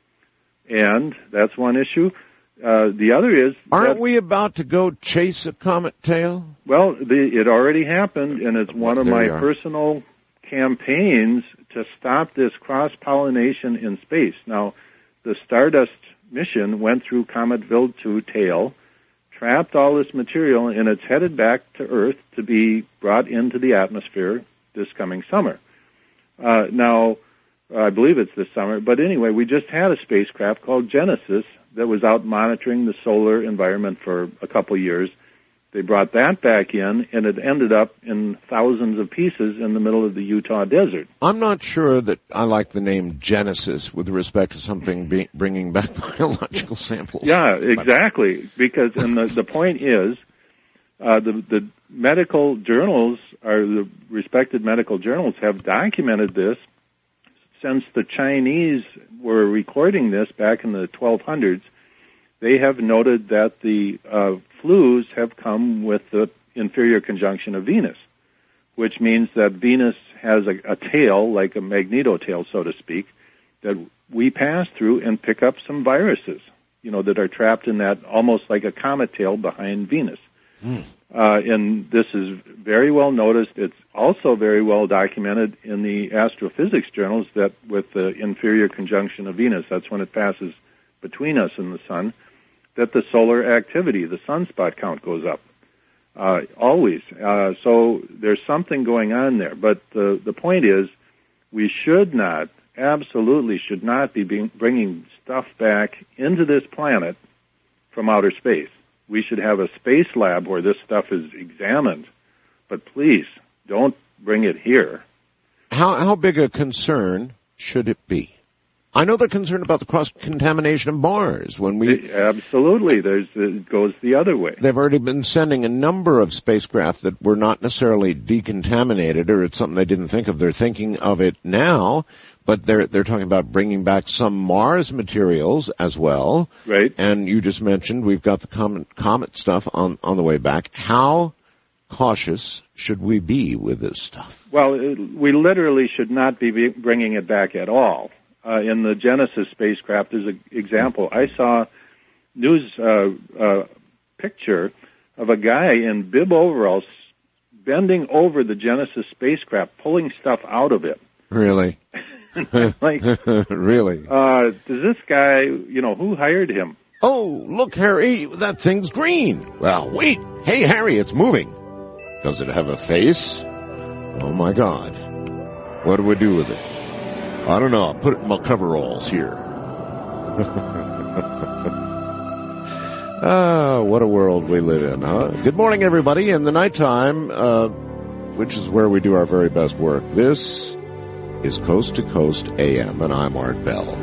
And that's one issue. The other is... Aren't we about to go chase a comet tail? Well, it already happened, and it's one of my personal campaigns to stop this cross-pollination in space. Now, the Stardust mission went through Comet Wild-2 tail, trapped all this material, and it's headed back to Earth to be brought into the atmosphere this coming summer. Now, I believe it's this summer, but anyway, we just had a spacecraft called Genesis that was out monitoring the solar environment for a couple years. They brought that back in, and it ended up in thousands of pieces in the middle of the Utah desert. I'm not sure that I like the name Genesis with respect to something bringing back biological samples. Yeah, exactly, because and the point is, the medical journals, or the respected medical journals, have documented this since the Chinese were recording this back in the 1200s. They have noted that the flus have come with the inferior conjunction of Venus, which means that Venus has a tail, like a magnetotail, so to speak, that we pass through and pick up some viruses, that are trapped in that, almost like a comet tail behind Venus. And this is very well noticed. It's also very well documented in the astrophysics journals that with the inferior conjunction of Venus, that's when it passes between us and the sun, that the solar activity, the sunspot count, goes up. Always. So there's something going on there. But the point is, we absolutely should not be bringing stuff back into this planet from outer space. We should have a space lab where this stuff is examined, but please don't bring it here. How big a concern should it be? I know they're concerned about the cross-contamination of Mars. Absolutely, it goes the other way. They've already been sending a number of spacecraft that were not necessarily decontaminated, or it's something they didn't think of. They're thinking of it now, but they're talking about bringing back some Mars materials as well. Right. And you just mentioned we've got the comet stuff on the way back. How cautious should we be with this stuff? Well, we literally should not be bringing it back at all. In the Genesis spacecraft, there's an example. I saw news picture of a guy in bib overalls bending over the Genesis spacecraft, pulling stuff out of it. Really? Like, really? Does this guy, who hired him? Oh, look, Harry, that thing's green. Well, wait. Hey, Harry, it's moving. Does it have a face? Oh, my God. What do we do with it? I don't know. I'll put it in my coveralls here. What a world we live in, huh? Good morning, everybody. In the nighttime, which is where we do our very best work, this is Coast to Coast AM, and I'm Art Bell.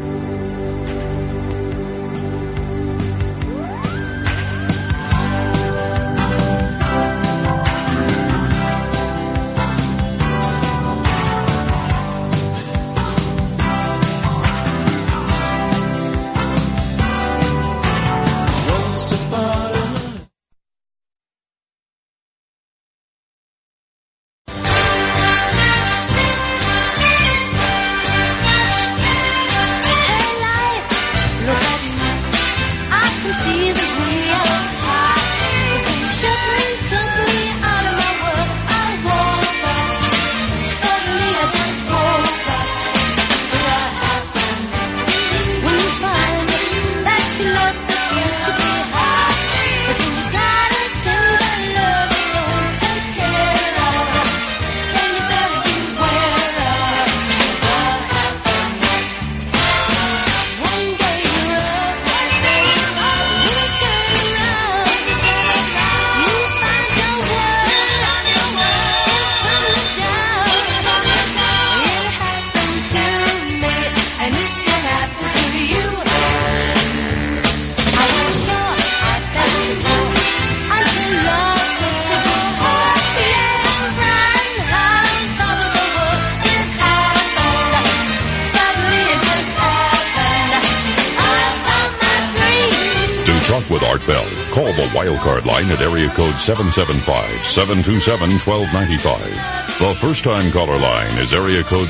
can see the real top. Shuffling took me out of my world. I woke up. Suddenly I just woke up. So what happened? When you find that you left the future behind, but you gotta tell that love you don't take care of, then you better beware of what happened. One day you're up, you turn around, you find your world suddenly down. It happened to me, and it can happen to you. I was sure I felt it more until love took the heart. Yeah, right on top of the world, it happened. Suddenly it just happened. I saw my dream. To talk with Art Bell, call the Wildcard line at area code 775-727-1295. The first-time caller line is area code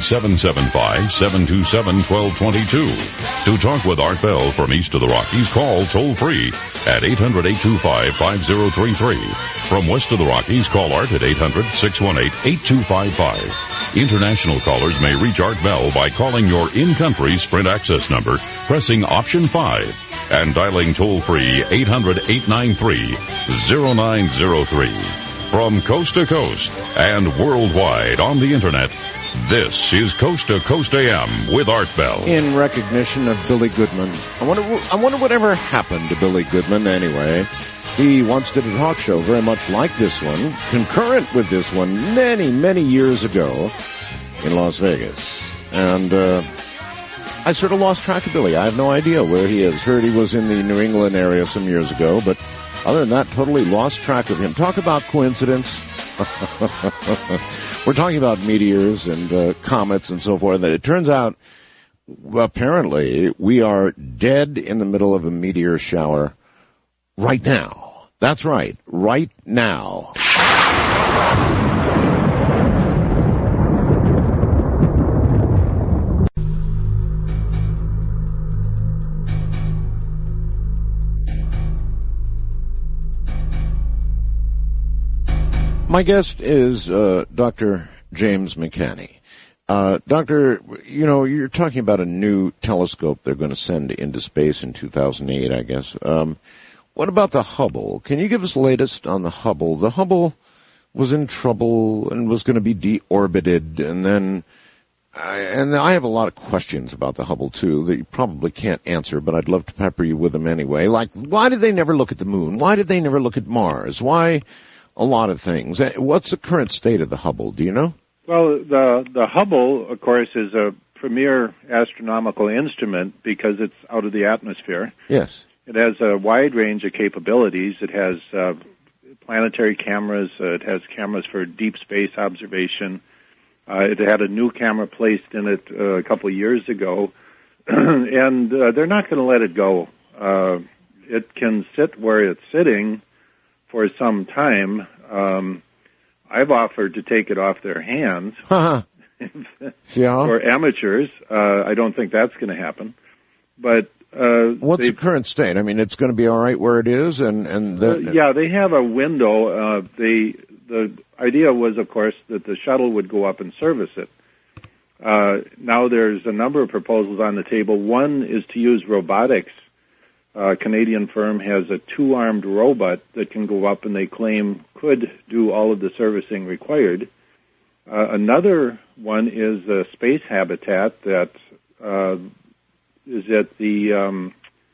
775-727-1222. To talk with Art Bell from east of the Rockies, call toll-free at 800-825-5033. From west of the Rockies, call Art at 800-618-8255. International callers may reach Art Bell by calling your in-country Sprint access number, pressing option 5, and dialing toll-free 800-893-0903. From coast to coast and worldwide on the Internet, this is Coast to Coast AM with Art Bell. In recognition of Billy Goodman. I wonder whatever happened to Billy Goodman anyway. He once did a talk show very much like this one, concurrent with this one, many, many years ago in Las Vegas. And I sort of lost track of Billy. I have no idea where he is. Heard he was in the New England area some years ago, but other than that, totally lost track of him. Talk about coincidence. We're talking about meteors and comets and so forth. It turns out, apparently, we are dead in the middle of a meteor shower right now. That's right, right now. My guest is Dr. James McCanney. Doctor, you're talking about a new telescope they're going to send into space in 2008, I guess. What about the Hubble? Can you give us the latest on the Hubble? The Hubble was in trouble and was going to be deorbited, and then I have a lot of questions about the Hubble, too, that you probably can't answer, but I'd love to pepper you with them anyway. Like, why did they never look at the moon? Why did they never look at Mars? Why? A lot of things. What's the current state of the Hubble? Do you know? Well, the Hubble, of course, is a premier astronomical instrument because it's out of the atmosphere. Yes. It has a wide range of capabilities. It has planetary cameras. It has cameras for deep space observation. It had a new camera placed in it a couple of years ago, and they're not going to let it go. It can sit where it's sitting for some time. I've offered to take it off their hands yeah. for amateurs. I don't think that's going to happen. But what's the current state? I mean, it's going to be all right where it is, yeah, they have a window. The idea was, of course, that the shuttle would go up and service it. Now there's a number of proposals on the table. One is to use robotics. A Canadian firm has a 2-armed robot that can go up and they claim could do all of the servicing required. Another one is a space habitat that is at the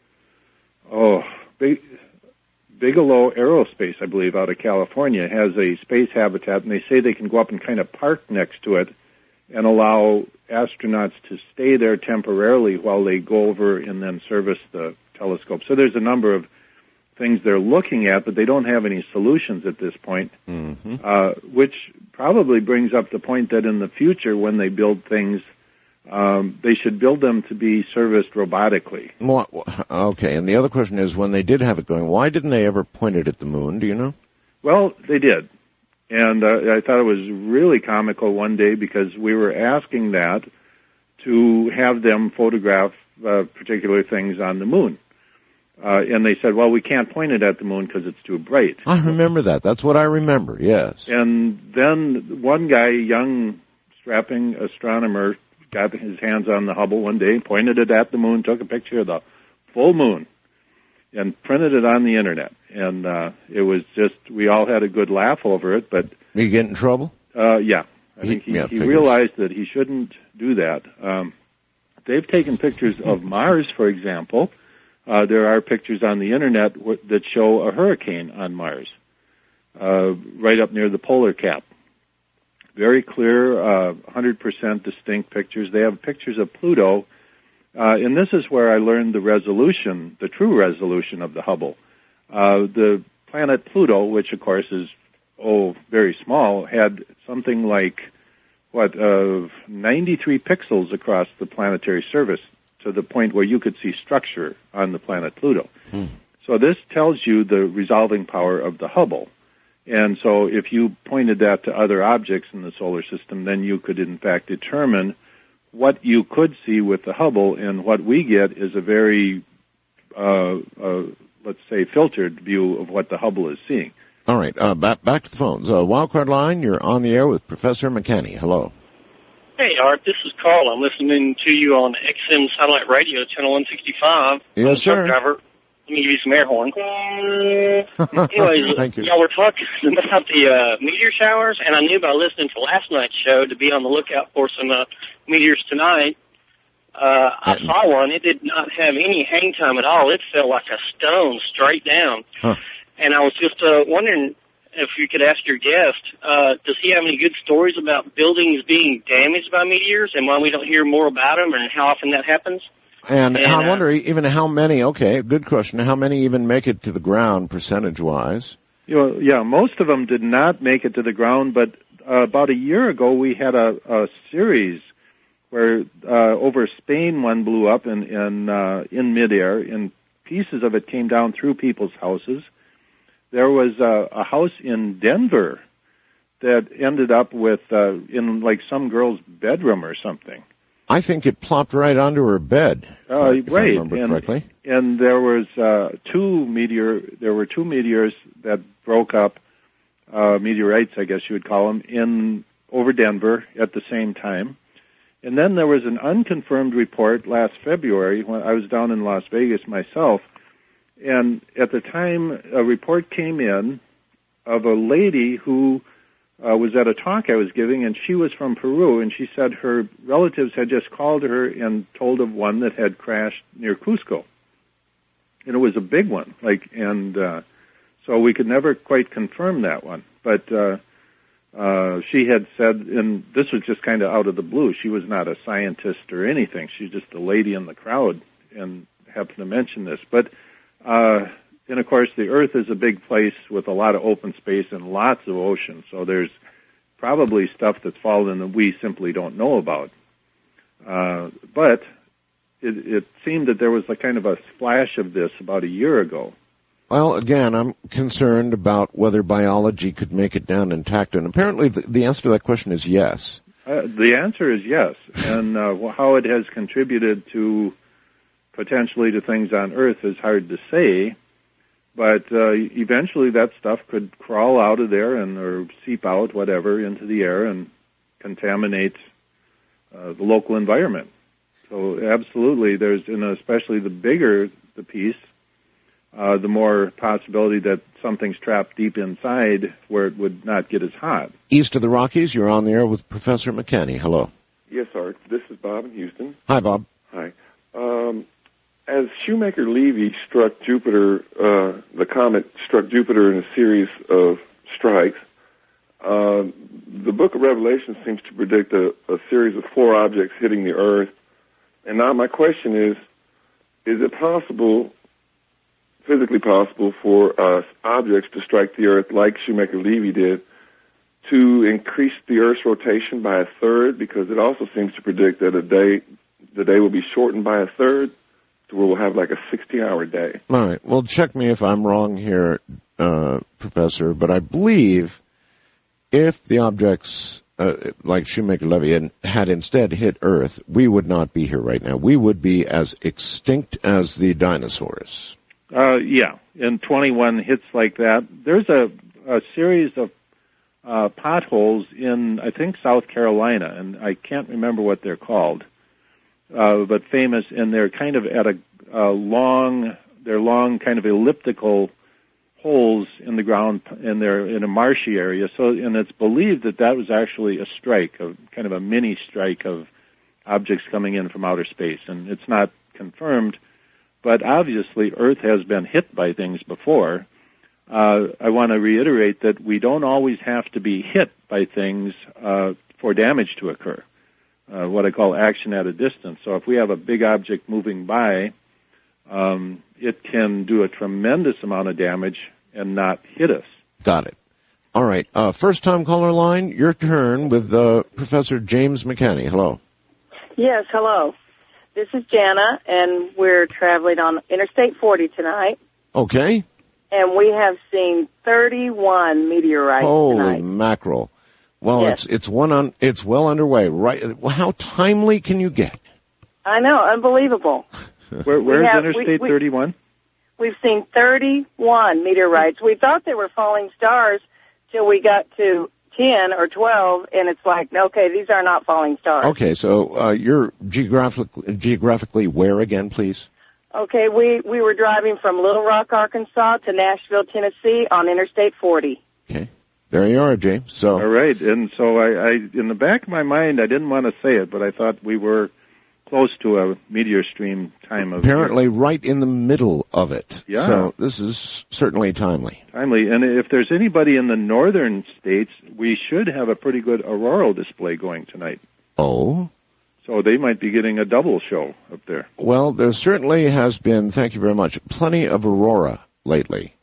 Bigelow Aerospace, I believe, out of California, has a space habitat, and they say they can go up and kind of park next to it and allow astronauts to stay there temporarily while they go over and then service the telescope. So there's a number of things they're looking at, but they don't have any solutions at this point, which probably brings up the point that in the future, when they build things, they should build them to be serviced robotically. Okay, and the other question is, when they did have it going, why didn't they ever point it at the moon? Do you know? Well, they did. And I thought it was really comical one day because we were asking that to have them photograph particular things on the moon. And they said, well, we can't point it at the moon because it's too bright. I remember that. That's what I remember, yes. And then one guy, a young, strapping astronomer, got his hands on the Hubble one day, pointed it at the moon, took a picture of the full moon, and printed it on the Internet. And it was just, we all had a good laugh over it, but... Did you get in trouble? Yeah. I think he realized that he shouldn't do that. They've taken pictures of Mars, for example. There are pictures on the Internet that show a hurricane on Mars, right up near the polar cap. Very clear, 100% distinct pictures. They have pictures of Pluto, and this is where I learned the resolution, the true resolution of the Hubble. The planet Pluto, which of course is, very small, had something like, 93 pixels across the planetary surface, to the point where you could see structure on the planet Pluto. So this tells you the resolving power of the Hubble. And so if you pointed that to other objects in the solar system, then you could in fact determine what you could see with the Hubble, and what we get is a very, let's say, filtered view of what the Hubble is seeing. All right, back to the phones. Wildcard line, you're on the air with Professor McKinney. Hello. Hey, Art, this is Carl. I'm listening to you on XM Satellite Radio, Channel 165. Yes, sir. Truck driver. Let me give you some air horn. Anyways, Thank you. Y'all were talking about the meteor showers, and I knew by listening to last night's show to be on the lookout for some meteors tonight. I saw one. It did not have any hang time at all. It fell like a stone straight down. Huh. And I was just wondering if you could ask your guest, does he have any good stories about buildings being damaged by meteors and why we don't hear more about them and how often that happens? And I wonder even how many, okay, good question, how many even make it to the ground percentage-wise? Yeah, most of them did not make it to the ground, but about a year ago we had a series where over Spain one blew up in midair, and pieces of it came down through people's houses. There was a house in Denver that ended up with in like some girl's bedroom or something. I think it plopped right onto her bed. If I remember correctly. And there was two meteors that broke up, meteorites, I guess you would call them, over Denver at the same time. And then there was an unconfirmed report last February when I was down in Las Vegas myself. And at the time, a report came in of a lady who was at a talk I was giving, and she was from Peru, and she said her relatives had just called her and told of one that had crashed near Cusco. And it was a big one, so we could never quite confirm that one. But she had said, and this was just kind of out of the blue, she was not a scientist or anything, she's just a lady in the crowd and happened to mention this. But and of course, the Earth is a big place with a lot of open space and lots of ocean, so there's probably stuff that's fallen that we simply don't know about. But it seemed that there was a kind of a splash of this about a year ago. Well, again, I'm concerned about whether biology could make it down intact, and apparently the answer to that question is yes. The answer is yes, and how it has contributed to potentially to things on Earth is hard to say, but eventually that stuff could crawl out of there or seep out, whatever, into the air and contaminate the local environment. So absolutely, and especially the bigger the piece, the more possibility that something's trapped deep inside where it would not get as hot. East of the Rockies, you're on the air with Professor McKinney. Hello. Yes, Art. This is Bob in Houston. Hi, Bob. Hi. As Shoemaker-Levy struck Jupiter, the comet struck Jupiter in a series of strikes, the book of Revelation seems to predict a series of 4 objects hitting the Earth. And now my question is it possible, physically possible, for objects to strike the Earth like Shoemaker-Levy did to increase the Earth's rotation by a third? Because it also seems to predict that the day will be shortened by a third, to where we'll have like a 60-hour day. All right. Well, check me if I'm wrong here, Professor, but I believe if the objects like Shoemaker-Levy had instead hit Earth, we would not be here right now. We would be as extinct as the dinosaurs. Yeah, and 21 hits like that. There's a series of potholes in, I think, South Carolina, and I can't remember what they're called, but famous, and they're kind of at a long kind of elliptical holes in the ground, and they're in a marshy area. So, and it's believed that was actually a strike, kind of a mini strike of objects coming in from outer space, and it's not confirmed, but obviously Earth has been hit by things before. I want to reiterate that we don't always have to be hit by things for damage to occur, what I call action at a distance. So if we have a big object moving by, it can do a tremendous amount of damage and not hit us. Got it. All right. First-time caller line, your turn with Professor James McCanney. Hello. Yes, hello. This is Jana, and we're traveling on Interstate 40 tonight. Okay. And we have seen 31 meteorites Holy tonight. mackerel. Well, yes. it's well underway. Right. Well, how timely can you get? I know, unbelievable. Where's Interstate 31? We've seen 31 meteorites. We thought they were falling stars till we got to 10 or 12, and it's like, okay, these are not falling stars. Okay, so you're geographically where again, please? Okay, we were driving from Little Rock, Arkansas to Nashville, Tennessee on Interstate 40. Okay, there you are, James. So all right, and so I in the back of my mind, I didn't want to say it, but I thought we were close to a meteor stream time of apparently year. Right in the middle of it. Yeah. So this is certainly timely. Timely, and if there's anybody in the northern states, we should have a pretty good auroral display going tonight. Oh. So they might be getting a double show up there. Well, there certainly has been, thank you very much, plenty of aurora lately.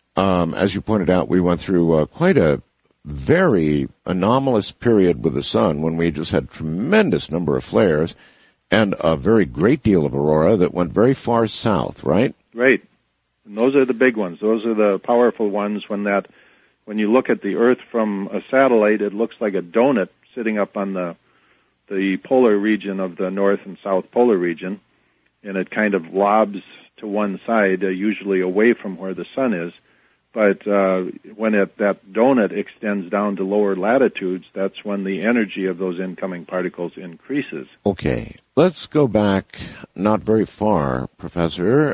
As you pointed out, we went through quite a very anomalous period with the sun when we just had tremendous number of flares and a very great deal of aurora that went very far south, right? Right. And those are the big ones. Those are the powerful ones when you look at the Earth from a satellite, it looks like a donut sitting up on the polar region of the north and south polar region, and it kind of lobs to one side, usually away from where the sun is. But when that donut extends down to lower latitudes, that's when the energy of those incoming particles increases. Okay. Let's go back not very far, Professor,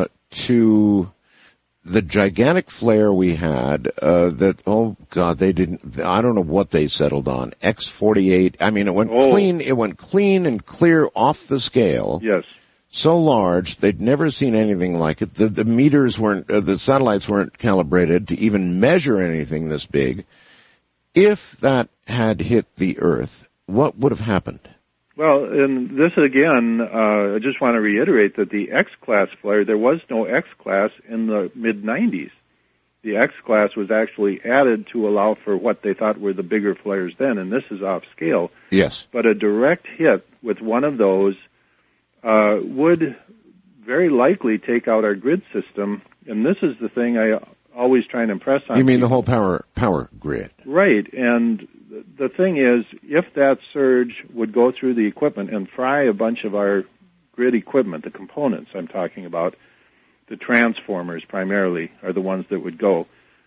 to the gigantic flare we had that, oh, God, they didn't, I don't know what they settled on. X-48. I mean, it went clean and clear off the scale. Yes. So large, they'd never seen anything like it. The meters weren't, the satellites weren't calibrated to even measure anything this big. If that had hit the Earth, what would have happened? Well, and this again, I just want to reiterate that the X-class flare, there was no X-class in the mid-90s. The X-class was actually added to allow for what they thought were the bigger flares then, and this is off scale. Yes. But a direct hit with one of those would very likely take out our grid system, and this is the thing I always try and impress on. You mean people. The whole power grid? Right, and the thing is, if that surge would go through the equipment and fry a bunch of our grid equipment, the components I'm talking about, the transformers primarily are the ones that would go.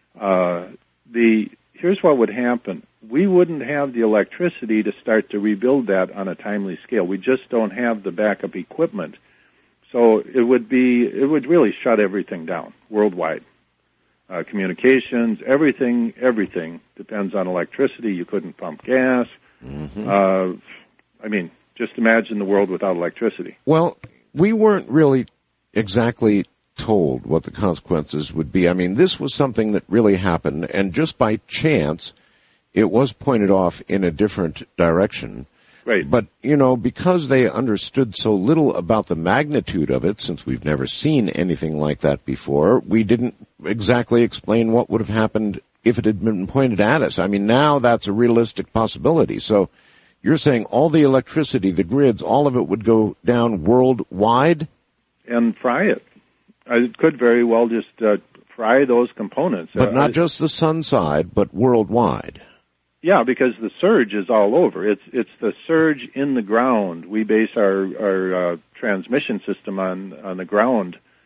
Here's what would happen. We wouldn't have the electricity to start to rebuild that on a timely scale. We just don't have the backup equipment. So it would really shut everything down worldwide. Communications, everything depends on electricity. You couldn't pump gas. Mm-hmm. Just imagine the world without electricity. Well, we weren't really exactly told what the consequences would be. I mean, this was something that really happened, and just by chance, it was pointed off in a different direction. Right. But, because they understood so little about the magnitude of it, since we've never seen anything like that before, we didn't exactly explain what would have happened if it had been pointed at us. I mean, now that's a realistic possibility. So you're saying all the electricity, the grids, all of it would go down worldwide? And fry it. It could very well just fry those components. But not just the sun side, but worldwide. Yeah, because the surge is all over. It's the surge in the ground. We base our transmission system on the ground.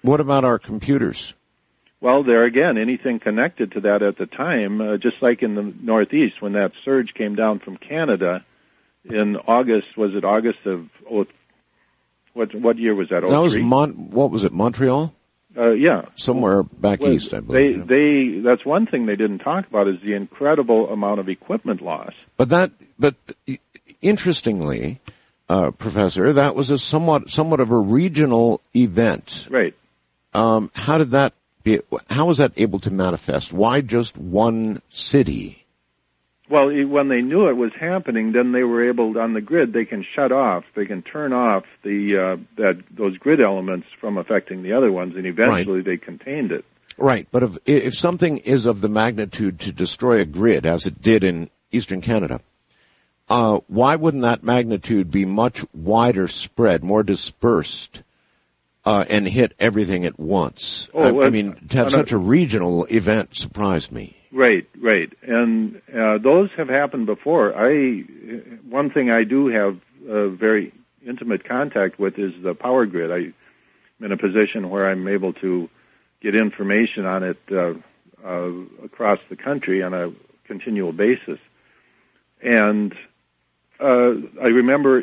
What about our computers? Well, there again, anything connected to that at the time, just like in the Northeast when that surge came down from Canada in August, was it August of, what year was that? That was 03? what was it, Montreal? Yeah. Somewhere back east, I believe. That's one thing they didn't talk about is the incredible amount of equipment loss. But interestingly, Professor, that was a somewhat of a regional event. Right. How was that able to manifest? Why just one city? Well, when they knew it was happening, then they were able, on the grid, they can shut off, they can turn off those grid elements from affecting the other ones, and eventually they contained it. Right, but if something is of the magnitude to destroy a grid, as it did in eastern Canada, why wouldn't that magnitude be much wider spread, more dispersed, and hit everything at once? I mean, to have such a regional event surprised me. Right. And those have happened before. One thing I do have very intimate contact with is the power grid. I'm in a position where I'm able to get information on it across the country on a continual basis. And I remember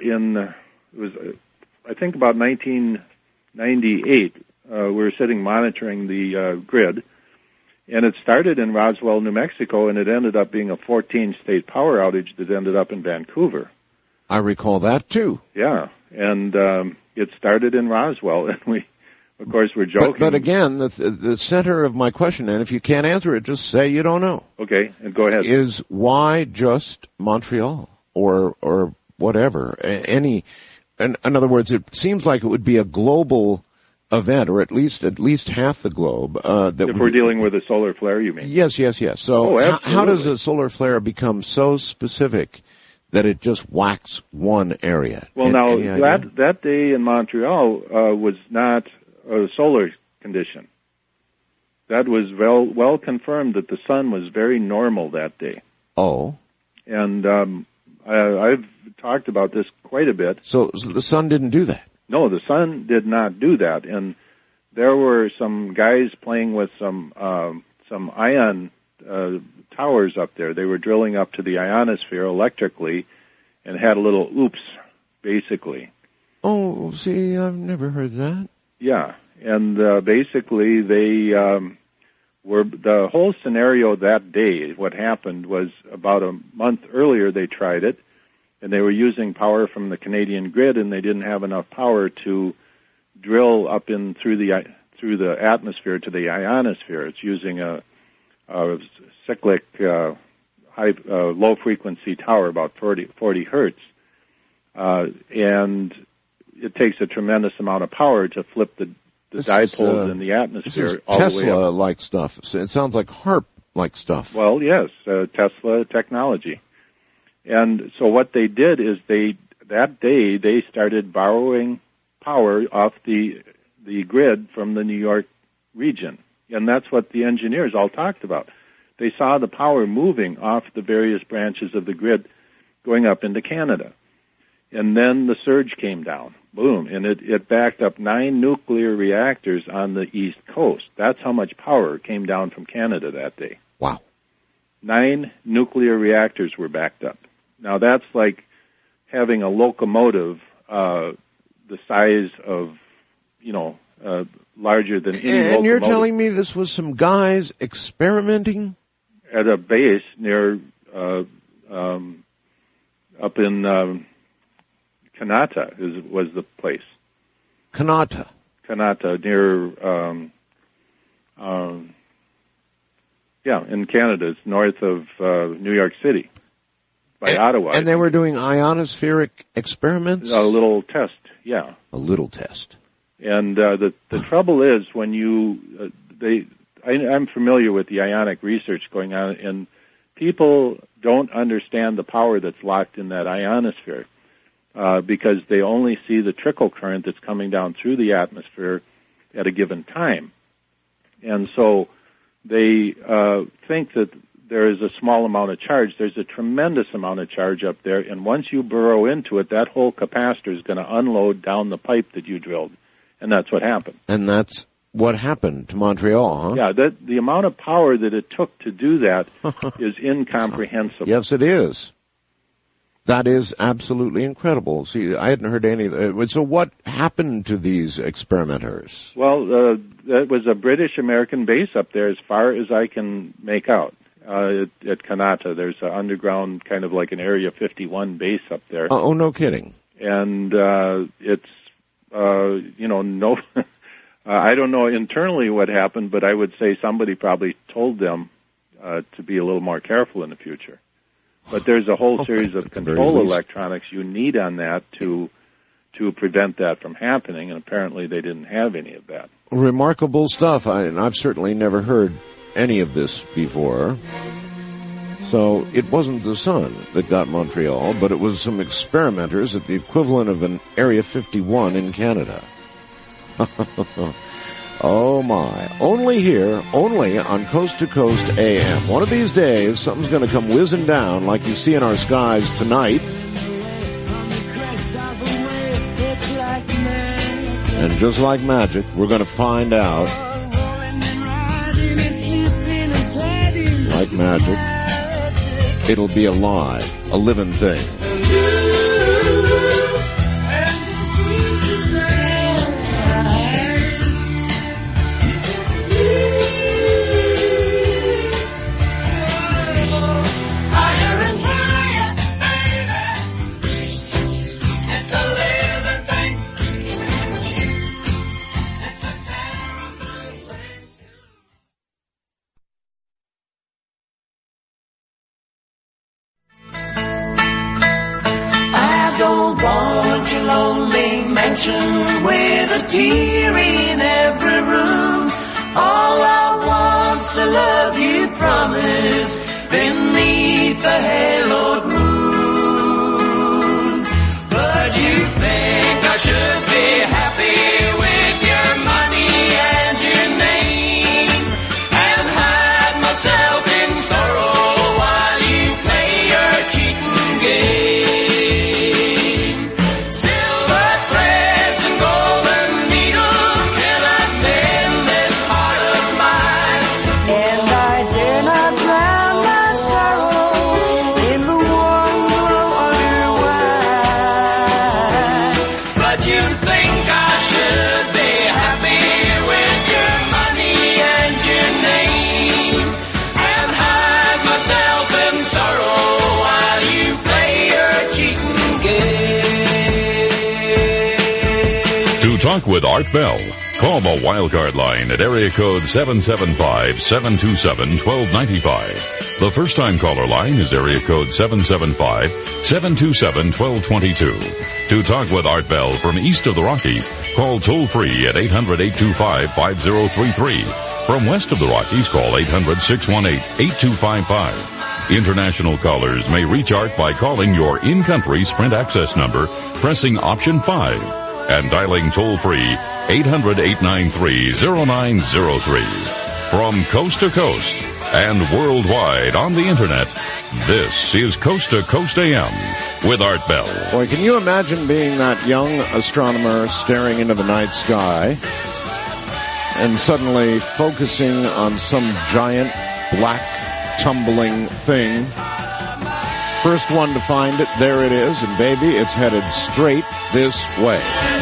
I think about 1998, we were sitting monitoring the grid. And it started in Roswell, New Mexico, and it ended up being a 14-state power outage that ended up in Vancouver. I recall that, too. Yeah, and it started in Roswell, and we, of course, were joking. But again, the center of my question, and if you can't answer it, just say you don't know. Okay, and go ahead. Is why just Montreal or whatever? In other words, it seems like it would be a global event, or at least half the globe. If we're dealing with a solar flare, you mean? Yes. So how does a solar flare become so specific that it just whacks one area? Well, that day in Montreal was not a solar condition. That was well confirmed that the sun was very normal that day. Oh. And I've talked about this quite a bit. So the sun didn't do that? No, the sun did not do that, and there were some guys playing with some ion towers up there. They were drilling up to the ionosphere electrically, and had a little oops, basically. Oh, see, I've never heard that. Yeah, and basically they were the whole scenario that day. What happened was about a month earlier they tried it. And they were using power from the Canadian grid, and they didn't have enough power to drill up in through the atmosphere to the ionosphere. It's using a cyclic low frequency tower, about 40 hertz, and it takes a tremendous amount of power to flip the dipoles in the atmosphere all the way up. Tesla-like stuff. So it sounds like HAARP-like stuff. Well, yes, Tesla technology. And so what they did is that day they started borrowing power off the grid from the New York region. And that's what the engineers all talked about. They saw the power moving off the various branches of the grid going up into Canada. And then the surge came down. Boom. And it backed up 9 nuclear reactors on the East Coast. That's how much power came down from Canada that day. Wow. 9 nuclear reactors were backed up. Now that's like having a locomotive the size of, larger than any locomotive. And you're telling me this was some guys experimenting? At a base near, up in Kanata was the place. Kanata near, in Canada. It's north of New York City. By Ottawa. And they were doing ionospheric experiments? A little test, yeah. A little test. And the trouble is when I'm familiar with the ionic research going on, and people don't understand the power that's locked in that ionosphere because they only see the trickle current that's coming down through the atmosphere at a given time. And so they think that there is a small amount of charge. There's a tremendous amount of charge up there, and once you burrow into it, that whole capacitor is going to unload down the pipe that you drilled, and that's what happened. And that's what happened to Montreal, huh? Yeah, the amount of power that it took to do that is incomprehensible. Yes, it is. That is absolutely incredible. See, I hadn't heard any of that. So what happened to these experimenters? Well, that was a British-American base up there as far as I can make out. At Kanata, there's an underground kind of like an Area 51 base up there. Oh, no kidding. And it's, no... I don't know internally what happened, but I would say somebody probably told them to be a little more careful in the future. But there's a whole series of control electronics you need on that to prevent that from happening, and apparently they didn't have any of that. Remarkable stuff. I've certainly never heard any of this before. So it wasn't the sun that got Montreal, but it was some experimenters at the equivalent of an Area 51 in Canada. Oh my. Only here, only on Coast to Coast AM. One of these days, something's going to come whizzing down like you see in our skies tonight. And just like magic, we're going to find out. Like magic, it'll be alive, a living thing. With a tear in every room, all I want's the love you promised beneath the haloed moon. But you think I should be happy with your money and your name, and hide myself in sorrow while you play your cheating game. Talk with Art Bell. Call the Wildcard line at area code 775-727-1295. The first-time caller line is area code 775-727-1222. To talk with Art Bell from east of the Rockies, call toll-free at 800-825-5033. From west of the Rockies, call 800-618-8255. International callers may reach Art by calling your in-country Sprint access number, pressing option 5. And dialing toll-free 800-893-0903. From coast to coast and worldwide on the Internet, this is Coast to Coast AM with Art Bell. Boy, can you imagine being that young astronomer staring into the night sky and suddenly focusing on some giant black tumbling thing? First one to find it, there it is, and baby, it's headed straight this way.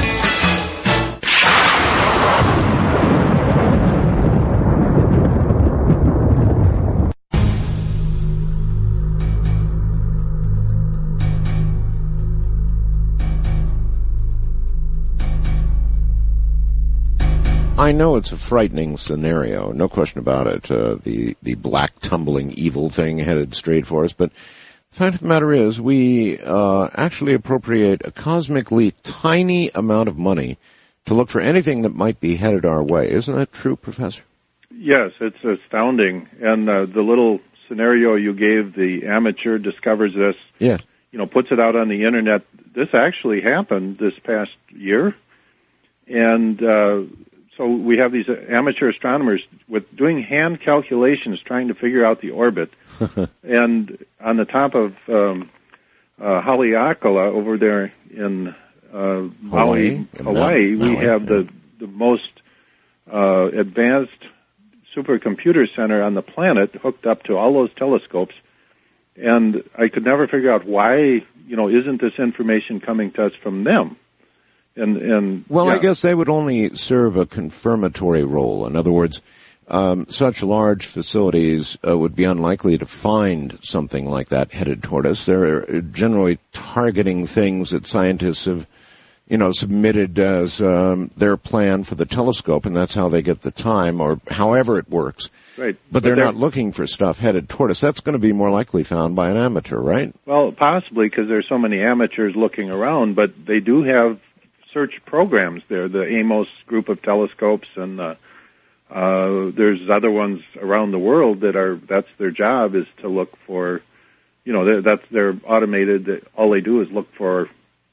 I know it's a frightening scenario, no question about it, the black tumbling evil thing headed straight for us, but the fact of the matter is, we actually appropriate a cosmically tiny amount of money to look for anything that might be headed our way. Isn't that true, Professor? Yes, it's astounding. And the little scenario you gave, the amateur discovers this, puts it out on the Internet. This actually happened this past year. And so we have these amateur astronomers with doing hand calculations trying to figure out the orbit. And on the top of Haleakala over there in Maui, Hawaii, we have the most advanced supercomputer center on the planet hooked up to all those telescopes, and I could never figure out why, isn't this information coming to us from them? Well, I guess they would only serve a confirmatory role. In other words, such large facilities would be unlikely to find something like that headed toward us. They're generally targeting things that scientists have, submitted as their plan for the telescope, and that's how they get the time, or however it works. Right. But they're not looking for stuff headed toward us. That's going to be more likely found by an amateur, right? Well, possibly, because there's so many amateurs looking around, but they do have search programs there, the Amos group of telescopes, and there's other ones around the world that's their job, is to look for, that's their automated, all they do is look for,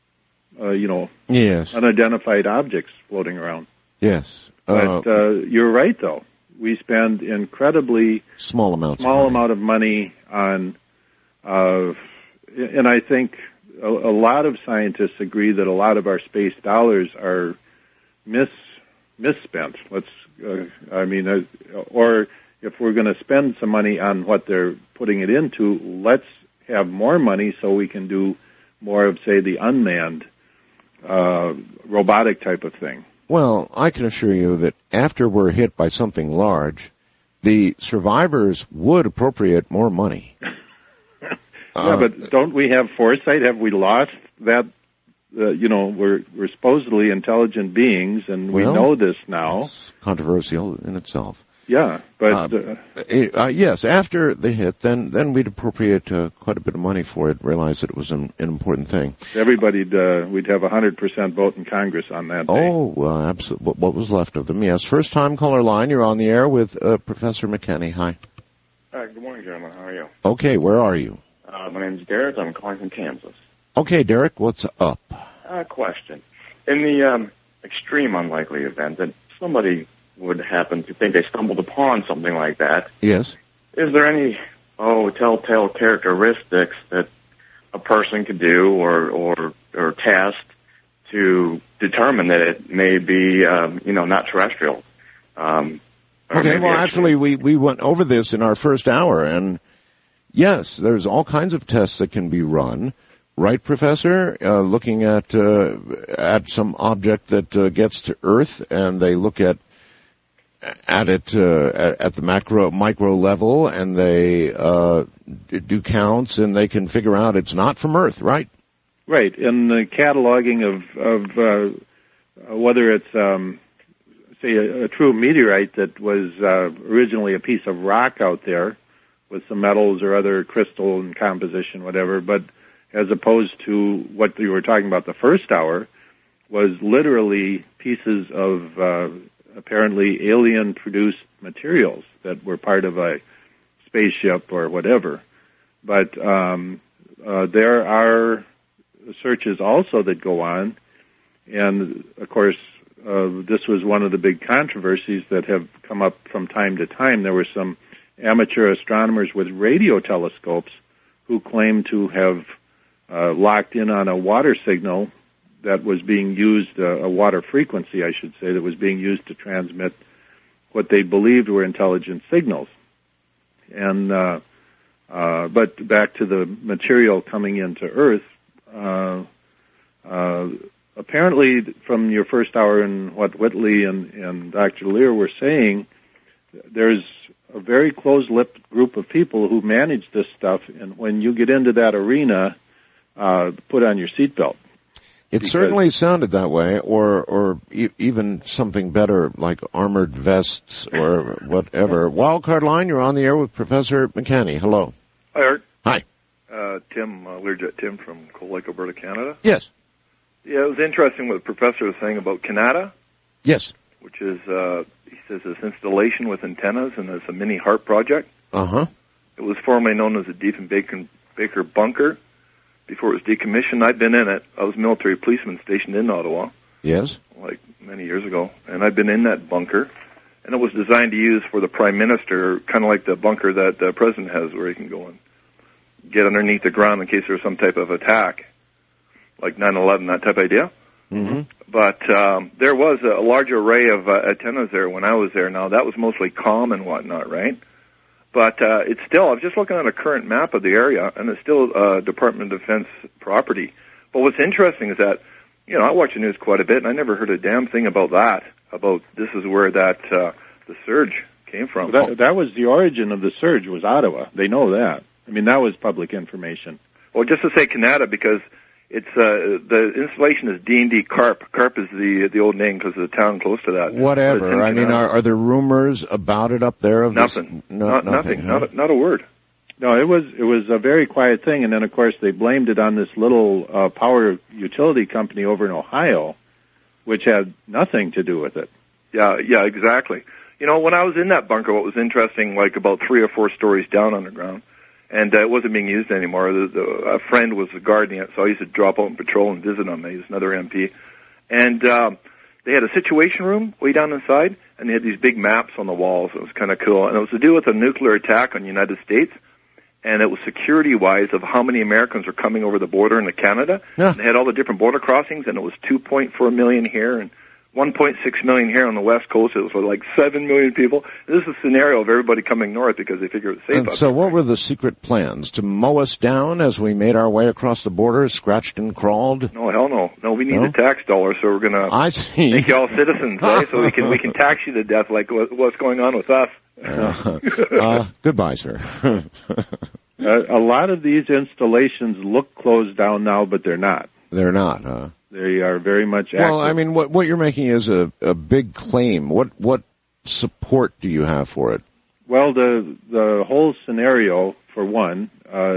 yes, unidentified objects floating around. Yes. But you're right, though. We spend incredibly small amount of money on, and I think a lot of scientists agree that a lot of our space dollars are misspent. Or if we're going to spend some money on what they're putting it into, let's have more money so we can do more of, say, the unmanned robotic type of thing. Well, I can assure you that after we're hit by something large, the survivors would appropriate more money. Yeah, but don't we have foresight? Have we lost that? We're supposedly intelligent beings, and we know this now. It's controversial in itself. Yeah, but yes, after the hit, then we'd appropriate quite a bit of money for it. Realize that it was an important thing. We'd have 100% vote in Congress on that day. Oh, well, absolutely. What was left of them? Yes. First time caller line. You're on the air with Professor McKenney. Hi. Hi. Good morning, gentlemen. How are you? Okay. Where are you? My name's Derek. I'm calling from Kansas. Okay, Derek. What's up? Question. In the extreme unlikely event that somebody would happen to think they stumbled upon something like that. Yes. Is there any telltale characteristics that a person could do or test to determine that it may be not terrestrial? Okay. Well, actually, we went over this in our first hour, and yes, there's all kinds of tests that can be run. Right, Professor? Looking at some object that gets to Earth, and they look at it at the micro level, and they do counts, and they can figure out it's not from Earth, right? Right, and the cataloging of whether it's say a true meteorite that was originally a piece of rock out there with some metals or other crystal and composition, whatever, but as opposed to what you were talking about the first hour, was literally pieces of apparently alien-produced materials that were part of a spaceship or whatever. But there are searches also that go on, and of course, this was one of the big controversies that have come up from time to time. There were some amateur astronomers with radio telescopes who claimed to have locked in on a water signal that was being used, a water frequency, I should say, that was being used to transmit what they believed were intelligent signals. And but back to the material coming into Earth, apparently from your first hour and what Whitley and Dr. Lear were saying, there's a very closed-lipped group of people who manage this stuff, and when you get into that arena, put on your seatbelt. It certainly sounded that way, or even something better like armored vests or whatever. Wildcard line, you're on the air with Professor McKenney. Hello. Hi, Art. Hi. Tim, Learjet Tim from Cold Lake, Alberta, Canada. Yes. Yeah, it was interesting what the professor was saying about Canada. Yes. Which is, he says, this installation with antennas, and it's a mini HARP project. Uh-huh. It was formerly known as the Diefenbaker Bunker. Before it was decommissioned, I'd been in it. I was a military policeman stationed in Ottawa. Yes. Like many years ago. And I'd been in that bunker. And it was designed to use for the Prime Minister, kind of like the bunker that the President has where he can go and get underneath the ground in case there's some type of attack, like 9/11, that type of idea. Mm-hmm. But there was a large array of antennas there when I was there. Now, that was mostly comm and whatnot, right? But it's still, I was just looking at a current map of the area, and it's still Department of Defense property. But what's interesting is that, I watch the news quite a bit, and I never heard a damn thing about that, about this is where that the surge came from. That was the origin of the surge, was Ottawa. They know that. I mean, that was public information. Well, just to say Canada, because it's the installation is D&D Carp. Carp is the old name because of the town close to that. Whatever. I mean, are there rumors about it up there? Of nothing. This? No, nothing. Huh? Not a word. No, it was a very quiet thing, and then of course they blamed it on this little power utility company over in Ohio, which had nothing to do with it. Yeah, exactly. When I was in that bunker, what was interesting, like about 3 or 4 stories down underground, and it wasn't being used anymore. A friend was guarding it, so I used to drop out and patrol and visit him. He was another MP. And they had a situation room way down inside, and they had these big maps on the walls. It was kind of cool. And it was to do with a nuclear attack on the United States, and it was security-wise of how many Americans are coming over the border into Canada. Yeah. And they had all the different border crossings, and it was 2.4 million here and 1.6 million here on the West Coast. It was like 7 million people. This is a scenario of everybody coming north because they figure it's safe. And so what were the secret plans? To mow us down as we made our way across the border, scratched and crawled? No, hell no. No, we need the tax dollars, so we're going to make you all citizens, so we can tax you to death like what's going on with us. Goodbye, sir. A lot of these installations look closed down now, but they're not. They're not, huh? They are very much active. Well, I mean, what you're making is a big claim. What support do you have for it? Well, the whole scenario, for one,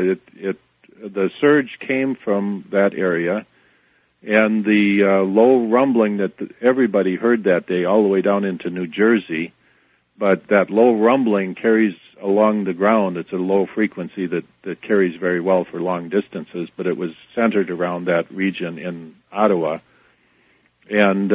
the surge came from that area, and the low rumbling that everybody heard that day all the way down into New Jersey. But that low rumbling carries along the ground. It's a low frequency that carries very well for long distances, but it was centered around that region in Ottawa. And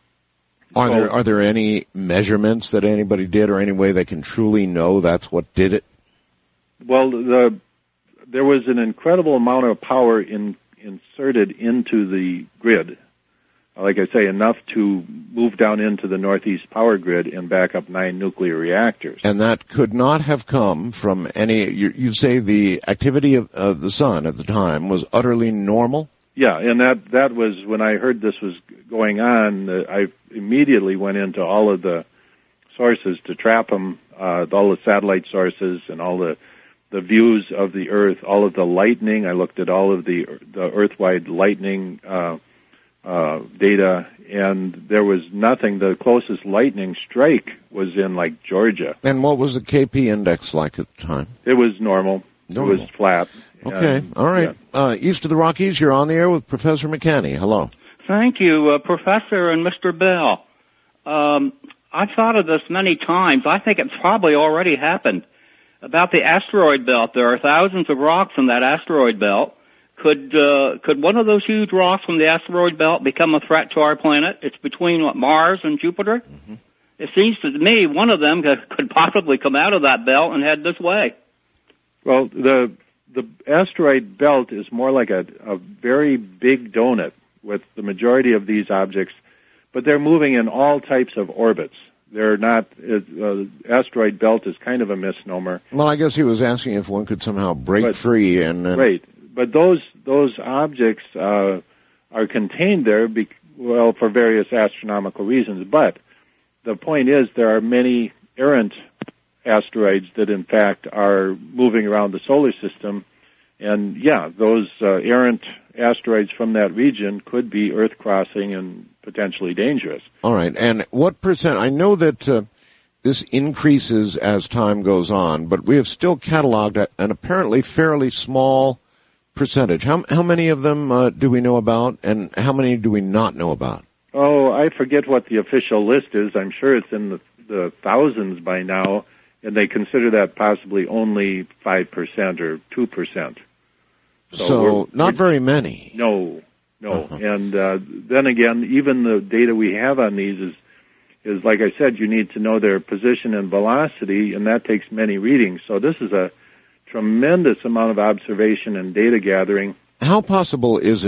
are there any measurements that anybody did, or any way they can truly know that's what did it? Well, there was an incredible amount of power inserted into the grid. Like I say, enough to move down into the Northeast power grid and back up 9 nuclear reactors. And that could not have come from any, you'd say the activity of the sun at the time was utterly normal? Yeah, and that was, when I heard this was going on, I immediately went into all of the sources to trap them, all the satellite sources and all the views of the Earth, all of the lightning. I looked at all of the Earth-wide lightning data, and there was nothing. The closest lightning strike was in, like, Georgia. And what was the KP index like at the time? It was normal. It was flat. Okay, all right. Yeah. East of the Rockies, you're on the air with Professor McCanney. Hello. Thank you, Professor and Mr. Bell. I've thought of this many times. I think it's probably already happened. About the asteroid belt, there are thousands of rocks in that asteroid belt. Could one of those huge rocks from the asteroid belt become a threat to our planet? It's between Mars and Jupiter. Mm-hmm. It seems to me one of them could possibly come out of that belt and head this way. Well, the asteroid belt is more like a very big donut with the majority of these objects, but they're moving in all types of orbits. They're not, asteroid belt is kind of a misnomer. Well, I guess he was asking if one could somehow break free and... Right. But those objects are contained there, for various astronomical reasons. But the point is, there are many errant asteroids that, in fact, are moving around the solar system. And, yeah, those errant asteroids from that region could be Earth-crossing and potentially dangerous. All right. And what percent... I know that this increases as time goes on, but we have still cataloged an apparently fairly small percentage. How many of them do we know about, and how many do we not know about? Oh, I forget what the official list is. I'm sure it's in the thousands by now, and they consider that possibly only 5% or 2%. So not very many. No. And then again, even the data we have on these is like I said, you need to know their position and velocity, and that takes many readings. So this is a tremendous amount of observation and data gathering. How possible is it,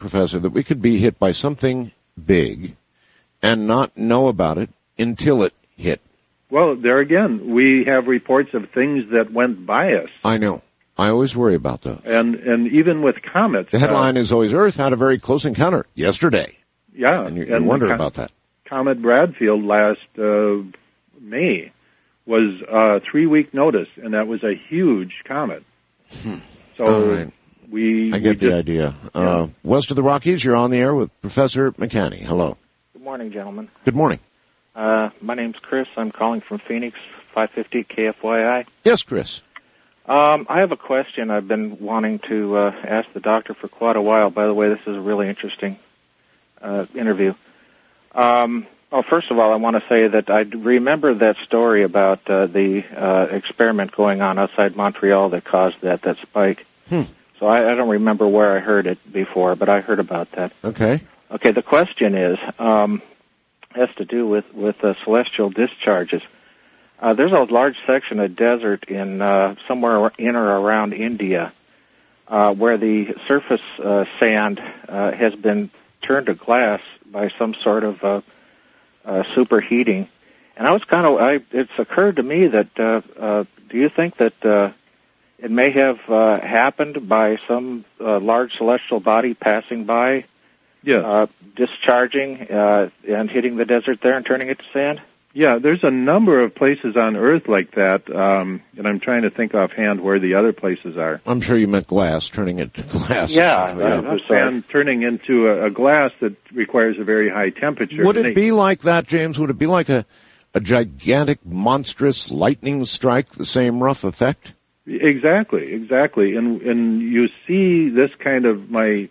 Professor, that we could be hit by something big and not know about it until it hit? Well, there again, we have reports of things that went by us. I know. I always worry about that. And even with comets. The headline is always, Earth had a very close encounter yesterday. Yeah. And you wonder about that. Comet Bradfield last May was a 3-week notice, and that was a huge comet. So right. I get the idea. Yeah. West of the Rockies, you're on the air with Professor McCanney. Hello. Good morning, gentlemen. Good morning. My name's Chris. I'm calling from Phoenix, 550 KFYI. Yes, Chris. I have a question I've been wanting to ask the doctor for quite a while. By the way, this is a really interesting interview. First of all, I want to say that I remember that story about the experiment going on outside Montreal that caused that spike. So I don't remember where I heard it before, but I heard about that. Okay. Okay, the question is, has to do with celestial discharges. There's a large section of desert in somewhere in or around India where the surface sand has been turned to glass by some sort of superheating. And it's occurred to me that do you think that it may have happened by some large celestial body passing by? Yeah. Discharging and hitting the desert there and turning it to sand? Yeah, there's a number of places on Earth like that, and I'm trying to think offhand where the other places are. I'm sure you meant glass, turning it to glass. Yeah. Sand turning into a glass that requires a very high temperature. Would it be like that, James? Would it be like a gigantic, monstrous lightning strike, the same rough effect? Exactly. And you see this kind of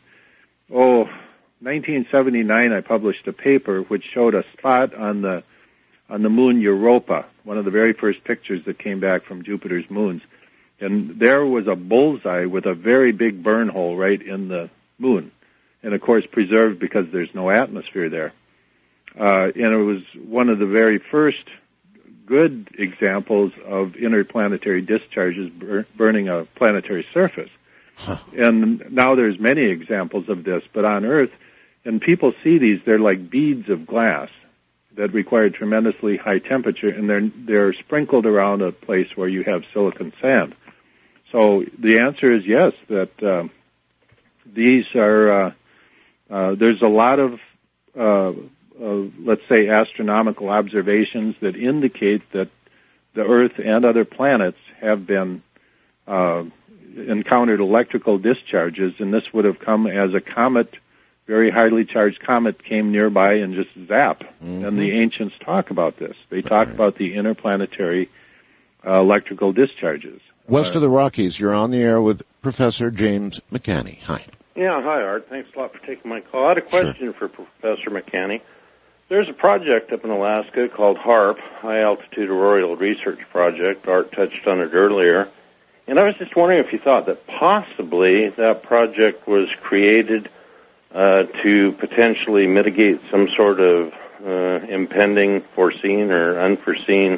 1979, I published a paper which showed a spot on the moon Europa, one of the very first pictures that came back from Jupiter's moons. And there was a bullseye with a very big burn hole right in the moon. And of course preserved because there's no atmosphere there. And it was one of the very first good examples of interplanetary discharges burning a planetary surface. And now there's many examples of this, but on Earth, and people see these, they're like beads of glass that require tremendously high temperature, and they're sprinkled around a place where you have silicon sand. So the answer is yes, that these are, there's a lot of, let's say, astronomical observations that indicate that the Earth and other planets have been encountered electrical discharges, and this would have come as a comet, very highly charged comet came nearby and just zap. Mm-hmm. And the ancients talk about this. They talk about the interplanetary electrical discharges. West of the Rockies, you're on the air with Professor James McCanney. Hi. Yeah, hi, Art. Thanks a lot for taking my call. I had a question for Professor McCanney. There's a project up in Alaska called HAARP, High Altitude Auroral Research Project. Art touched on it earlier. And I was just wondering if you thought that possibly that project was created to potentially mitigate some sort of impending, foreseen or unforeseen,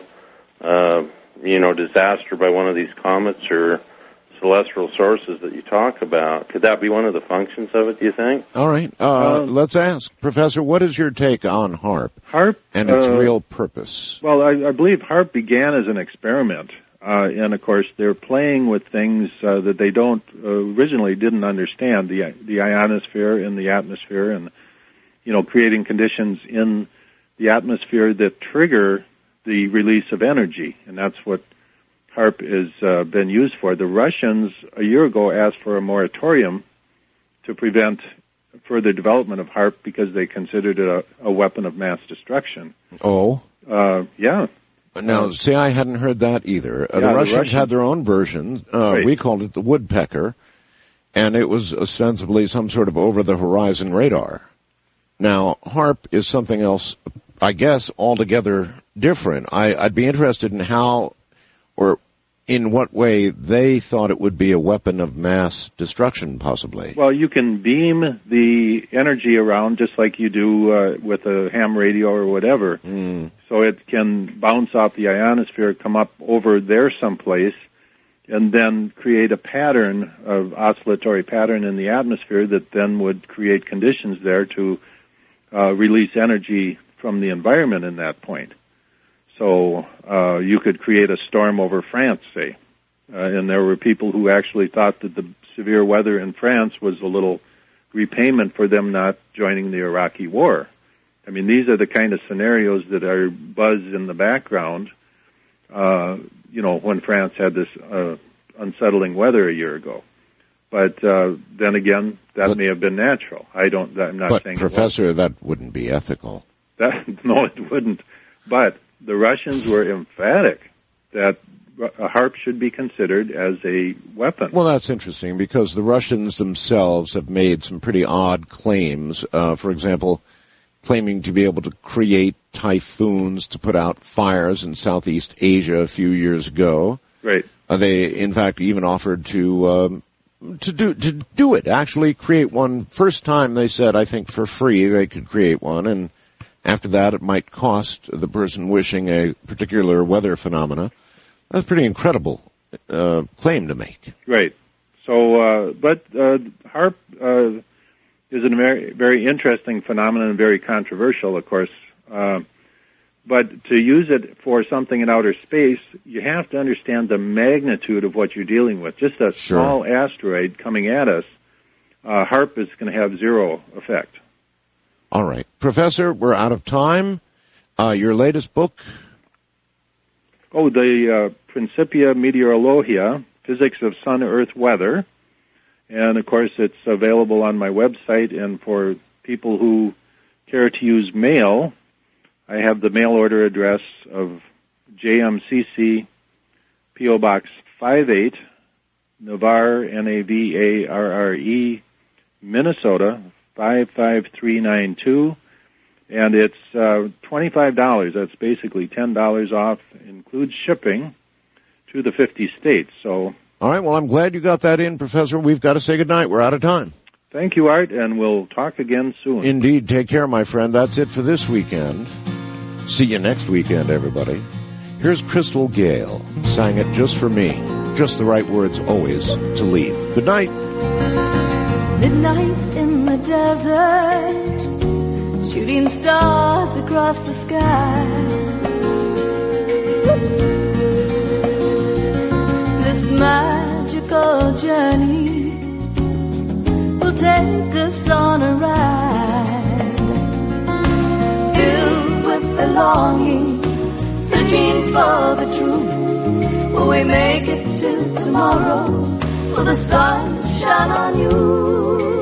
disaster by one of these comets or celestial sources that you talk about. Could that be one of the functions of it, do you think? All right. Let's ask. Professor, what is your take on HAARP? HAARP and its real purpose? Well, I believe HAARP began as an experiment. And of course, they're playing with things that they originally didn't understand, the ionosphere and the atmosphere, and creating conditions in the atmosphere that trigger the release of energy, and that's what HAARP has been used for. The Russians a year ago asked for a moratorium to prevent further development of HAARP because they considered it a weapon of mass destruction. Oh, yeah. Now, see, I hadn't heard that either. The Russians had their own version. Right. We called it the woodpecker, and it was ostensibly some sort of over-the-horizon radar. Now, HAARP is something else, I guess, altogether different. I'd be interested in how or in what way they thought it would be a weapon of mass destruction, possibly. Well, you can beam the energy around just like you do with a ham radio or whatever. So it can bounce off the ionosphere, come up over there someplace, and then create a pattern of oscillatory pattern in the atmosphere that then would create conditions there to release energy from the environment in that point. So you could create a storm over France, say. And there were people who actually thought that the severe weather in France was a little repayment for them not joining the Iraqi war. I mean, these are the kind of scenarios that are buzzed in the background, when France had this unsettling weather a year ago. But then again, that may have been natural. I'm not saying. But Professor, that wouldn't be ethical. No, it wouldn't. But the Russians were emphatic that a HAARP should be considered as a weapon. Well, that's interesting because the Russians themselves have made some pretty odd claims. For example, claiming to be able to create typhoons to put out fires in Southeast Asia a few years ago. Right. They, in fact, even offered to do it, actually create one. First time they said, I think for free they could create one, and after that it might cost the person wishing a particular weather phenomena. That's a pretty incredible claim to make. Right. So, but HAARP is a very, very interesting phenomenon and very controversial, of course. But to use it for something in outer space, you have to understand the magnitude of what you're dealing with. Just a small asteroid coming at us, HAARP is going to have zero effect. All right. Professor, we're out of time. Your latest book? Oh, the Principia Meteorologia, Physics of Sun-Earth Weather. And, of course, it's available on my website. And for people who care to use mail, I have the mail order address of JMCC, P.O. Box 58, Navarre, Navarre, Minnesota, 55392. And it's $25. That's basically $10 off. Includes shipping to the 50 states. So, all right. Well, I'm glad you got that in, Professor. We've got to say goodnight. We're out of time. Thank you, Art, and we'll talk again soon. Indeed. Take care, my friend. That's it for this weekend. See you next weekend, everybody. Here's Crystal Gale. Sang it just for me. Just the right words always to leave. Good night. Midnight in the desert, shooting stars across the sky. This magical journey will take us on a ride, filled with the longing, searching for the truth. Will we make it to tomorrow? Will the sun shine on you?